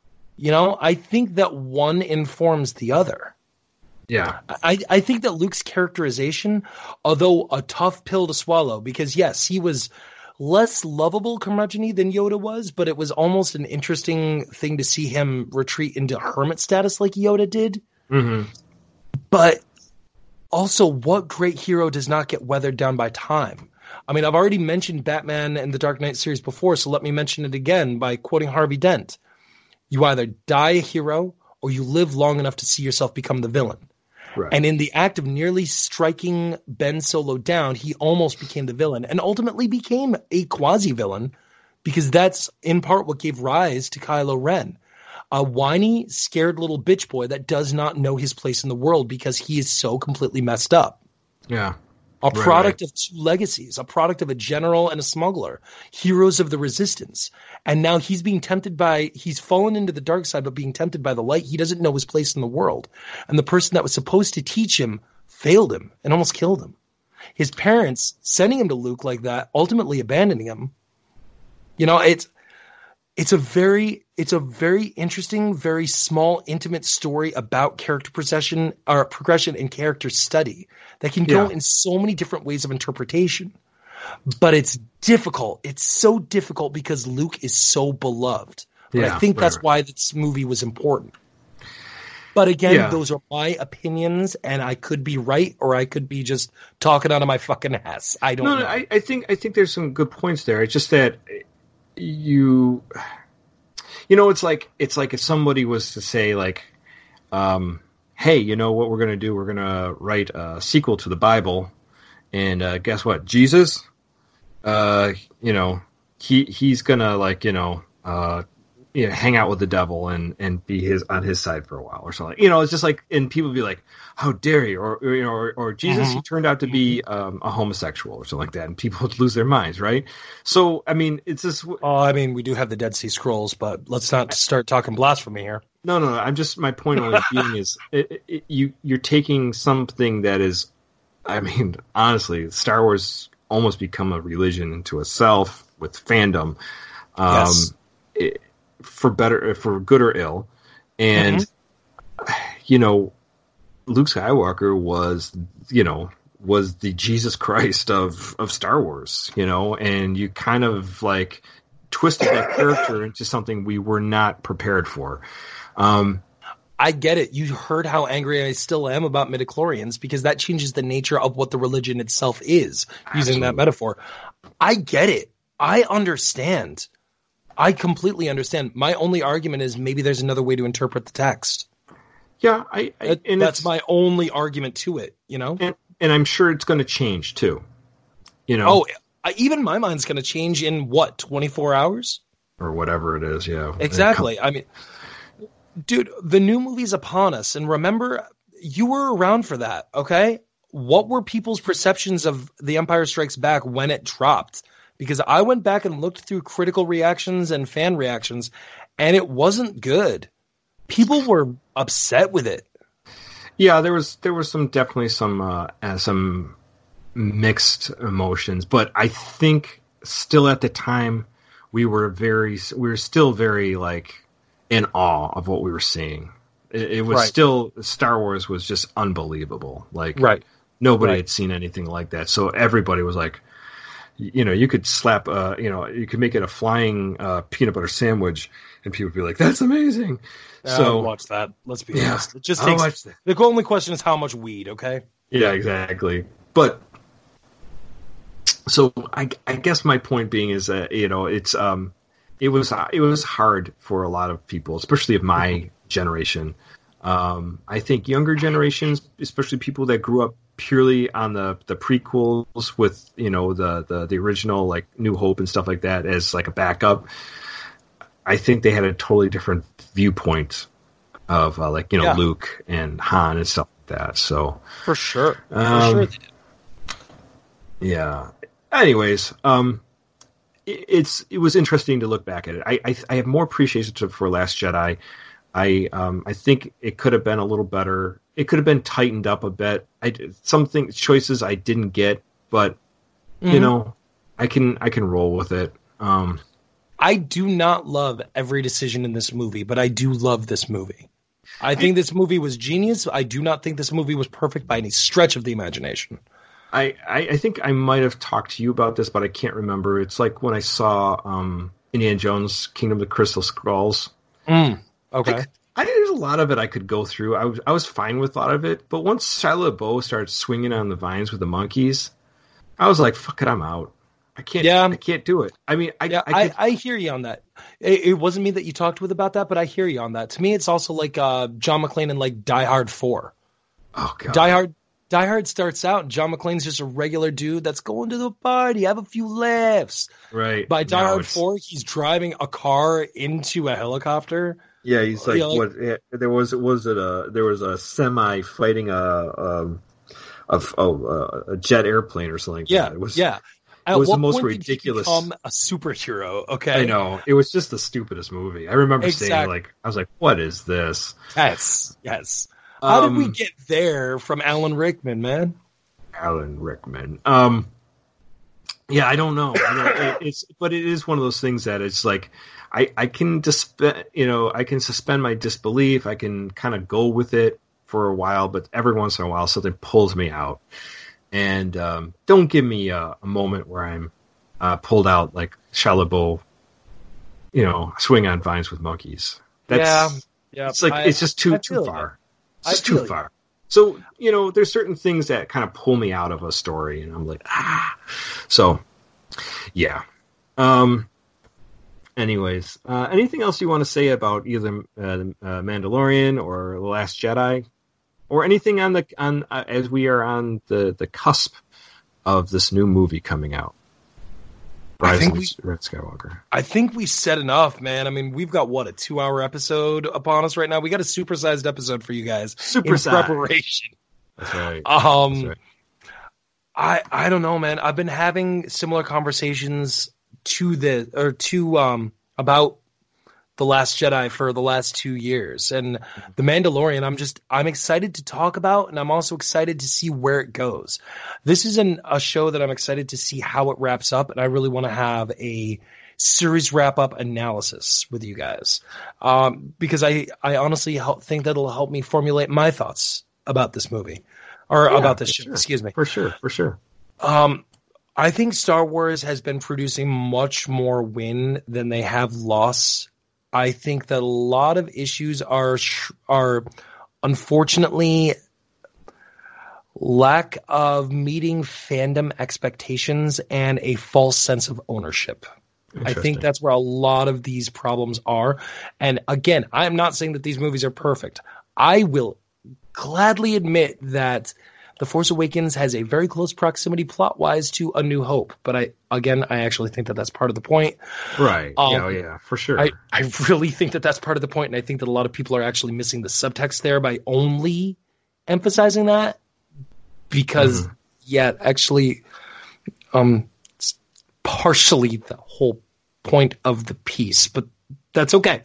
C: I think that one informs the other.
B: Yeah.
C: I think that Luke's characterization, although a tough pill to swallow, because yes, he was less lovable curmudgeon-y than Yoda was, but it was almost an interesting thing to see him retreat into hermit status like Yoda did.
B: Mm-hmm.
C: But also, what great hero does not get weathered down by time? I mean, I've already mentioned Batman and the Dark Knight series before, so let me mention it again by quoting Harvey Dent. You either die a hero or you live long enough to see yourself become the villain.
B: Right.
C: And in the act of nearly striking Ben Solo down, he almost became the villain and ultimately became a quasi-villain, because that's in part what gave rise to Kylo Ren. A whiny, scared little bitch boy that does not know his place in the world because he is so completely messed up.
B: Yeah.
C: A product of two legacies, a product of a general and a smuggler, heroes of the resistance. And now he's fallen into the dark side, but being tempted by the light. He doesn't know his place in the world. And the person that was supposed to teach him failed him and almost killed him. His parents sending him to Luke like that, ultimately abandoning him. It's a very interesting, very small, intimate story about character progression and character study that can go in so many different ways of interpretation. But it's difficult. It's so difficult because Luke is so beloved. But I think that's why this movie was important. But again, those are my opinions, and I could be right or I could be just talking out of my fucking ass. I don't know.
B: I think there's some good points there. It's just that it's like if somebody was to say like, hey, you know what we're going to do? We're going to write a sequel to the Bible, and guess what? Jesus, he's going to hang out with the devil and be on his side for a while or something. It's just like, and people be like, how dare you? Or Jesus, he turned out to be a homosexual or something like that, and people would lose their minds, right? So, I mean, it's just.
C: We do have the Dead Sea Scrolls, but let's not start talking blasphemy here.
B: No. My point only being is, you're taking something that is, I mean, honestly, Star Wars almost become a religion into itself. fandom,
C: Yes.
B: for good or ill, and Luke Skywalker was the Jesus Christ of Star Wars, and you kind of like twisted that character into something we were not prepared for.
C: I get it. You heard how angry I still am about midichlorians because that changes the nature of what the religion itself is, using that metaphor. I get it. I understand. I completely understand. My only argument is maybe there's another way to interpret the text.
B: Yeah,
C: that's my only argument to it, And
B: I'm sure it's going to change too.
C: Oh, even my mind's going to change in 24 hours?
B: Or whatever it is, yeah.
C: Exactly. I mean, dude, the new movie's upon us. And remember, you were around for that, okay? What were people's perceptions of The Empire Strikes Back when it dropped? Because I went back and looked through critical reactions and fan reactions, and it wasn't good. People were upset with it.
B: Yeah, there was definitely some mixed emotions, but I think still at the time we were still very like in awe of what we were seeing. It was still, Star Wars was just unbelievable. Like nobody had seen anything like that. So everybody was like, you could slap, you could make it a flying peanut butter sandwich, and people would be like, "That's amazing." So
C: watch that. Let's be honest. It just
B: I'll
C: takes. The only question is how much weed. Okay.
B: Yeah, exactly. But so I guess my point being is that it was hard for a lot of people, especially of my generation. I think younger generations, especially people that grew up purely on the prequels with the original like New Hope and stuff like that as like a backup, I think they had a totally different viewpoint of Luke and Han and stuff like that. So
C: for sure,
B: yeah. Anyways, it was interesting to look back at it. I have more appreciation for Last Jedi. I think it could have been a little better. It could have been tightened up a bit. Choices I didn't get, but I can roll with it.
C: I do not love every decision in this movie, but I do love this movie. I think this movie was genius. I do not think this movie was perfect by any stretch of the imagination.
B: I think I might have talked to you about this, but I can't remember. It's like when I saw Indiana Jones, Kingdom of the Crystal Skulls.
C: Okay.
B: There's a lot of it I could go through. I was fine with a lot of it, but once Shia LaBeouf started swinging on the vines with the monkeys, I was like, "Fuck it, I'm out. I can't. Yeah. I can't do it." I mean,
C: I hear you on that. It wasn't me that you talked with about that, but I hear you on that. To me, it's also like John McClane in like Die Hard 4.
B: Oh God.
C: Die Hard starts out, and John McClane's just a regular dude that's going to the party, have a few laughs.
B: Right.
C: By Die Hard 4, he's driving a car into a helicopter.
B: Yeah, he's like, what? There was a semi fighting a jet airplane or something. Like that. It was,
C: yeah.
B: It was the most ridiculous.
C: Did he become a superhero? Okay,
B: I know, it was just the stupidest movie. I remember saying I was like, "What is this?"
C: Yes. How did we get there from Alan Rickman, man?
B: Alan Rickman. Yeah, I don't know. But it is one of those things that it's like I can I can suspend my disbelief. I can kind of go with it for a while, but every once in a while something pulls me out. And don't give me a moment where I'm pulled out like Shia LaBeouf, swing on vines with monkeys. Yeah. It's like it's just too far. It's just too far. So, there's certain things that kind of pull me out of a story, and I'm like, So, yeah. Anyways, anything else you want to say about either the Mandalorian or The Last Jedi, or anything as we are on the cusp of this new movie coming out? Red Skywalker.
C: I think we said enough, man. I mean, we've got a 2-hour episode upon us right now. We got a supersized episode for you guys in preparation.
B: That's right.
C: That's right. I don't know, man. I've been having similar conversations about The Last Jedi for the last 2 years. And The Mandalorian, I'm excited to talk about, and I'm also excited to see where it goes. This is a show that I'm excited to see how it wraps up, and I really want to have a series wrap-up analysis with you guys. Because I honestly think that'll help me formulate my thoughts about this movie. Or about this show, excuse me.
B: For sure.
C: I think Star Wars has been producing much more win than they have loss. I think that a lot of issues are unfortunately lack of meeting fandom expectations and a false sense of ownership. I think that's where a lot of these problems are. And again, I am not saying that these movies are perfect. I will gladly admit that The Force Awakens has a very close proximity plot-wise to A New Hope, but I actually think that that's part of the point.
B: Right. Yeah, for sure.
C: I really think that that's part of the point, and I think that a lot of people are actually missing the subtext there by only emphasizing that, because, actually, it's partially the whole point of the piece, but that's okay.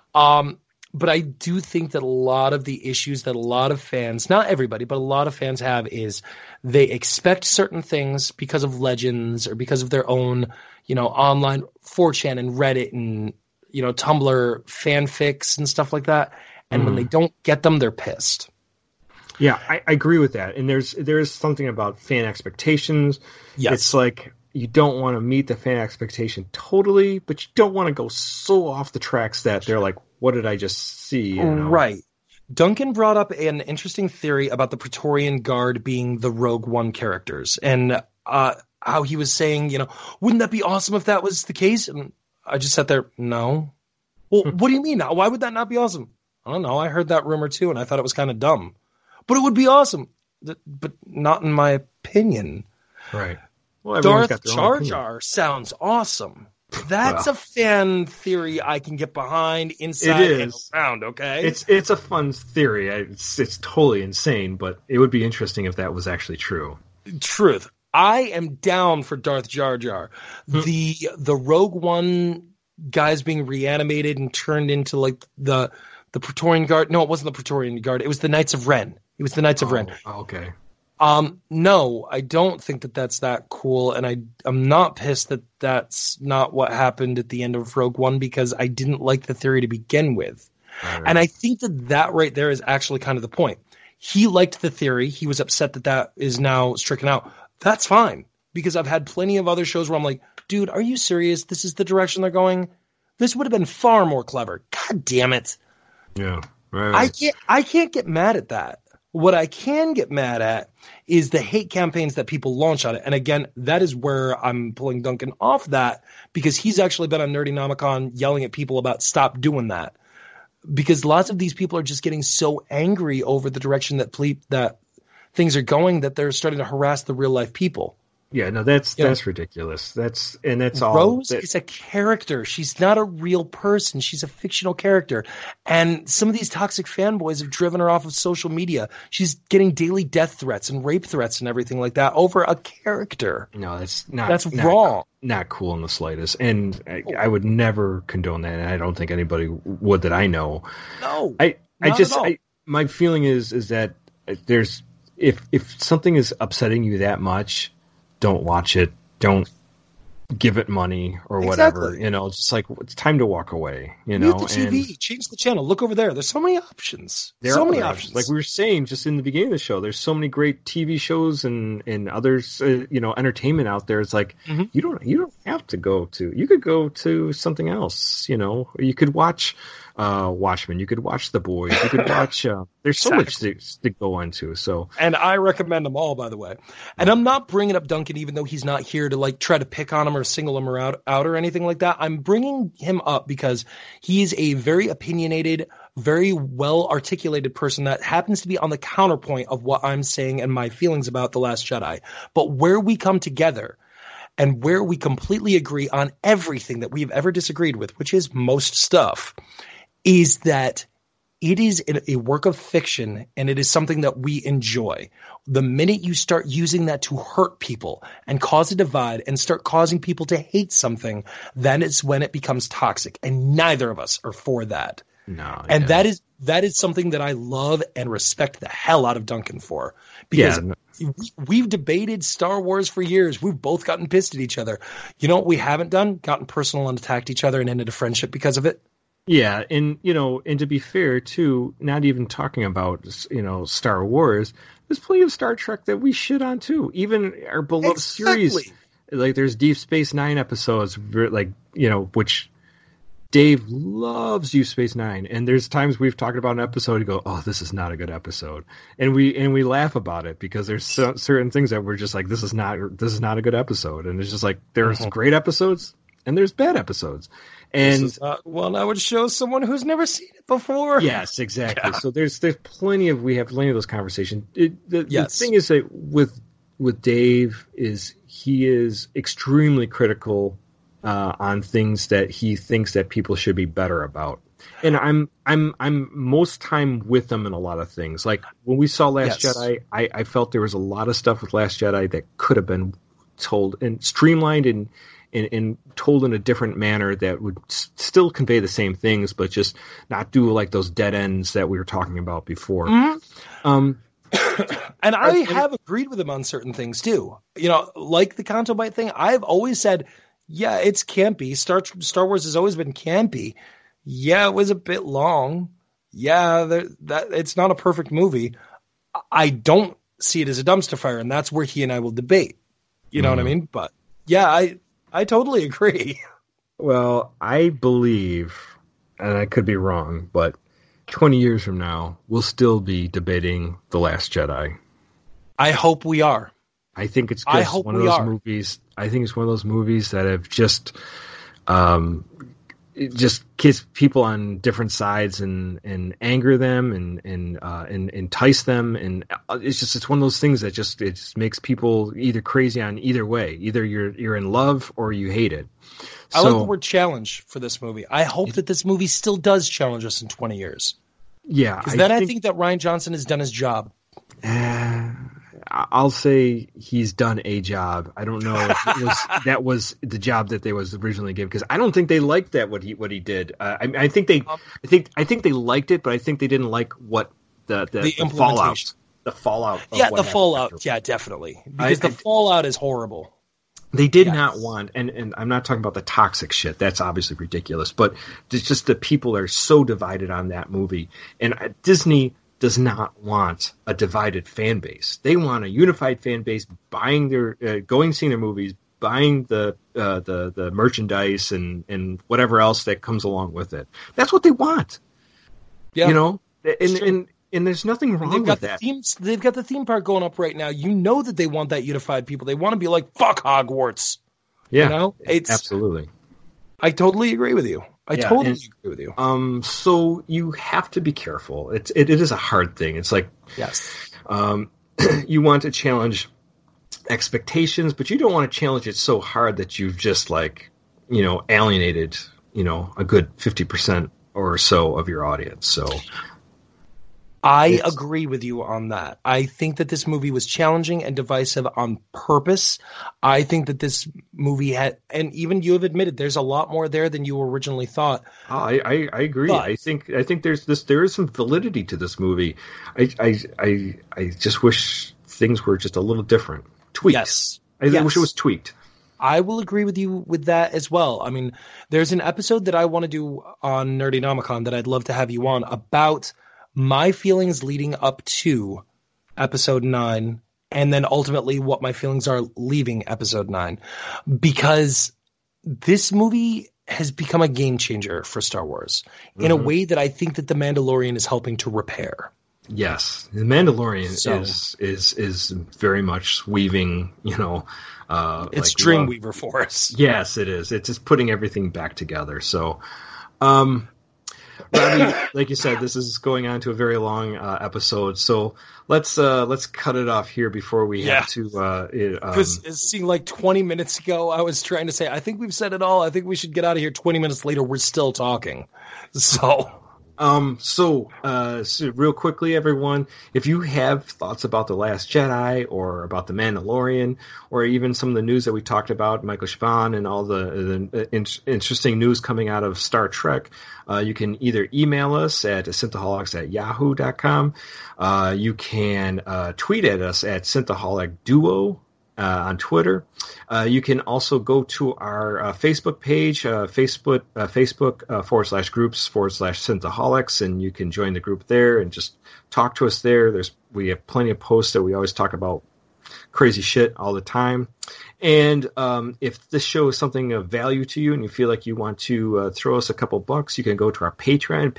C: But I do think that a lot of the issues that a lot of fans, not everybody, but a lot of fans have is they expect certain things because of Legends or because of their own, online 4chan and Reddit and, Tumblr fanfics and stuff like that. And when they don't get them, they're pissed.
B: Yeah, I agree with that. And there is something about fan expectations. Yes. It's like you don't want to meet the fan expectation totally, but you don't want to go so off the tracks that they're like, what did I just see?
C: Right. Duncan brought up an interesting theory about the Praetorian Guard being the Rogue One characters, and how he was saying, wouldn't that be awesome if that was the case? And I just sat there, no. Well, what do you mean? Why would that not be awesome? I don't know. I heard that rumor too, and I thought it was kind of dumb. But it would be awesome. But not in my opinion.
B: Right. Well,
C: Darth Jar Jar sounds awesome. That's a fan theory I can get behind inside and around, okay?
B: It's a fun theory. It's totally insane, but it would be interesting if that was actually true.
C: Truth. I am down for Darth Jar Jar. The Rogue One guys being reanimated and turned into like the Praetorian Guard. No, it wasn't the Praetorian Guard. It was the Knights of Ren. It was the Knights of Ren.
B: Okay.
C: No, I don't think that that's that cool, and I'm not pissed that that's not what happened at the end of Rogue One, because I didn't like the theory to begin with. Right. And I think that right there is actually kind of the point. He liked the theory. He was upset that is now stricken out. That's fine, because I've had plenty of other shows where I'm like, dude, are you serious? This is the direction they're going? This would have been far more clever. God damn it.
B: Yeah. Right.
C: I can't get mad at that. What I can get mad at is the hate campaigns that people launch on it. And again, that is where I'm pulling Duncan off that, because he's actually been on Nerdynomicon yelling at people about stop doing that. Because lots of these people are just getting so angry over the direction that things are going that they're starting to harass the real life people.
B: Yeah, no, that's ridiculous. That's all.
C: Rose is a character. She's not a real person. She's a fictional character. And some of these toxic fanboys have driven her off of social media. She's getting daily death threats and rape threats and everything like that over a character.
B: No, that's not.
C: That's wrong.
B: Not cool in the slightest. And I would never condone that. And I don't think anybody would that I know.
C: No,
B: my feeling is that there's if something is upsetting you that much, don't watch it. Don't give it money or whatever.
C: Exactly.
B: Just like it's time to walk away.
C: Mute the TV, change the channel, look over there. There's so many options. Options.
B: Like we were saying just in the beginning of the show, there's so many great TV shows and others, entertainment out there. It's like you don't have to go to. You could go to something else. You could watch Watchmen. You could watch The Boys. You could watch. There's so much to go into. So,
C: and I recommend them all, by the way. And I'm not bringing up Duncan, even though he's not here to like try to pick on him or single him out or anything like that. I'm bringing him up because he's a very opinionated, very well articulated person that happens to be on the counterpoint of what I'm saying and my feelings about The Last Jedi. But where we come together and where we completely agree on everything that we've ever disagreed with, which is most stuff, is that it is a work of fiction, and it is something that we enjoy. The minute you start using that to hurt people and cause a divide and start causing people to hate something, then it's when it becomes toxic. And neither of us are for that.
B: No,
C: and that is something that I love and respect the hell out of Duncan for, because we've debated Star Wars for years. We've both gotten pissed at each other. You know what we haven't done? Gotten personal and attacked each other and ended a friendship because of it.
B: Yeah, and and to be fair too, not even talking about Star Wars, there's plenty of Star Trek that we shit on too. Even our beloved series, like there's Deep Space Nine episodes, like which Dave loves Deep Space Nine, and there's times we've talked about an episode and go, "Oh, this is not a good episode," and we laugh about it because there's certain things that we're just like, "This is not a good episode," and it's just like there's great episodes and there's bad episodes, and
C: one I would show someone who's never seen it before.
B: Yes, exactly. Yeah. So we have plenty of those conversations. The thing is that with Dave is he is extremely critical on things that he thinks that people should be better about. And I'm most time with him in a lot of things. Like when we saw Last Jedi, I felt there was a lot of stuff with Last Jedi that could have been told and streamlined and told in a different manner that would still convey the same things, but just not do like those dead ends that we were talking about before.
C: Mm-hmm. And I have agreed with him on certain things too. Like the Canto Bight thing, I've always said, yeah, it's campy. Star Wars has always been campy. Yeah, it was a bit long. Yeah, that it's not a perfect movie. I don't see it as a dumpster fire, and that's where he and I will debate. You know what I mean? But yeah, I totally agree.
B: Well, I believe, and I could be wrong, but 20 years from now, we'll still be debating The Last Jedi.
C: I hope we are.
B: I think it's one of those movies. I think it's one of those movies that have just kiss people on different sides and anger them and entice them, and it's one of those things that it just makes people either crazy on either way. Either you're in love or you hate it.
C: I like the word challenge for this movie. I hope that this movie still does challenge us in 20 years.
B: Yeah,
C: because then I think that Rian Johnson has done his job.
B: I'll say he's done a job. I don't know if that was the job that they was originally given, because I don't think they liked that what he did. I think they liked it, but I think they didn't like what the fallout. The fallout.
C: The fallout. Yeah, definitely. Because the fallout is horrible.
B: They did not want, and I'm not talking about the toxic shit. That's obviously ridiculous. But it's just the people are so divided on that movie, and Disney does not want a divided fan base. They want a unified fan base, buying their, going seeing their movies, buying the merchandise and whatever else that comes along with it. That's what they want. Yeah, and there's nothing wrong with that.
C: They've got the theme park going up right now. You know that they want that unified people. They want to be like, fuck Hogwarts.
B: Yeah, absolutely.
C: I totally agree with you. I totally agree with you.
B: So you have to be careful. It is a hard thing. It's like, you want to challenge expectations, but you don't want to challenge it so hard that you've just alienated, a good 50% or so of your audience. So
C: I agree with you on that. I think that this movie was challenging and divisive on purpose. I think that this movie had, and even you have admitted, there's a lot more there than you originally thought.
B: I agree. But I think there is some validity to this movie. I just wish things were just a little different. Tweaked.
C: Yes.
B: I wish it was tweaked.
C: I will agree with you with that as well. I mean, there's an episode that I want to do on Nerdynomicon that I'd love to have you on about my feelings leading up to episode 9, and then ultimately what my feelings are leaving episode 9, because this movie has become a game changer for Star Wars in a way that I think that The Mandalorian is helping to repair.
B: Yes, The Mandalorian is very much weaving, it's
C: Dreamweaver for us.
B: Yes, it is. It's just putting everything back together. So, Robbie, like you said, this is going on to a very long episode, so let's cut it off here before we have to.
C: Because it seemed like 20 minutes ago, I was trying to say, I think we've said it all. I think we should get out of here. 20 minutes later, we're still talking. So,
B: So real quickly, everyone, if you have thoughts about The Last Jedi or about The Mandalorian or even some of the news that we talked about, Michael Chabon and all the interesting news coming out of Star Trek, you can either email us at synthaholics@yahoo.com. You can tweet at us at synthaholicduo. On Twitter. You can also go to our Facebook page, Facebook/groups/Synthaholics, and you can join the group there and just talk to us there. We have plenty of posts that we always talk about crazy shit all the time. And if this show is something of value to you and you feel like you want to throw us a couple bucks, you can go to our Patreon,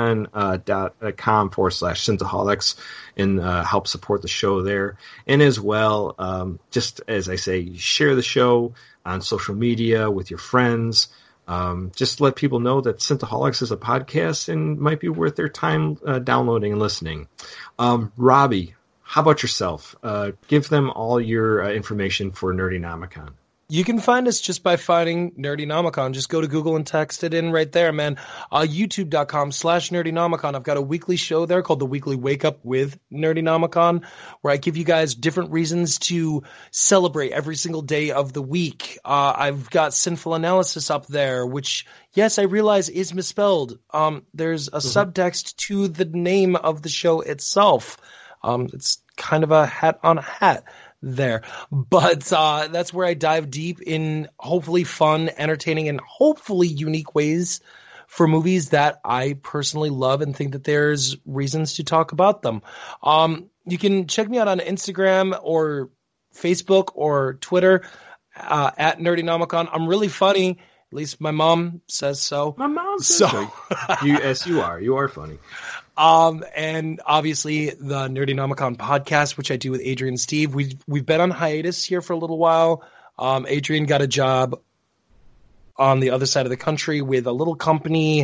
B: patreon.com/Synthaholics, and help support the show there. And as well, just as I say, share the show on social media with your friends. Just let people know that Synthaholics is a podcast and might be worth their time downloading and listening. Robbie, how about yourself? Give them all your information for Nerdynomicon.
C: You can find us just by finding Nerdynomicon. Just go to Google and text it in right there, man. YouTube.com/Nerdynomicon. I've got a weekly show there called The Weekly Wake Up with Nerdynomicon, where I give you guys different reasons to celebrate every single day of the week. I've got Sinful Analysis up there, which, yes, I realize is misspelled. There's a subtext to the name of the show itself. It's kind of a hat on a hat there, but that's where I dive deep in hopefully fun, entertaining, and hopefully unique ways for movies that I personally love and think that there's reasons to talk about them. You can check me out on Instagram or Facebook or Twitter at Nerdynomicon. I'm really funny. At least my mom says so.
B: My mom says so. You are funny.
C: And obviously the Nerdynomicon podcast, which I do with Adrian and Steve. We've been on hiatus here for a little while. Adrian got a job on the other side of the country with a little company.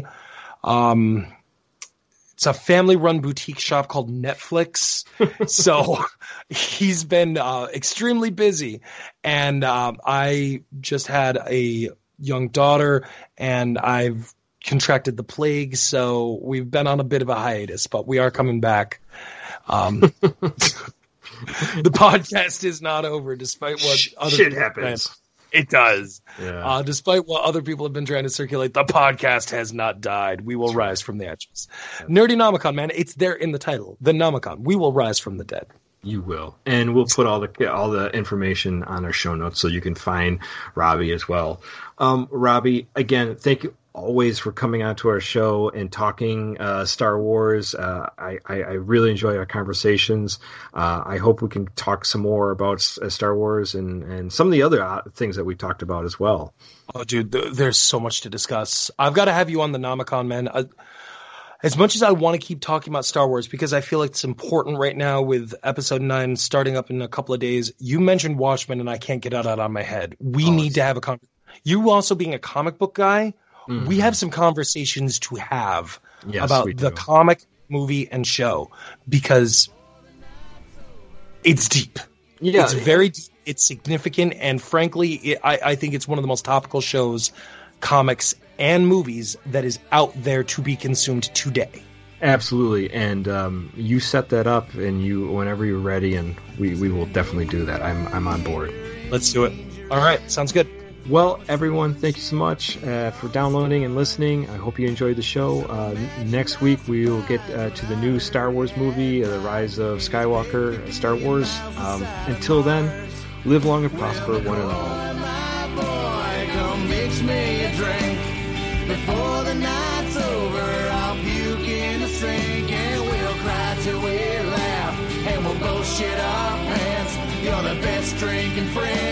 C: It's a family-run boutique shop called Netflix. So he's been extremely busy. And I just had a young daughter, and I've contracted the plague, so we've been on a bit of a hiatus, but we are coming back. The podcast is not over, despite what other
B: shit happens.
C: It does.
B: Yeah.
C: Despite what other people have been trying to circulate, the podcast has not died. We will rise from the ashes. Nerdynomicon, man, it's there in the title. The Nomicon. We will rise from the dead.
B: You will. And we'll put all the information on our show notes so you can find Robbie as well. Robbie, again, thank you always for coming on to our show and talking Star Wars. I really enjoy our conversations. I hope we can talk some more about Star Wars and some of the other things that we talked about as well.
C: Oh, dude, there's so much to discuss. I've got to have you on the Nomicon, man. As much as I want to keep talking about Star Wars, because I feel like it's important right now with Episode 9 starting up in a couple of days, you mentioned Watchmen, and I can't get it out of my head. We need to have a conversation. You also being a comic book guy, we have some conversations to have about the comic, movie, and show, because it's deep.
B: Yeah.
C: It's very deep. It's significant, and frankly, I think it's one of the most topical shows, comics and movies, that is out there to be consumed today.
B: Absolutely, and you set that up, and whenever you're ready, and we will definitely do that. I'm on board.
C: Let's do it. All right, sounds good.
B: Well, everyone, thank you so much for downloading and listening. I hope you enjoyed the show. Next week, we will get to the new Star Wars movie, The Rise of Skywalker, Star Wars. Until then, live long and prosper, one and all.
D: Mix me a drink before the night's over. I'll puke in the sink and we'll cry till we laugh, and we'll both shit our pants. You're the best drinking friend